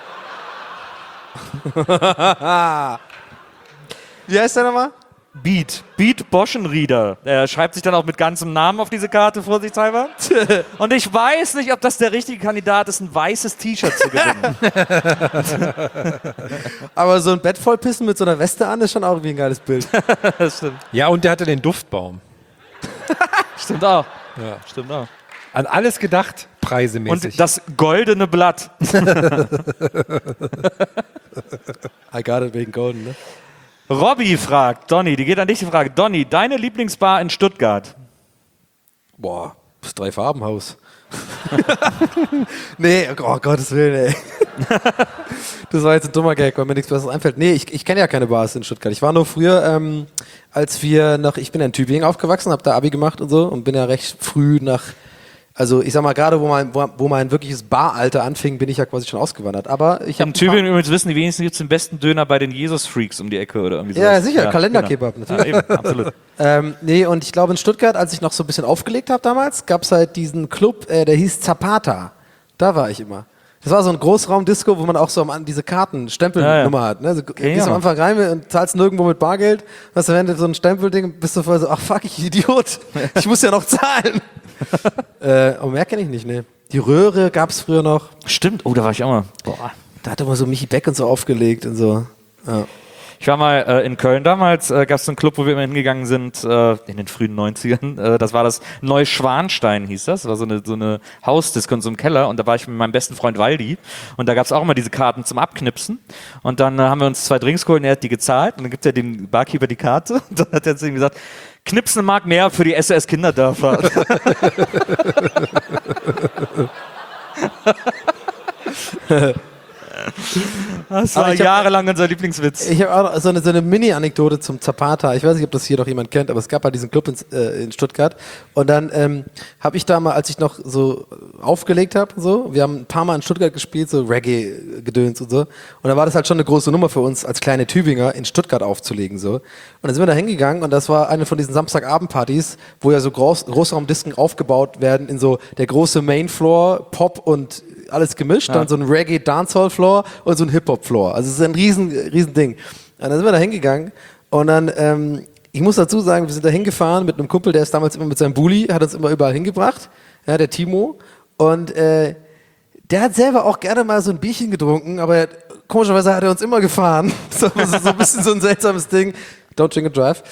Wie heißt der nochmal? Beat Boschenrieder. Er schreibt sich dann auch mit ganzem Namen auf diese Karte, vorsichtshalber. Und ich weiß nicht, ob das der richtige Kandidat ist, ein weißes T-Shirt zu gewinnen. Aber so ein Bett voll pissen mit so einer Weste an ist schon auch irgendwie ein geiles Bild. Das stimmt. Ja, und der hatte den Duftbaum. Stimmt auch. Ja. Stimmt auch. An alles gedacht, preisemäßig. Und das goldene Blatt. I got it wegen Golden, ne? Robby fragt, Donny, die geht an dich die Frage. Donny, deine Lieblingsbar in Stuttgart? Boah, das Drei-Farben-Haus. Nee, oh Gottes Willen, ey. Das war jetzt ein dummer Gag, weil mir nichts Besseres einfällt. Nee, ich kenne ja keine Bars in Stuttgart. Ich war nur früher, ich bin ja in Tübingen aufgewachsen, habe da Abi gemacht und so und bin ja recht früh also ich sag mal, gerade wo mein wirkliches Baralter anfing, bin ich ja quasi schon ausgewandert. Aber ich habe In Tübingen übrigens wissen die wenigsten, gibt es den besten Döner bei den Jesus-Freaks um die Ecke oder irgendwie sowas. Ja, sicher, Kalenderkebab natürlich. Ja, eben, absolut. Nee, und ich glaube in Stuttgart, als ich noch so ein bisschen aufgelegt habe damals, gab es halt diesen Club, der hieß Zapata. Da war ich immer. Das war so ein Großraumdisco, wo man auch so diese Stempelnummer hat. Ne? Du gehst am Anfang rein und zahlst nirgendwo mit Bargeld, hast am Ende so ein Stempelding, bist du voll so, ach fuck, ich Idiot, ich muss ja noch zahlen. Aber mehr kenne ich nicht, ne. Die Röhre gab es früher noch. Stimmt, oh, da war ich auch mal. Boah. Da hat immer so Michi Beck und so aufgelegt und so. Ja. Ich war mal in Köln damals, gab es so einen Club, wo wir immer hingegangen sind, in den frühen 90ern. Das war das Neuschwanstein, hieß das. Das war so eine Hausdisco in so einem Keller. Und da war ich mit meinem besten Freund Waldi. Und da gab es auch immer diese Karten zum Abknipsen. Und dann haben wir uns 2 Drinks geholt und er hat die gezahlt. Und dann gibt er dem Barkeeper die Karte. Und dann hat er zu ihm gesagt, Knipsen mag mehr für die SOS Kinderdörfer. Das war jahrelang unser Lieblingswitz. Ich habe auch noch so eine Mini-Anekdote zum Zapata. Ich weiß nicht, ob das hier noch jemand kennt, aber es gab halt diesen Club in Stuttgart. Und dann habe ich da mal, als ich noch so aufgelegt habe, so, wir haben ein paar Mal in Stuttgart gespielt, so Reggae-Gedöns und so. Und dann war das halt schon eine große Nummer für uns, als kleine Tübinger in Stuttgart aufzulegen. So. Und dann sind wir da hingegangen und das war eine von diesen Samstagabendpartys, wo ja so Großraumdisken aufgebaut werden in so der große Mainfloor, Pop und alles gemischt, dann so ein Reggae-Dancehall-Floor und so ein Hip-Hop-Floor. Also es ist ein riesen Ding. Und dann sind wir da hingegangen und dann, ich muss dazu sagen, wir sind da hingefahren mit einem Kumpel, der ist damals immer mit seinem Bulli, hat uns immer überall hingebracht, ja, der Timo. Und der hat selber auch gerne mal so ein Bierchen getrunken, aber komischerweise hat er uns immer gefahren. So ein bisschen so ein seltsames Ding. Don't drink and drive.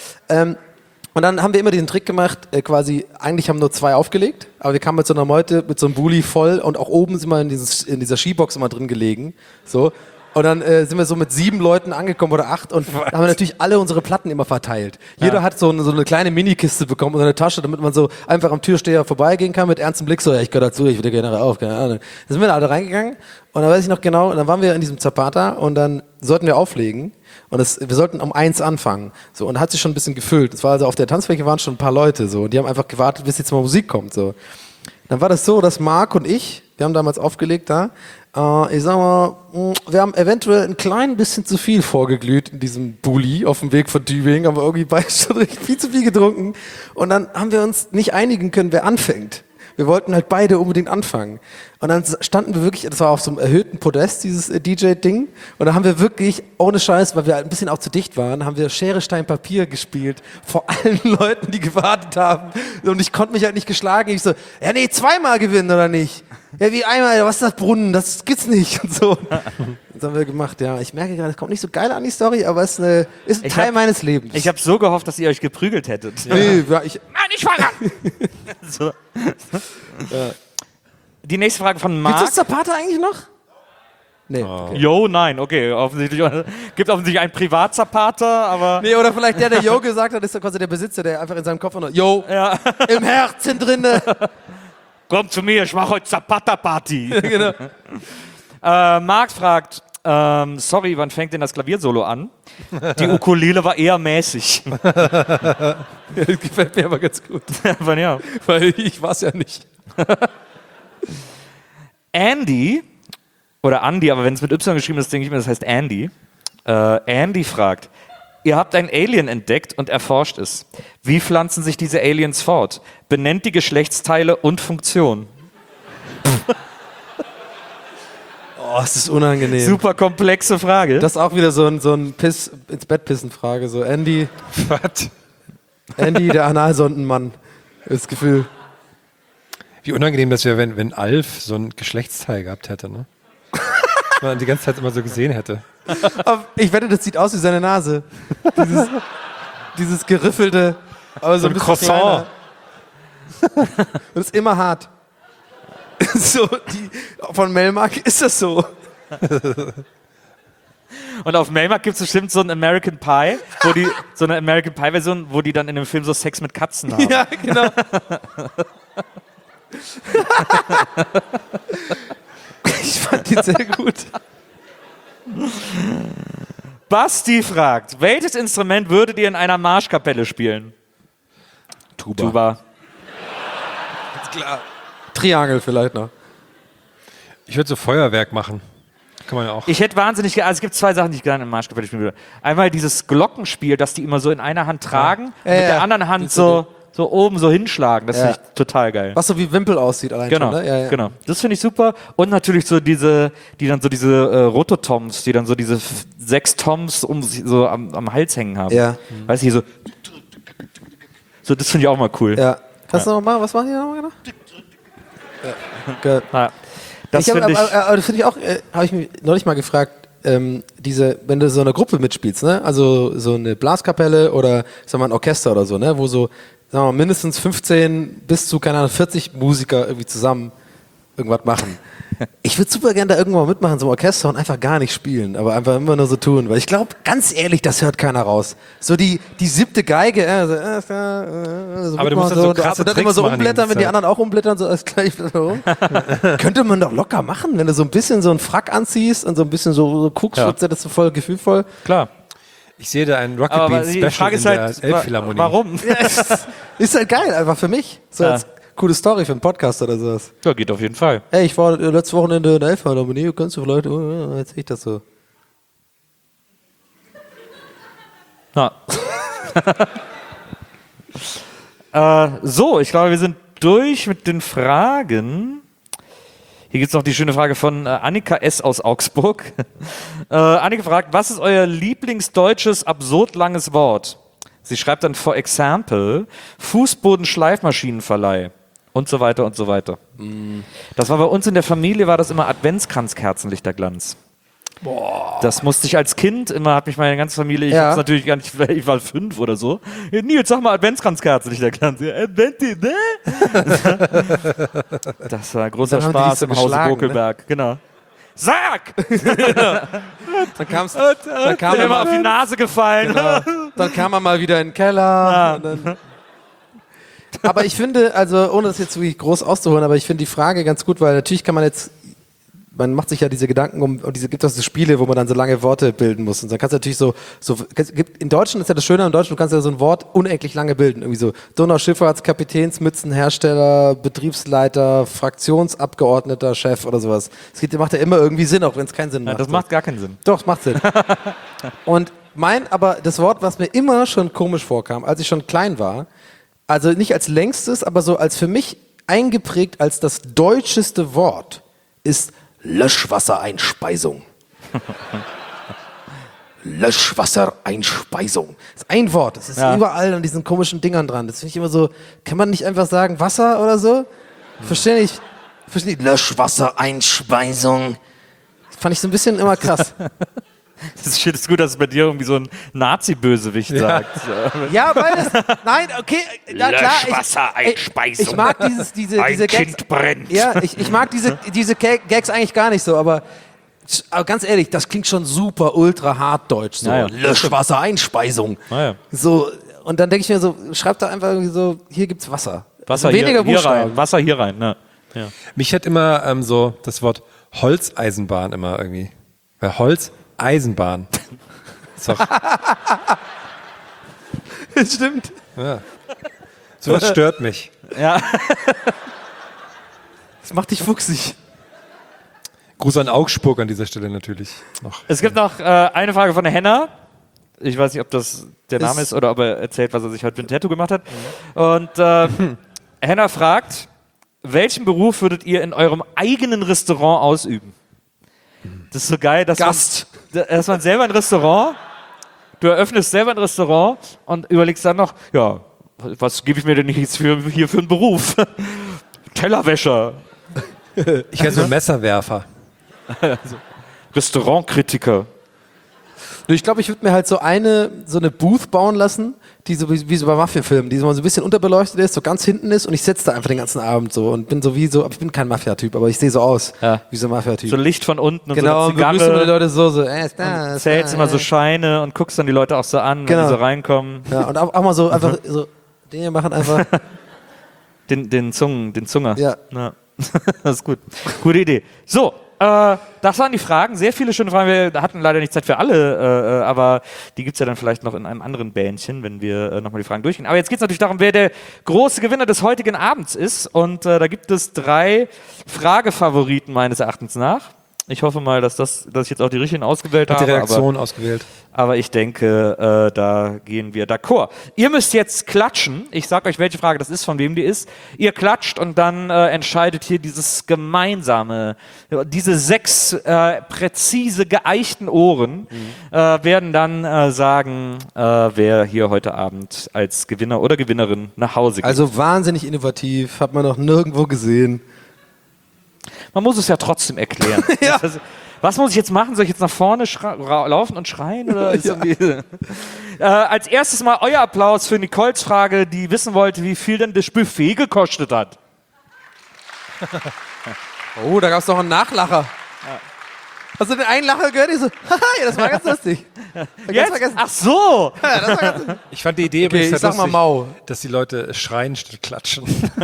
Und dann haben wir immer diesen Trick gemacht, quasi, eigentlich haben nur 2 aufgelegt, aber wir kamen mit so einer Meute, mit so einem Bulli voll und auch oben sind wir in dieser Skibox immer drin gelegen, so. Und dann sind wir so mit 7 Leuten angekommen oder 8 und da haben wir natürlich alle unsere Platten immer verteilt. Jeder hat so eine kleine Minikiste bekommen und eine Tasche, damit man so einfach am Türsteher vorbeigehen kann mit ernstem Blick, so, ja, ich gehöre dazu, ich will gerne auf, keine Ahnung. Dann sind wir da alle reingegangen und dann weiß ich noch genau, dann waren wir in diesem Zapata und dann sollten wir auflegen. Und wir sollten um 1 anfangen. So, und hat sich schon ein bisschen gefüllt. Es war also auf der Tanzfläche waren schon ein paar Leute so, und die haben einfach gewartet, bis jetzt mal Musik kommt. So. Dann war das so, dass Marc und ich, wir haben damals aufgelegt da, ich sag mal, wir haben eventuell ein klein bisschen zu viel vorgeglüht in diesem Bulli auf dem Weg von Tübingen, aber irgendwie beide schon viel zu viel getrunken. Und dann haben wir uns nicht einigen können, wer anfängt. Wir wollten halt beide unbedingt anfangen. Und dann standen wir wirklich, das war auf so einem erhöhten Podest, dieses DJ-Ding. Und da haben wir wirklich, ohne Scheiß, weil wir halt ein bisschen auch zu dicht waren, haben wir Schere, Stein, Papier gespielt. Vor allen Leuten, die gewartet haben. Und ich konnte mich halt nicht geschlagen. Ich so, ja nee, 2-mal gewinnen oder nicht? Ja, wie einmal, was ist das Brunnen? Das gibt's nicht. Und so. Das haben wir gemacht, ja. Ich merke gerade, es kommt nicht so geil an die Story, aber es ist ein Teil meines Lebens. Ich habe so gehofft, dass ihr euch geprügelt hättet. Nee, ja, Nein, ich fange an! So. Ja. Die nächste Frage von Marc. Gibt's das Zapata eigentlich noch? Nee. Okay. Jo, nein, okay. Gibt offensichtlich einen Privatzapata, aber... Nee, oder vielleicht der Jo gesagt hat, ist ja quasi der Besitzer, der einfach in seinem Kopf noch, Jo, im Herzen drinne. Komm zu mir, ich mache heute Zapata-Party. Genau. Marc fragt, sorry, wann fängt denn das Klaviersolo an? Die Ukulele war eher mäßig. Das gefällt mir aber ganz gut. Aber ja. Weil ich war's ja nicht. Andy, oder Andy, aber wenn es mit Y geschrieben ist, denke ich mir, das heißt Andy. Andy fragt, ihr habt ein Alien entdeckt und erforscht es. Wie pflanzen sich diese Aliens fort? Benennt die Geschlechtsteile und Funktion. Oh, es ist unangenehm. Super komplexe Frage. Das ist auch wieder so ein Piss ins Bett pissen Frage. So Andy. Was? Andy, der Analsondenmann. Das Gefühl. Wie unangenehm das wäre, wenn Alf so ein Geschlechtsteil gehabt hätte, ne? Man die ganze Zeit immer so gesehen hätte. Aber ich wette, das sieht aus wie seine Nase. Dieses geriffelte, aber so ein bisschen Croissant. Und ist immer hart. So, von Melmark ist das so. Und auf Melmark gibt es bestimmt so ein American Pie, so eine American Pie-Version, wo die dann in dem Film so Sex mit Katzen haben. Ja, genau. Ich fand die sehr gut. Basti fragt, welches Instrument würdet ihr in einer Marschkapelle spielen? Tuba. Triangel vielleicht noch. Ich würde so Feuerwerk machen. Kann man ja auch. Ich hätte wahnsinnig, also es gibt zwei Sachen, die ich gerne in Marschkapelle spielen würde. Einmal dieses Glockenspiel, das die immer so in einer Hand tragen und mit der anderen Hand so oben so hinschlagen. Das finde ich total geil. Was so wie Wimpel aussieht allein Genau, schon, ne? Ja. genau. Das finde ich super. Und natürlich so diese Rototoms, die dann so diese 6 Toms so am Hals hängen haben. Ja. Weißt du, so das finde ich auch mal cool. Ja. Kannst du noch mal, was machen die nochmal genau? Ja. Ja. Das Das finde ich. aber das finde ich auch, habe ich mich neulich mal gefragt, wenn du so eine Gruppe mitspielst, ne? Also so eine Blaskapelle oder sagen wir ein Orchester oder so, ne? Wo so, sagen wir mal, mindestens 15 bis zu, keine Ahnung, 40 Musiker irgendwie zusammen irgendwas machen. Ich würde super gerne da irgendwann mal mitmachen, so ein Orchester und einfach gar nicht spielen, aber einfach immer nur so tun, weil ich glaube, ganz ehrlich, das hört keiner raus. So die 7. Geige, so Aber du musst dann so krasse und dann Tricks immer so machen die umblättern, ganze wenn die Zeit. anderen auch umblättern, so alles gleich rum. Könnte man doch locker machen, wenn du so ein bisschen so einen Frack anziehst und so ein bisschen so guckst, Ja. das ist so voll gefühlvoll. Klar. Ich sehe da ein Rocket Aber Beans die Special Frage in ist der halt, Elbphilharmonie. warum? Ist halt geil, einfach für mich. So Ja. als coole Story für einen Podcast oder sowas. Ja, geht auf jeden Fall. Ey, ich war letztes Wochenende in der Elbphilharmonie, kannst du vielleicht, jetzt sehe ich das so. Ja. So, ich glaube, wir sind durch mit den Fragen. Hier gibt es noch die schöne Frage von Annika S. aus Augsburg. Annika fragt, was ist euer lieblingsdeutsches absurd langes Wort? Sie schreibt dann, for example, Fußboden-Schleifmaschinenverleih und so weiter und so weiter. Das war bei uns in der Familie, war das immer Adventskranz-Kerzenlichterglanz. Das musste ich als Kind immer, hat mich meine ganze Familie, ich hab's natürlich gar nicht, ich war 5 oder so. Nils, sag mal Adventskranzkerzenlichterglanz. Ja, ne? Das war großer Dann haben die Spaß dich so im Hause geschlagen, Bokelberg, genau. Sag! Dann kam Mir immer auf die Nase gefallen. Dann kam er mal wieder in den Keller. Und dann aber ich finde, also ohne das jetzt wirklich groß auszuholen, aber ich finde die Frage ganz gut, weil natürlich kann man jetzt, man macht sich ja diese Gedanken und gibt es so Spiele, wo man dann so lange Worte bilden muss. Und dann kannst du natürlich in Deutschland ist ja das Schöne an Deutschland, du kannst ja so ein Wort unendlich lange bilden. Irgendwie so Donauschifffahrtskapitänsmützenhersteller, Betriebsleiter, Fraktionsabgeordneter, Chef oder sowas. Das macht ja immer irgendwie Sinn, auch wenn es keinen Sinn Ja, macht. das macht gar keinen Sinn. Doch, es macht Sinn. Und aber das Wort, was mir immer schon komisch vorkam, als ich schon klein war, also nicht als längstes, aber so als für mich eingeprägt als das deutscheste Wort, ist Löschwassereinspeisung. Löschwassereinspeisung. Das ist ein Wort, das ist überall an diesen komischen Dingern dran. Das finde ich immer so, kann man nicht einfach sagen Wasser oder so? Verstehe ich. Löschwassereinspeisung. Das fand ich so ein bisschen immer krass. Das ist gut, dass es bei dir irgendwie so ein Nazi-Bösewicht sagt. Ja, weil es, nein, okay, na klar, ich mag diese Gags. Kind brennt. Ja, ich mag diese Gags eigentlich gar nicht so, aber ganz ehrlich, das klingt schon super ultra hart deutsch, so Ja. Löschwassereinspeisung. Ja. So, und dann denke ich mir so, schreibt da einfach irgendwie so, hier gibt's Wasser. Wasser also weniger hier Buchstaben. rein. Wasser hier rein. Ne? Ja. Mich hat immer so das Wort Holzeisenbahn immer irgendwie. Weil Holzeisenbahn. Ist doch, Stimmt. ja. Sowas stört mich. Ja. Das macht dich fuchsig. Gruß an Augsburg an dieser Stelle natürlich noch. Es gibt noch eine Frage von der Henna. Ich weiß nicht, ob das der Name ist oder ob er erzählt, was er sich heute für ein Tattoo gemacht hat. Und Henna fragt, welchen Beruf würdet ihr in eurem eigenen Restaurant ausüben? Das ist so geil, dass man selber ein Restaurant, du eröffnest selber ein Restaurant und überlegst dann noch, ja, was gebe ich mir denn jetzt hier für einen Beruf? Tellerwäscher, Ich wäre so ein Messerwerfer. Restaurantkritiker. Ich glaube, ich würde mir halt so eine Booth bauen lassen, die so wie so bei Mafia-Filmen, die so ein bisschen unterbeleuchtet ist, so ganz hinten ist und ich sitze da einfach den ganzen Abend so und bin aber ich bin kein Mafia-Typ, aber ich sehe so aus wie so ein Mafia-Typ. So Licht von unten und genau, so und eine begrüßt immer die Zigarre. Leute so, Zählst immer so Scheine und guckst dann die Leute auch so an, wenn Genau. die so reinkommen. Ja, und auch mal so einfach so, Dinge machen einfach. Den Zunger. Ja. Das ist gut. Gute Idee. So, das waren die Fragen. Sehr viele schöne Fragen. Wir hatten leider nicht Zeit für alle, aber die gibt es ja dann vielleicht noch in einem anderen Bändchen, wenn wir nochmal die Fragen durchgehen. Aber jetzt geht es natürlich darum, wer der große Gewinner des heutigen Abends ist. Und da gibt es 3 Fragefavoriten meines Erachtens nach. Ich hoffe mal, dass ich jetzt auch die richtigen ausgewählt habe. Die Redaktion ausgewählt. Aber ich denke, da gehen wir d'accord. Ihr müsst jetzt klatschen. Ich sage euch, welche Frage das ist, von wem die ist. Ihr klatscht und dann entscheidet hier dieses gemeinsame, diese 6 präzise geeichten Ohren werden dann sagen, wer hier heute Abend als Gewinner oder Gewinnerin nach Hause geht. Also wahnsinnig innovativ, hat man noch nirgendwo gesehen. Man muss es ja trotzdem erklären. Ja. Was muss ich jetzt machen? Soll ich jetzt nach vorne laufen und schreien? Oder ist als erstes mal euer Applaus für Nicoles Frage, die wissen wollte, wie viel denn das Buffet gekostet hat. Oh, da gab es noch einen Nachlacher. Hast du den einen Lacher gehört? Ich so, haha, ja, das war ganz lustig. Jetzt? vergessen. Ach so! Ja, das war ganz lustig. Ich fand die Idee Okay, übrigens ich sag mal lustig, Mau. dass die Leute schreien statt klatschen.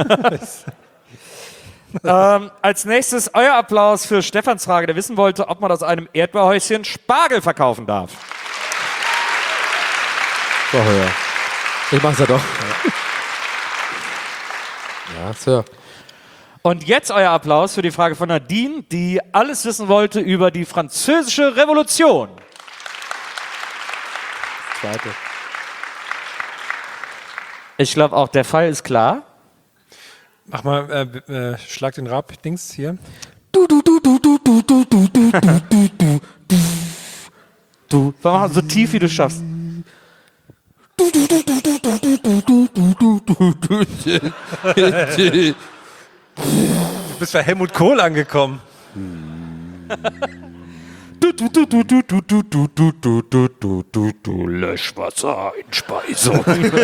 Als nächstes euer Applaus für Stefans Frage, der wissen wollte, ob man aus einem Erdbeerhäuschen Spargel verkaufen darf. So, ja. Ich mach's ja doch. Ja, Sir. Und jetzt euer Applaus für die Frage von Nadine, die alles wissen wollte über die Französische Revolution. Zweite. Ich glaube auch, der Fall ist klar. Mach mal, schlag den Rab-Dings hier. Du, mach so tief, wie du schaffst. Du bist bei Helmut Kohl angekommen. Löschwasser in Speisung.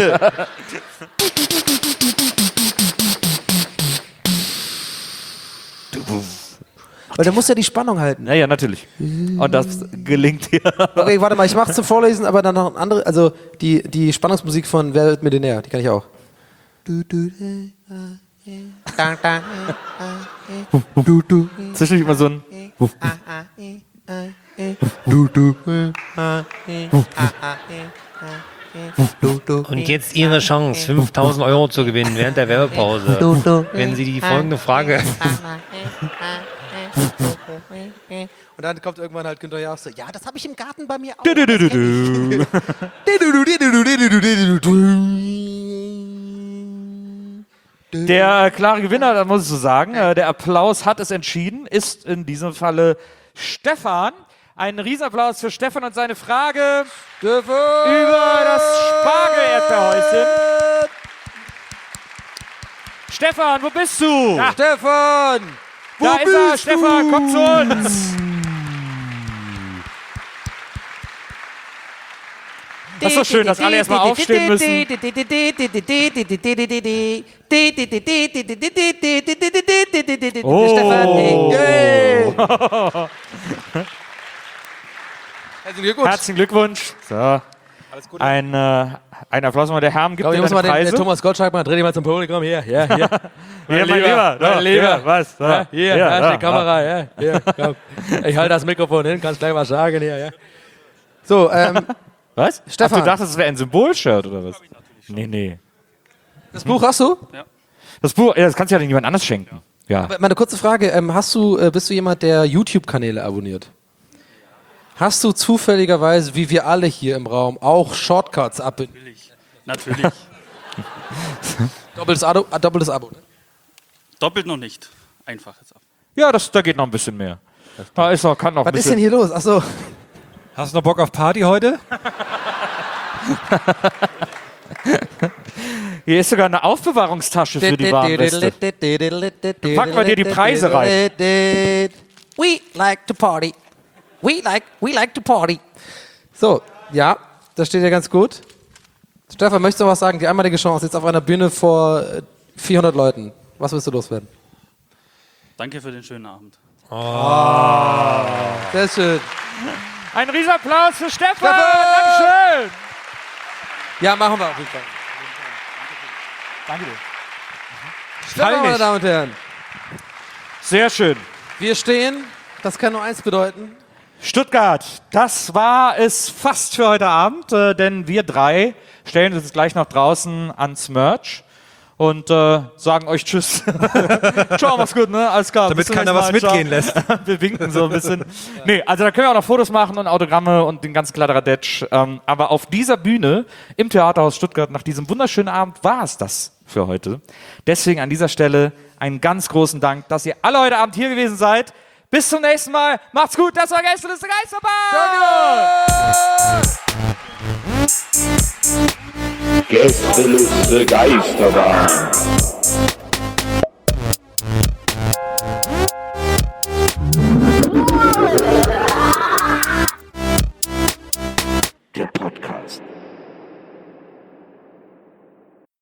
Weil der muss ja die Spannung halten. Naja, natürlich. Und das gelingt dir. Okay, warte mal, ich mach's zum Vorlesen, aber dann noch ein andere, also die Spannungsmusik von Wer wird Millionär, die kann ich auch. Zwischendurch immer so ein... Und jetzt Ihre Chance, 5.000 Euro zu gewinnen während der Werbepause. Wenn Sie die folgende Frage... Und dann kommt irgendwann halt Günther Jauch so, ja, das habe ich im Garten bei mir auch. Der klare Gewinner, da muss ich so sagen, der Applaus hat es entschieden, ist in diesem Falle Stefan. Ein Riesenapplaus für Stefan und seine Frage über das Spargel-Erdbeerhäuschen. Stefan, wo bist du? Ach, Stefan! Da ist er, Stefan, komm zu uns. Das ist so schön, dass alle erstmal aufstehen müssen. Oh. Herzlichen Glückwunsch. Herzlichen Glückwunsch. So. Ein Applaus mal. Der Herm gibt Ich dir muss deine mal den Preise. Thomas Gottschalk mal, dreh dich mal zum Publikum. Hier. Hier, mein Lieber. mein Lieber. Was? So. Ja, hier, Ja, da ist ja, die Kamera. Ja, hier, komm. Ich halte das Mikrofon hin, kannst gleich was sagen hier. Ja. So, Was? Stefan. Ach, du dachtest, es wäre ein Symbolshirt oder was? Nee. das Buch hast du? Das Buch, ja, das kannst du ja dann jemand anders schenken. Ja. Meine kurze Frage, bist du jemand, der YouTube-Kanäle abonniert? Hast du zufälligerweise, wie wir alle hier im Raum, auch Shortcuts abonniert? Natürlich. Doppeltes Abo, ne? Doppelt noch nicht. Einfaches ab. Ja, da geht noch ein bisschen mehr. Da ist noch, kann noch ein Was ist denn bisschen. hier los? Achso. Hast du noch Bock auf Party heute? Hier ist sogar eine Aufbewahrungstasche für die Warnweste. Packen wir dir die Preise rein. We like to party. We like to party. So, ja, das steht ja ganz gut. Stefan, möchtest du was sagen? Die einmalige Chance jetzt auf einer Bühne vor 400 Leuten. Was willst du loswerden? Danke für den schönen Abend. Sehr schön. Ein Riesenapplaus für Stefan! Dankeschön! Ja, machen wir auf jeden Fall. Danke dir. Stefan, meine Damen und Herren. Sehr schön. Wir stehen, das kann nur eins bedeuten. Stuttgart, das war es fast für heute Abend, denn wir drei stellen uns gleich noch draußen ans Merch und sagen euch Tschüss. Ciao, mach's gut, ne? Alles klar. Damit bis zum keiner was nächsten Mal. mitgehen lässt. Wir winken so ein bisschen. Nee, also da können wir auch noch Fotos machen und Autogramme und den ganzen Kladderadatsch. Aber auf dieser Bühne im Theaterhaus Stuttgart nach diesem wunderschönen Abend war es das für heute. Deswegen an dieser Stelle einen ganz großen Dank, dass ihr alle heute Abend hier gewesen seid. Bis zum nächsten Mal. Macht's gut. Das war Gästeliste Geisterbahn. Gästeliste Geisterbahn.